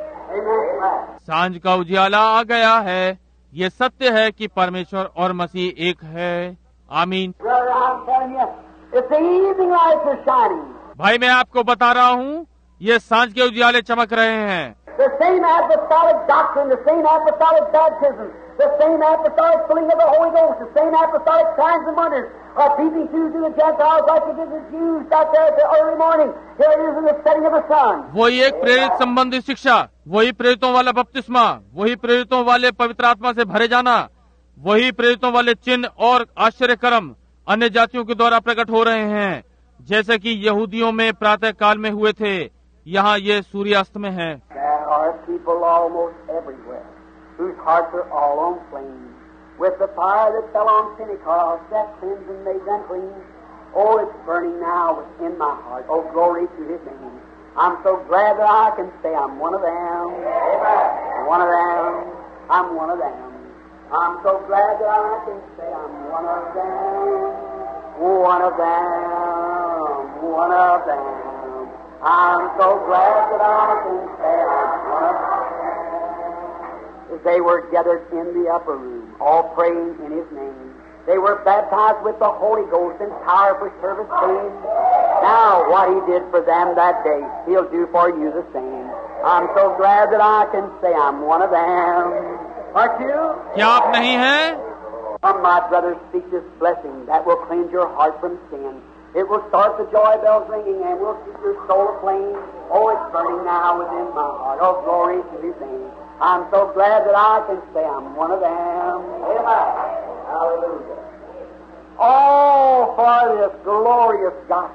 Amen. सांझ का उजियाला आ गया है, ये सत्य है कि परमेश्वर और मसीह एक है। आमीन। Brother, I'm telling you, it's the evening lights are shining. भाई मैं आपको बता रहा हूँ, ये सांझ के उजियाले चमक रहे हैं। The same apostolic doctrine, the same apostolic baptism, the same apostolic filling of the Holy Ghost, the same apostolic signs and wonders are peeping through to the Gentiles like it did the Jews out there at the early morning. Here it is in the setting of the sun. वही एक प्रेरित संबंधी शिक्षा, वही प्रेरितों वाला बपतिस्मा, वही प्रेरितों वाले पवित्र आत्मा से भरे जाना, वही प्रेरितों वाले चिन्ह और आश्चर्य कर्म अन्य जातियों के द्वारा प्रकट हो रहे हैं, जैसे कि यहूदियों में प्रातः काल में हुए थे। यहाँ ये सूर्यास्त में है। There are people almost everywhere whose hearts are all on flame with the fire that fell on Pentecost that cleansed and made them clean. Oh, it's burning now within my heart. Oh, glory to His name. I'm so glad that I can say I'm one of them. One of them. I'm one of them. I'm so glad that I can say I'm one of them. One of them. One of them. I'm so glad that I can say I'm one of them. They were gathered in the upper room, all praying in His name. They were baptized with the Holy Ghost and power for service came. Now, what He did for them that day, He'll do for you the same. I'm so glad that I can say I'm one of them. Aren't you? क्या आप नहीं हैं? Come, my brothers, speak this blessing that will cleanse your heart from sin. It will start the joy bells ringing and will keep your soul aflame. Oh, it's burning now within my heart. Oh, glory to His name. I'm so glad that I can say I'm one of them. Amen. Hallelujah. Oh, for this glorious gospel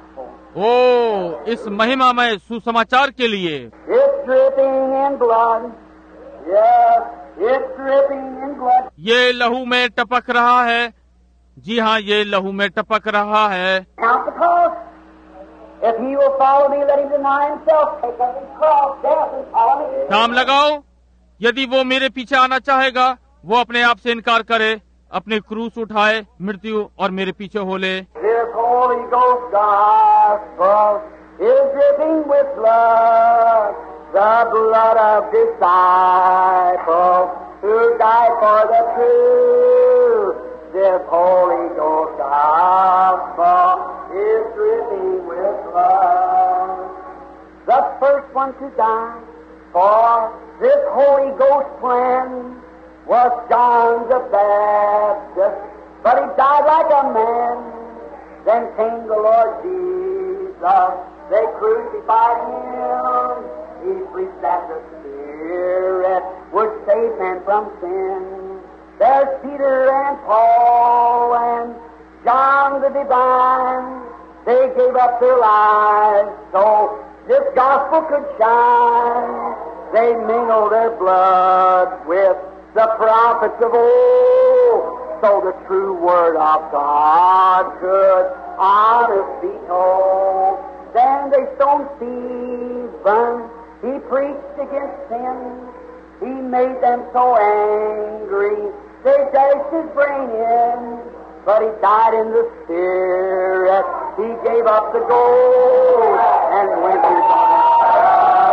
ओ इस महिमामय सुसमाचार के लिए। It's dripping in blood. Yes, it's dripping in blood. ये lहू में टपक रहा है। जी हाँ, ये लहू में टपक रहा है। Count the cost. If he will follow me, let him deny himself, take up his cross, death, and follow me. दाम लगाओ, यदि वो मेरे पीछे आना चाहेगा, वो अपने आप से इनकार करे, अपने क्रूस उठाए, मृत्यु और मेरे पीछे हो ले। This Holy Ghost gospel is dripping with blood, the blood of disciples who died for the truth. This Holy Ghost gospel is dripping with blood. The first one to die for this Holy Ghost plan was John the Baptist, but he died like a man. Then came the Lord Jesus, they crucified him. He preached that the Spirit would save men from sin. There's Peter and Paul and John the Divine. They gave up their lives so this gospel could shine. They mingled their blood with the prophets of old, so the true word of God could honest be told. Then they stoned Stephen. He preached against sin. He made them so angry. They dashed his brain in, but he died in the Spirit. He gave up the gold and went to God.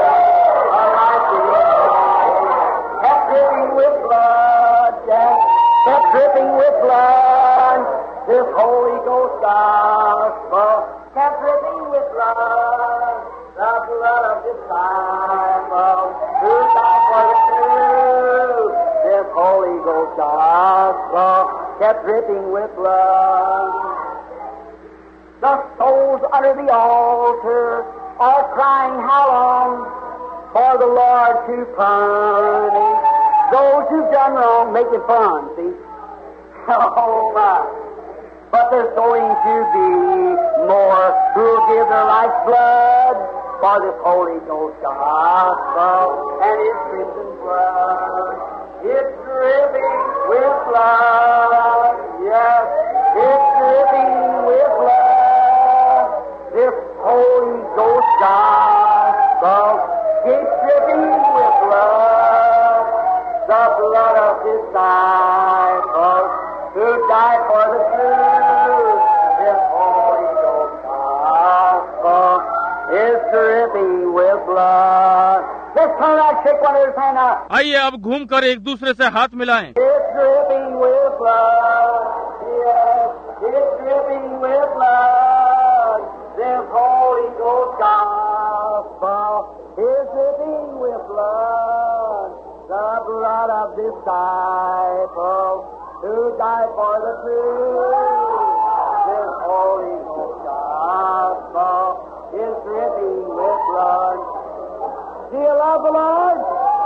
Kept dripping with blood, yes, kept dripping with blood. This Holy Ghost gospel kept dripping with blood, the blood of disciples who died for the truth. This Holy Ghost gospel kept dripping with blood. The souls under the altar are crying, how long for the Lord to punish those who've done wrong, making fun, see? Oh, my. But there's going to be more who'll give their life's blood for this Holy Ghost gospel and His crimson blood. It's dripping with blood, yes, it's dripping with blood. This Holy Ghost gospel is dripping with blood, the blood of disciples who died for the truth. This Holy Ghost gospel is dripping with blood. Let's turn out, shake one of his hand out. आइए अब घूम कर एक दूसरे से हाथ मिलाएं। It's dripping with blood. Yes, it's dripping with blood. This Holy Ghost gospel is dripping with blood. The blood of disciples who died for the truth. This Holy Ghost gospel is dripping with blood. Do you love the Lord?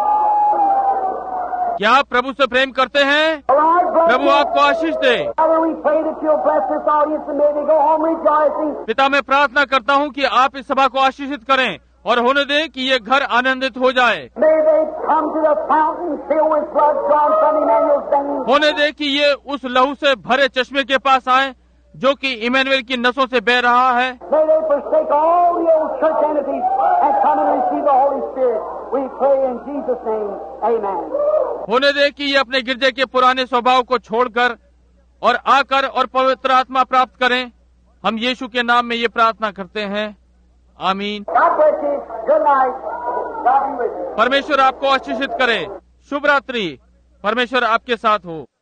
क्या आप प्रभु से प्रेम करते हैं? The Lord bless Prabhu you. आपको आशीष दे। Father, we pray that you'll bless this audience and may they go home rejoicing. पिता, मैं प्रार्थना करता हूँ कि आप इस सभा को आशीषित करें और होने दें कि ये घर आनंदित हो जाए। May they come to the fountain filled with blood drawn from Emmanuel's veins. होने दें कि ये उस लहू से भरे चश्मे के पास आए जो कि इमैनुएल की नसों से बह रहा है। May they forsake all the old church entities and come and receive the Holy Spirit. We pray in Jesus' name. Amen. होने दें कि ये अपने गिरजे के पुराने स्वभाव को छोड़कर और आकर और पवित्र आत्मा प्राप्त करें। हम यीशु के नाम में ये प्रार्थना करते हैं। आमीन। God bless you. Good night. God be with you. परमेश्वर आपको आशीषित करे। शुभ रात्रि। परमेश्वर आपके साथ हो।